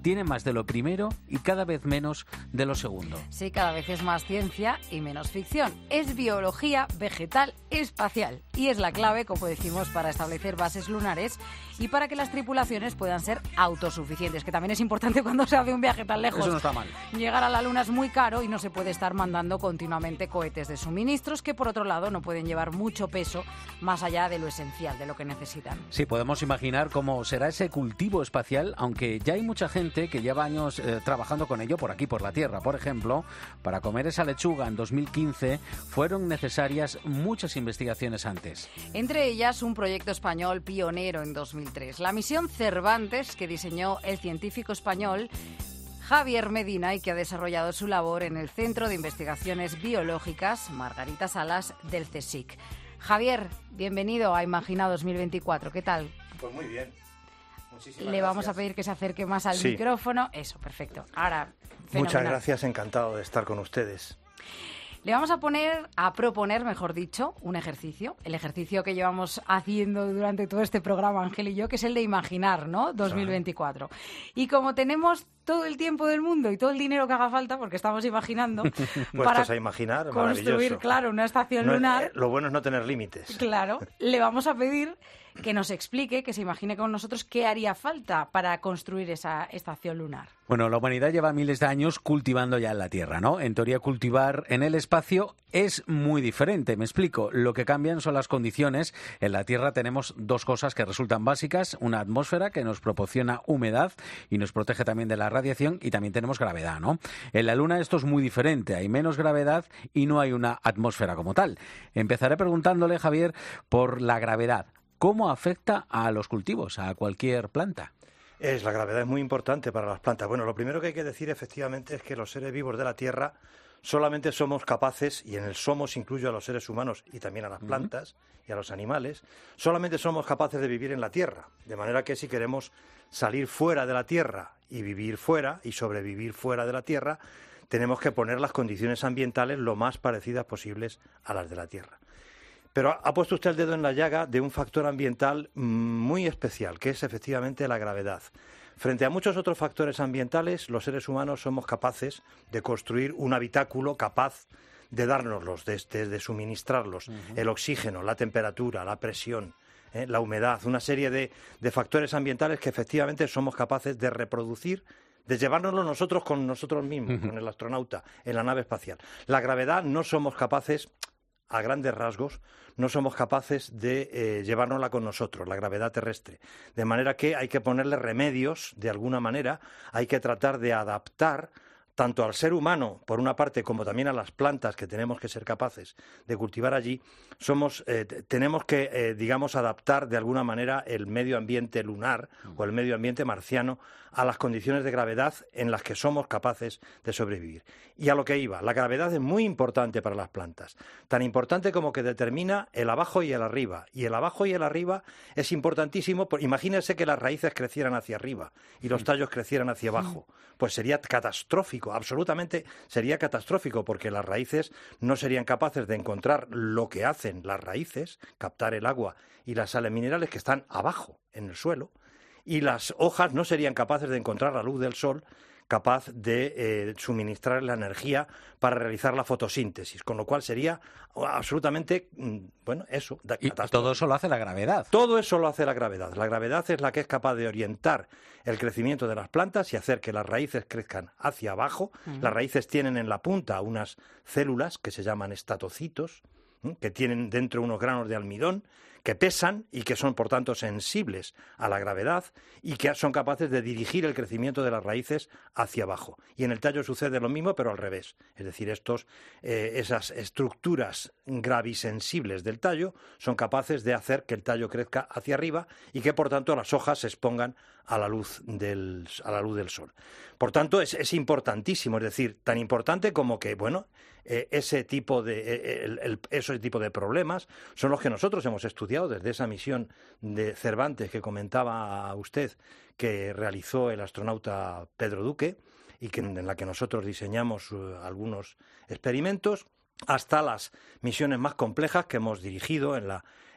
tiene más de lo primero y cada vez menos de lo segundo. Sí, cada vez es más ciencia y menos ficción. Es biología vegetal espacial y es la clave, como decimos, para establecer bases lunares y para que las tripulaciones puedan ser autosuficientes, que también es importante cuando se hace un viaje tan lejos. Eso no está mal. Llegar a la Luna es muy caro y no se puede estar mandando continuamente cohetes de suministros que, por otro lado, no pueden llevar mucho peso más allá de lo esencial, de lo que necesitan. Sí, podemos imaginar cómo será ese cultivo espacial, aunque ya hay mucha gente que lleva años eh, trabajando con ello por aquí, por la Tierra. Por ejemplo, para comer esa lechuga en dos mil quince fueron necesarias muchas investigaciones antes. Entre ellas, un proyecto español pionero en dos mil tres. La misión Cervantes, que diseñó el científico español Javier Medina y que ha desarrollado su labor en el Centro de Investigaciones Biológicas Margarita Salas del CSIC. Javier, bienvenido a Imagina dos mil veinticuatro. ¿Qué tal? Pues muy bien. Muchísimas Le vamos gracias. a pedir que se acerque más al sí. micrófono. Eso, perfecto. Ahora, fenomenal. Muchas gracias, encantado de estar con ustedes. Le vamos a poner, a proponer, mejor dicho, un ejercicio. El ejercicio que llevamos haciendo durante todo este programa, Ángel y yo, que es el de imaginar, ¿no? dos mil veinticuatro. Y como tenemos todo el tiempo del mundo y todo el dinero que haga falta, porque estamos imaginando, para a imaginar, construir, claro, una estación no, lunar. Eh, lo bueno es no tener límites. Claro, le vamos a pedir que nos explique, que se imagine con nosotros qué haría falta para construir esa estación lunar. Bueno, la humanidad lleva miles de años cultivando ya en la Tierra, ¿no? En teoría, cultivar en el espacio es muy diferente, me explico. Lo que cambian son las condiciones. En la Tierra tenemos dos cosas que resultan básicas. Una atmósfera que nos proporciona humedad y nos protege también de la radiación, y también tenemos gravedad, ¿no? En la Luna esto es muy diferente. Hay menos gravedad y no hay una atmósfera como tal. Empezaré preguntándole, Javier, por la gravedad. ¿Cómo afecta a los cultivos, a cualquier planta? Es, la gravedad es muy importante para las plantas. Bueno, lo primero que hay que decir efectivamente es que los seres vivos de la Tierra solamente somos capaces, y en el somos incluyo a los seres humanos y también a las plantas y a los animales, solamente somos capaces de vivir en la Tierra. De manera que si queremos salir fuera de la Tierra y vivir fuera y sobrevivir fuera de la Tierra, tenemos que poner las condiciones ambientales lo más parecidas posibles a las de la Tierra. Pero ha puesto usted el dedo en la llaga de un factor ambiental muy especial, que es efectivamente la gravedad. Frente a muchos otros factores ambientales, los seres humanos somos capaces de construir un habitáculo capaz de dárnoslos, de, de, de suministrarlos, uh-huh. el oxígeno, la temperatura, la presión, eh, la humedad, una serie de, de factores ambientales que efectivamente somos capaces de reproducir, de llevárnoslo nosotros con nosotros mismos, uh-huh. con el astronauta, en la nave espacial. La gravedad no somos capaces, a grandes rasgos, no somos capaces de eh, llevárnosla con nosotros, la gravedad terrestre. De manera que hay que ponerle remedios, de alguna manera, hay que tratar de adaptar tanto al ser humano, por una parte, como también a las plantas que tenemos que ser capaces de cultivar allí. Somos, eh, tenemos que, eh, digamos, adaptar de alguna manera el medio ambiente lunar o el medio ambiente marciano a las condiciones de gravedad en las que somos capaces de sobrevivir. Y a lo que iba, la gravedad es muy importante para las plantas, tan importante como que determina el abajo y el arriba. Y el abajo y el arriba es importantísimo. Imagínense que las raíces crecieran hacia arriba y los tallos crecieran hacia abajo. Pues sería catastrófico, absolutamente sería catastrófico, porque las raíces no serían capaces de encontrar lo que hacen las raíces, captar el agua y las sales minerales que están abajo, en el suelo, y las hojas no serían capaces de encontrar la luz del sol capaz de eh, suministrar la energía para realizar la fotosíntesis, con lo cual sería absolutamente, bueno, eso. Y todo eso lo hace la gravedad. Todo eso lo hace la gravedad. La gravedad es la que es capaz de orientar el crecimiento de las plantas y hacer que las raíces crezcan hacia abajo. Uh-huh. Las raíces tienen en la punta unas células que se llaman estatocitos, ¿eh? que tienen dentro unos granos de almidón, que pesan y que son, por tanto, sensibles a la gravedad y que son capaces de dirigir el crecimiento de las raíces hacia abajo. Y en el tallo sucede lo mismo, pero al revés. Es decir, estos, eh, esas estructuras gravisensibles del tallo son capaces de hacer que el tallo crezca hacia arriba y que, por tanto, las hojas se expongan a la luz del, a la luz del sol. Por tanto, es, es importantísimo, es decir, tan importante como que, bueno, eh, ese tipo de eh, el, el, ese tipo de problemas son los que nosotros hemos estudiado desde esa misión de Cervantes que comentaba usted, que realizó el astronauta Pedro Duque y que, en la que nosotros diseñamos uh, algunos experimentos, hasta las misiones más complejas que hemos dirigido en la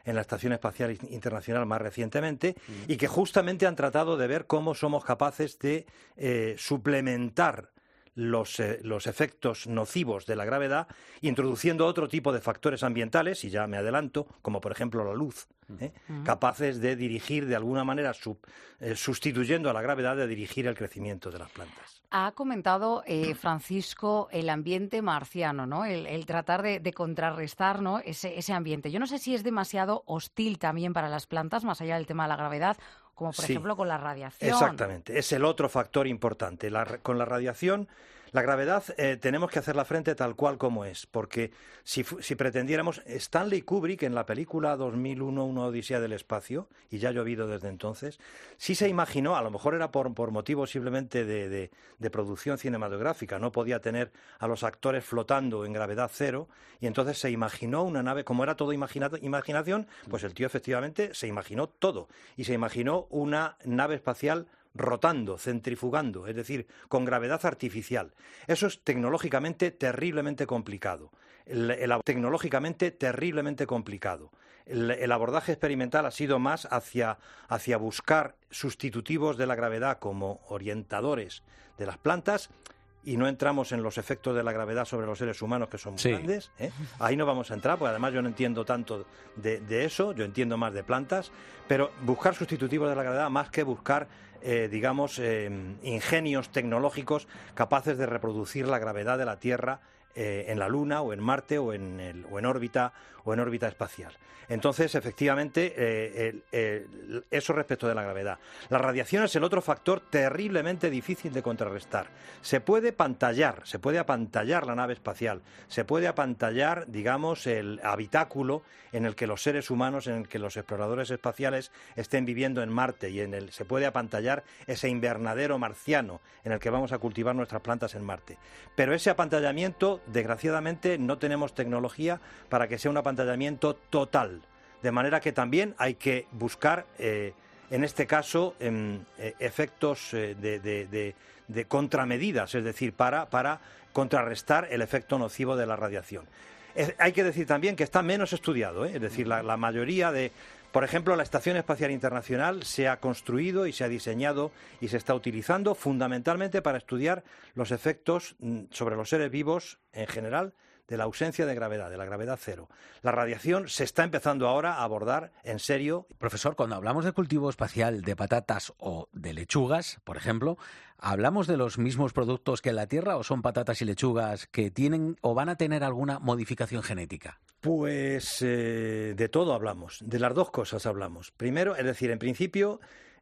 en la Estación Espacial Internacional más recientemente, mm. y que justamente han tratado de ver cómo somos capaces de eh, suplementar Los, eh, los efectos nocivos de la gravedad, introduciendo otro tipo de factores ambientales, y ya me adelanto, como por ejemplo la luz, ¿eh? uh-huh. capaces de dirigir de alguna manera, sub, eh, sustituyendo a la gravedad, de dirigir el crecimiento de las plantas. Ha comentado eh, Francisco el ambiente marciano, ¿no? El, el tratar de, de contrarrestar, ¿no? ese, ese ambiente. Yo no sé si es demasiado hostil también para las plantas, más allá del tema de la gravedad, como por sí, ejemplo con la radiación. Exactamente, es el otro factor importante. La, con la radiación, la gravedad eh, tenemos que hacerla frente tal cual como es, porque si, si pretendiéramos, Stanley Kubrick en la película dos mil uno, Una odisea del espacio, y ya ha llovido desde entonces, sí se imaginó, a lo mejor era por, por motivos simplemente de, de, de producción cinematográfica, no podía tener a los actores flotando en gravedad cero, y entonces se imaginó una nave, como era todo imagina, imaginación, pues el tío efectivamente se imaginó todo, y se imaginó una nave espacial rotando, centrifugando, es decir, con gravedad artificial. Eso es tecnológicamente terriblemente complicado. El, el, tecnológicamente terriblemente complicado. El, el abordaje experimental ha sido más hacia, hacia buscar sustitutivos de la gravedad como orientadores de las plantas, y no entramos en los efectos de la gravedad sobre los seres humanos, que son muy sí. grandes, ¿eh? Ahí no vamos a entrar, porque además yo no entiendo tanto de, de eso, yo entiendo más de plantas, pero buscar sustitutivos de la gravedad más que buscar, eh, digamos, eh, ingenios tecnológicos capaces de reproducir la gravedad de la Tierra eh, en la Luna o en Marte o en, el, o en órbita o en órbita espacial. Entonces, efectivamente, eh, el, el, eso respecto de la gravedad. La radiación es el otro factor terriblemente difícil de contrarrestar. Se puede pantallar, se puede apantallar la nave espacial, se puede apantallar, digamos, el habitáculo en el que los seres humanos, en el que los exploradores espaciales estén viviendo en Marte, y en el se puede apantallar ese invernadero marciano en el que vamos a cultivar nuestras plantas en Marte. Pero ese apantallamiento, desgraciadamente, no tenemos tecnología para que sea un apantallamiento total. De manera que también hay que buscar, eh, en este caso, eh, efectos eh, de, de, de, de contramedidas, es decir, para, para contrarrestar el efecto nocivo de la radiación. Eh, hay que decir también que está menos estudiado, ¿eh? Es decir, la, la mayoría de... Por ejemplo, la Estación Espacial Internacional se ha construido y se ha diseñado y se está utilizando fundamentalmente para estudiar los efectos sobre los seres vivos en general de la ausencia de gravedad, de la gravedad cero. La radiación se está empezando ahora a abordar en serio. Profesor, cuando hablamos de cultivo espacial de patatas o de lechugas, por ejemplo, ¿hablamos de los mismos productos que en la Tierra o son patatas y lechugas que tienen o van a tener alguna modificación genética? Pues eh, de todo hablamos, de las dos cosas hablamos. Primero, es decir, en principio,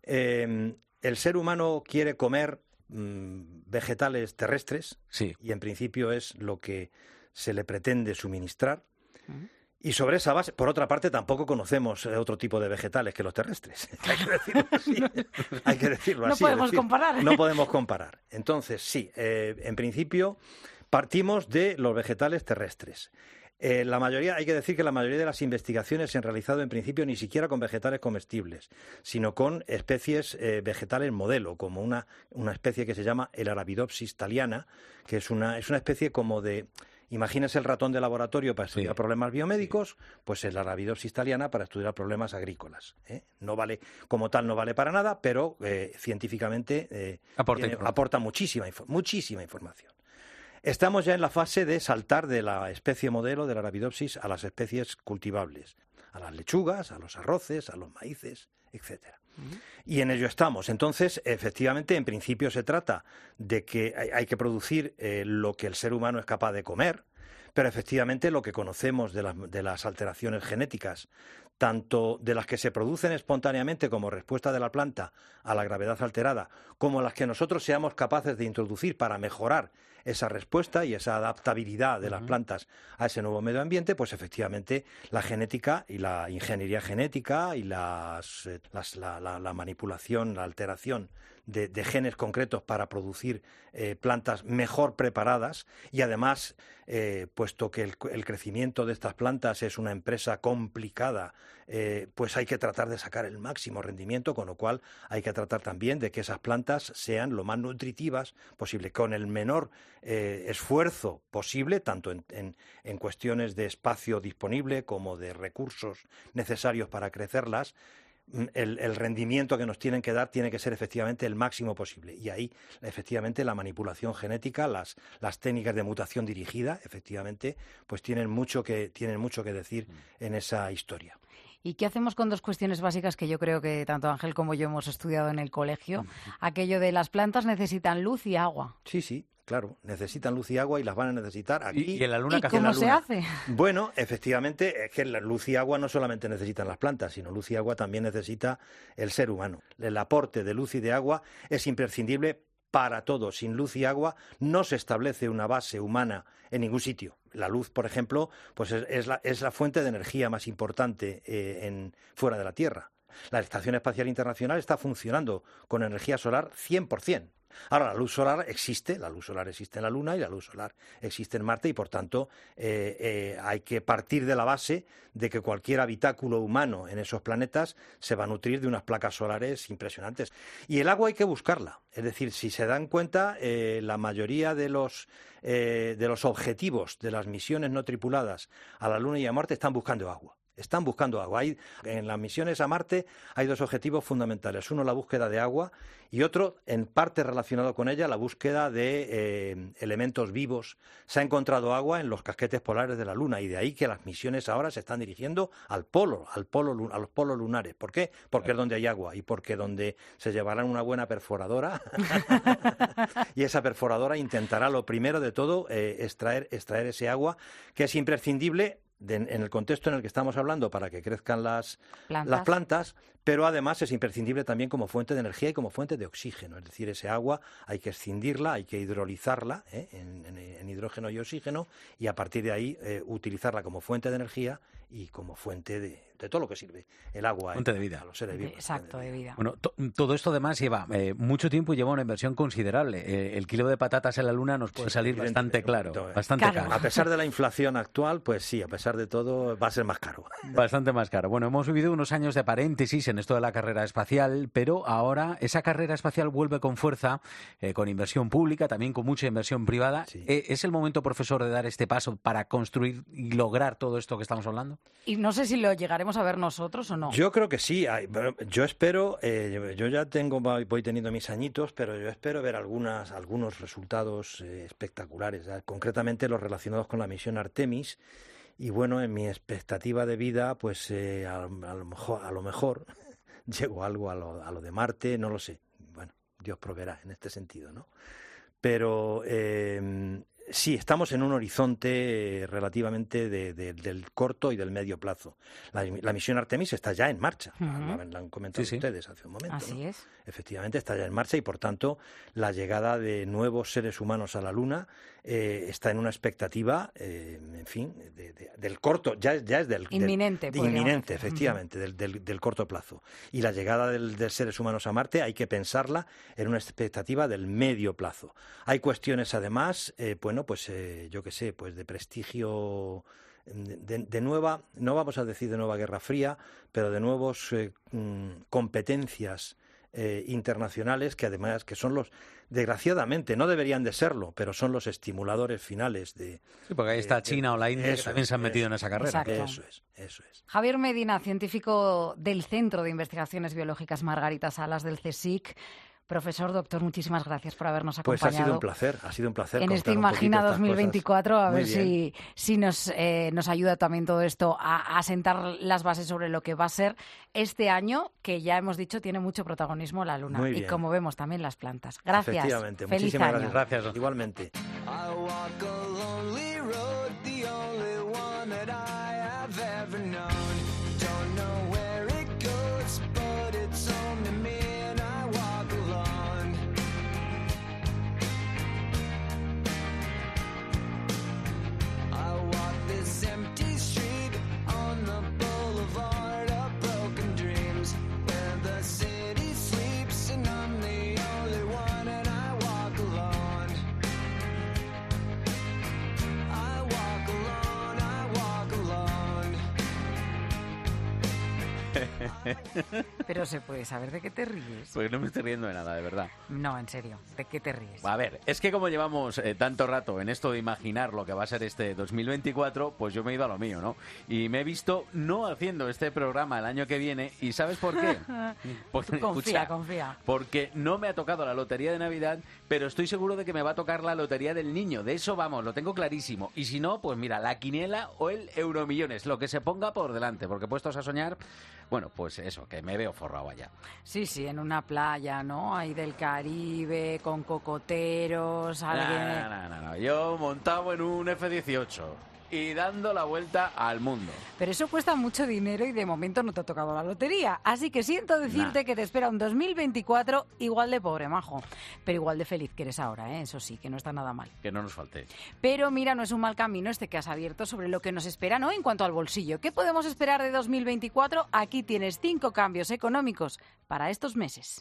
eh, el ser humano quiere comer mmm, vegetales terrestres, sí. y en principio es lo que se le pretende suministrar, uh-huh. y sobre esa base, por otra parte, tampoco conocemos otro tipo de vegetales que los terrestres. Hay que decirlo así. Hay que decirlo no así. podemos decir, comparar. No podemos comparar. Entonces, sí, eh, en principio partimos de los vegetales terrestres. Eh, la mayoría, hay que decir que la mayoría de las investigaciones se han realizado en principio ni siquiera con vegetales comestibles, sino con especies eh, vegetales modelo, como una, una especie que se llama el Arabidopsis thaliana, que es una, es una especie como de... Imagínese el ratón de laboratorio para estudiar sí. problemas biomédicos, sí. pues el Arabidopsis thaliana para estudiar problemas agrícolas. ¿eh? No vale, como tal no vale para nada, pero eh, científicamente eh, aporta, tiene, aporta muchísima, muchísima información. Estamos ya en la fase de saltar de la especie modelo del Arabidopsis a las especies cultivables, a las lechugas, a los arroces, a los maíces, etcétera. Uh-huh. Y en ello estamos. Entonces, efectivamente, en principio se trata de que hay, hay que producir eh, lo que el ser humano es capaz de comer, pero efectivamente lo que conocemos de, la, de las alteraciones genéticas, tanto de las que se producen espontáneamente como respuesta de la planta a la gravedad alterada, como las que nosotros seamos capaces de introducir para mejorar esa respuesta y esa adaptabilidad de las plantas a ese nuevo medio ambiente, pues efectivamente la genética y la ingeniería genética y las, las, la, la, la manipulación, la alteración de, de genes concretos para producir eh, plantas mejor preparadas, y además, eh, puesto que el, el crecimiento de estas plantas es una empresa complicada, eh, pues hay que tratar de sacar el máximo rendimiento, con lo cual hay que tratar también de que esas plantas sean lo más nutritivas posible, con el menor eh, esfuerzo posible, tanto en, en, en cuestiones de espacio disponible como de recursos necesarios para crecerlas. El, el rendimiento que nos tienen que dar tiene que ser efectivamente el máximo posible. Y ahí, efectivamente, la manipulación genética, las, las técnicas de mutación dirigida, efectivamente, pues tienen mucho que, tienen mucho que decir en esa historia. ¿Y qué hacemos con dos cuestiones básicas que yo creo que tanto Ángel como yo hemos estudiado en el colegio? Aquello de las plantas necesitan luz y agua. Sí, sí. Claro, necesitan luz y agua y las van a necesitar aquí. ¿Y, y en la luna? ¿Y cómo se hace? Bueno, efectivamente, es que la luz y agua no solamente necesitan las plantas, sino luz y agua también necesita el ser humano. El aporte de luz y de agua es imprescindible para todo. Sin luz y agua no se establece una base humana en ningún sitio. La luz, por ejemplo, pues es, es, la, es la fuente de energía más importante eh, en, fuera de la Tierra. La Estación Espacial Internacional está funcionando con energía solar cien por ciento. Ahora, la luz solar existe, la luz solar existe en la Luna y la luz solar existe en Marte y, por tanto, eh, eh, hay que partir de la base de que cualquier habitáculo humano en esos planetas se va a nutrir de unas placas solares impresionantes. Y el agua hay que buscarla. Es decir, si se dan cuenta, eh, la mayoría de los, eh, de los objetivos de las misiones no tripuladas a la Luna y a Marte están buscando agua. Están buscando agua. Hay, en las misiones a Marte hay dos objetivos fundamentales. Uno, la búsqueda de agua, y otro, en parte relacionado con ella, la búsqueda de eh, elementos vivos. Se ha encontrado agua en los casquetes polares de la Luna, y de ahí que las misiones ahora se están dirigiendo al polo, al polo, a los polos lunares. ¿Por qué? Porque es donde hay agua y porque donde se llevarán una buena perforadora y esa perforadora intentará, lo primero de todo, eh, extraer, extraer ese agua, que es imprescindible De, en el contexto en el que estamos hablando para que crezcan las plantas. las plantas, pero además es imprescindible también como fuente de energía y como fuente de oxígeno. Es decir, ese agua hay que escindirla, hay que hidrolizarla ¿eh? en, en, en hidrógeno y oxígeno, y a partir de ahí eh, utilizarla como fuente de energía y como fuente de, de todo lo que sirve el agua fuente de vida a los seres vivos. Exacto, de vida. Bueno, to, todo esto además lleva eh, mucho tiempo y lleva una inversión considerable. Eh, el kilo de patatas en la Luna nos puede sí, salir bastante claro, momento, eh. bastante caro. caro. A pesar de la inflación actual, pues sí, a pesar de todo va a ser más caro. Bastante más caro. Bueno, hemos vivido unos años de paréntesis en esto de la carrera espacial, pero ahora esa carrera espacial vuelve con fuerza, eh, con inversión pública, también con mucha inversión privada. Sí. Eh, ¿Es el momento, profesor, de dar este paso para construir y lograr todo esto que estamos hablando? Y no sé si lo llegaremos a ver nosotros o no. Yo creo que sí. Yo espero, eh, yo ya tengo, voy teniendo mis añitos, pero yo espero ver algunas, algunos resultados eh, espectaculares, ¿eh? Concretamente los relacionados con la misión Artemis. Y bueno, en mi expectativa de vida, pues eh, a, a lo mejor, a lo mejor llego algo a lo, a lo de Marte, no lo sé. Bueno, Dios proveerá en este sentido, ¿no? Pero eh, sí, estamos en un horizonte relativamente de, de, del corto y del medio plazo. La, la misión Artemis está ya en marcha, uh-huh. la, la han comentado sí, ustedes sí. hace un momento. Así ¿no? es. Efectivamente está ya en marcha y, por tanto, la llegada de nuevos seres humanos a la Luna eh, está en una expectativa, eh, en fin, de, de, del corto, ya, ya es del... Inminente. Del, inminente, efectivamente, uh-huh. del, del, del corto plazo. Y la llegada del, de seres humanos a Marte hay que pensarla en una expectativa del medio plazo. Hay cuestiones, además, eh, bueno, pues eh, yo qué sé, pues de prestigio... De, de nueva, no vamos a decir de nueva Guerra Fría, pero de nuevos eh, competencias eh, internacionales que además que son los, desgraciadamente, no deberían de serlo, pero son los estimuladores finales de... Sí, porque ahí está China de, o la India que también es, se han metido eso, en esa carrera. Exacto. Eso es, eso es. Javier Medina, científico del Centro de Investigaciones Biológicas Margarita Salas del CSIC. Profesor, doctor, muchísimas gracias por habernos acompañado. Pues ha sido un placer, ha sido un placer. En este Imagina dos mil veinticuatro, a ver si, si nos, eh, nos ayuda también todo esto a, a sentar las bases sobre lo que va a ser este año, que ya hemos dicho tiene mucho protagonismo la Luna. Muy y bien. como vemos también las plantas. Gracias. Efectivamente, Feliz muchísimas año. gracias. Gracias, igualmente. Pero se puede saber de qué te ríes. Pues no me estoy riendo de nada, de verdad. No, en serio, ¿de qué te ríes? A ver, es que como llevamos eh, tanto rato en esto de imaginar lo que va a ser este dos mil veinticuatro, pues yo me he ido a lo mío, ¿no? Y me he visto no haciendo este programa el año que viene, ¿y sabes por qué? Porque, confía, escucha, confía. Porque no me ha tocado la lotería de Navidad, pero estoy seguro de que me va a tocar la lotería del niño. De eso vamos, lo tengo clarísimo. Y si no, pues mira, la quiniela o el Euromillones, lo que se ponga por delante, porque puestos a soñar, bueno, pues eso, que me veo forrado allá. Sí, sí, en una playa, ¿no? Ahí del Caribe, con cocoteros, alguien... No, no, no, no, yo montado en un F dieciocho y dando la vuelta al mundo. Pero eso cuesta mucho dinero y de momento no te ha tocado la lotería. Así que siento decirte nah. que te espera un dos mil veinticuatro igual de pobre, majo. Pero igual de feliz que eres ahora, ¿eh? Eso sí, que no está nada mal. Que no nos falte. Pero mira, no es un mal camino este que has abierto sobre lo que nos espera, ¿no? En cuanto al bolsillo. ¿Qué podemos esperar de dos mil veinticuatro? Aquí tienes cinco cambios económicos para estos meses.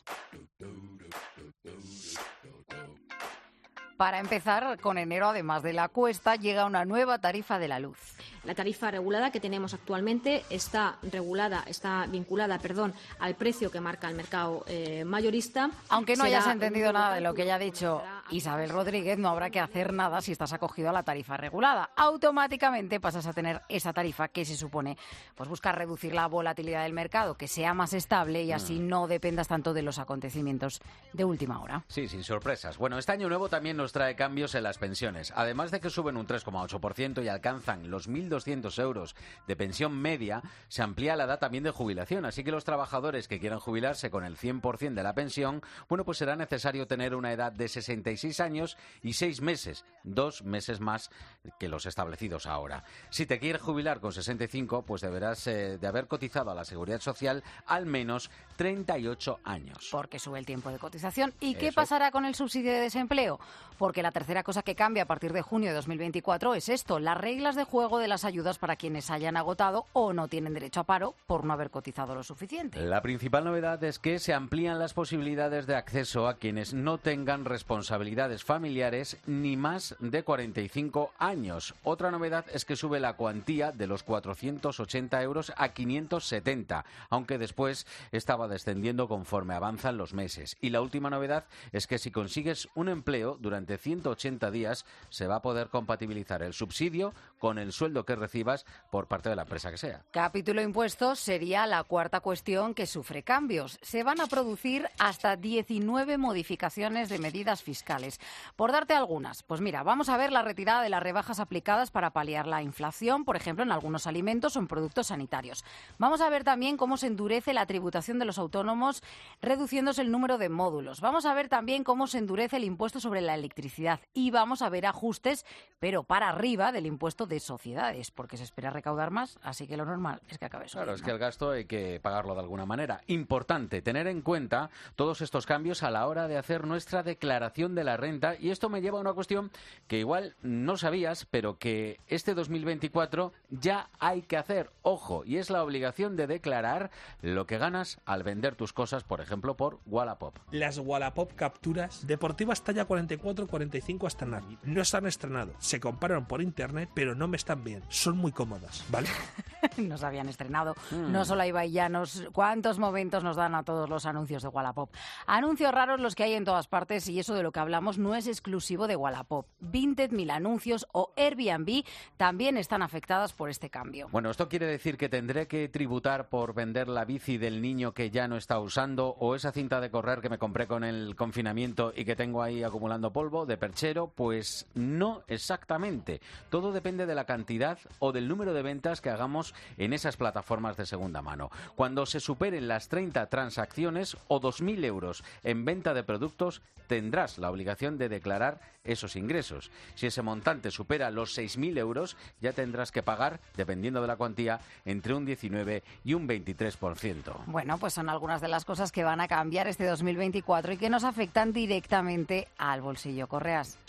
Para empezar, con enero, además de la cuesta, llega una nueva tarifa de la luz. La tarifa regulada que tenemos actualmente está regulada, está vinculada, perdón, al precio que marca el mercado eh, mayorista. Aunque no hayas entendido nada de lo que ya ha dicho Isabel Rodríguez, no habrá que hacer nada si estás acogido a la tarifa regulada. Automáticamente pasas a tener esa tarifa que se supone pues busca reducir la volatilidad del mercado, que sea más estable y así no dependas tanto de los acontecimientos de última hora. Sí, sin sorpresas. Bueno, este año nuevo también nos trae cambios en las pensiones. Además de que suben un tres coma ocho por ciento y alcanzan los mil doscientos euros de pensión media, se amplía la edad también de jubilación. Así que los trabajadores que quieran jubilarse con el cien por ciento de la pensión, bueno, pues será necesario tener una edad de sesenta y seis años y seis meses, dos meses más que los establecidos ahora. Si te quieres jubilar con sesenta y cinco, pues deberás eh, de haber cotizado a la Seguridad Social al menos treinta y ocho años. Porque sube el tiempo de cotización. ¿Y Eso. qué pasará con el subsidio de desempleo? Porque la tercera cosa que cambia a partir de junio de dos mil veinticuatro es esto, las reglas de juego de las ayudas para quienes hayan agotado o no tienen derecho a paro por no haber cotizado lo suficiente. La principal novedad es que se amplían las posibilidades de acceso a quienes no tengan responsabilidades familiares ni más de cuarenta y cinco años. Otra novedad es que sube la cuantía de los cuatrocientos ochenta euros a quinientos setenta, aunque después estaba descendiendo conforme avanzan los meses. Y la última novedad es que si consigues un empleo durante ciento ochenta días, se va a poder compatibilizar el subsidio con el sueldo que recibas por parte de la empresa que sea. Capítulo impuestos sería la cuarta cuestión que sufre cambios. Se van a producir hasta diecinueve modificaciones de medidas fiscales. Por darte algunas, pues mira, vamos a ver la retirada de las rebajas aplicadas para paliar la inflación, por ejemplo, en algunos alimentos o en productos sanitarios. Vamos a ver también cómo se endurece la tributación de los autónomos, reduciéndose el número de módulos. Vamos a ver también cómo se endurece el impuesto sobre la electricidad y vamos a ver ajustes, pero para arriba del impuesto de sociedades, porque se espera recaudar más, así que lo normal es que acabe subiendo. Claro, es que el gasto hay que pagarlo de alguna manera. Importante tener en cuenta todos estos cambios a la hora de hacer nuestra declaración de la renta, y esto me lleva a una cuestión que igual no sabías, pero que este dos mil veinticuatro ya hay que hacer, ojo, y es la obligación de declarar lo que ganas al vender tus cosas, por ejemplo, por Wallapop. Las Wallapop capturas deportivas talla cuarenta y cuatro cuarenta y cinco hasta nadie. No se han estrenado, se compraron por internet, pero no me están bien. Son muy cómodas, ¿vale? No se habían estrenado. Hmm. No solo hay Llanos. ¿Cuántos momentos nos dan a todos los anuncios de Wallapop? Anuncios raros los que hay en todas partes, y eso de lo que hablamos no es exclusivo de Wallapop. Vinted, Mil Anuncios o Airbnb también están afectadas por este cambio. Bueno, esto quiere decir que tendré que tributar por vender la bici del niño que ya no está usando, o esa cinta de correr que me compré con el confinamiento y que tengo ahí acumulando polvo de perchero. Pues no exactamente. Todo depende de la cantidad o del número de ventas que hagamos en esas plataformas de segunda mano. Cuando se superen las treinta transacciones o dos mil euros en venta de productos, tendrás la obligación de declarar esos ingresos. Si ese montante supera los seis mil euros, ya tendrás que pagar, dependiendo de la cuantía, entre un diecinueve y un veintitrés por ciento. Bueno, pues son algunas de las cosas que van a cambiar este dos mil veinticuatro y que nos afectan directamente al bolsillo. Correas.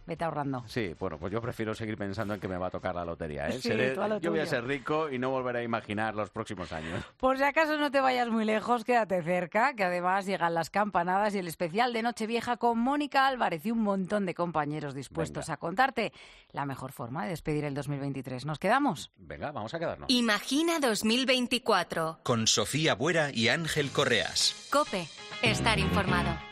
vete ahorrando. Sí, bueno, pues yo prefiero seguir pensando en que me va a tocar la lotería, ¿eh? Sí, Seré, tú a lo yo voy a tuyo. ser rico y no volveré a imaginar los próximos años. Por si acaso no te vayas muy lejos, quédate cerca, que además llegan las campanadas y el especial de Nochevieja con Mónica Álvarez y un montón de compañeros dispuestos Venga. a contarte la mejor forma de despedir el dos mil veintitrés. ¿Nos quedamos? Venga, vamos a quedarnos. Imagina dos mil veinticuatro. Con Sofía Buera y Ángel Correas. COPE. Estar informado.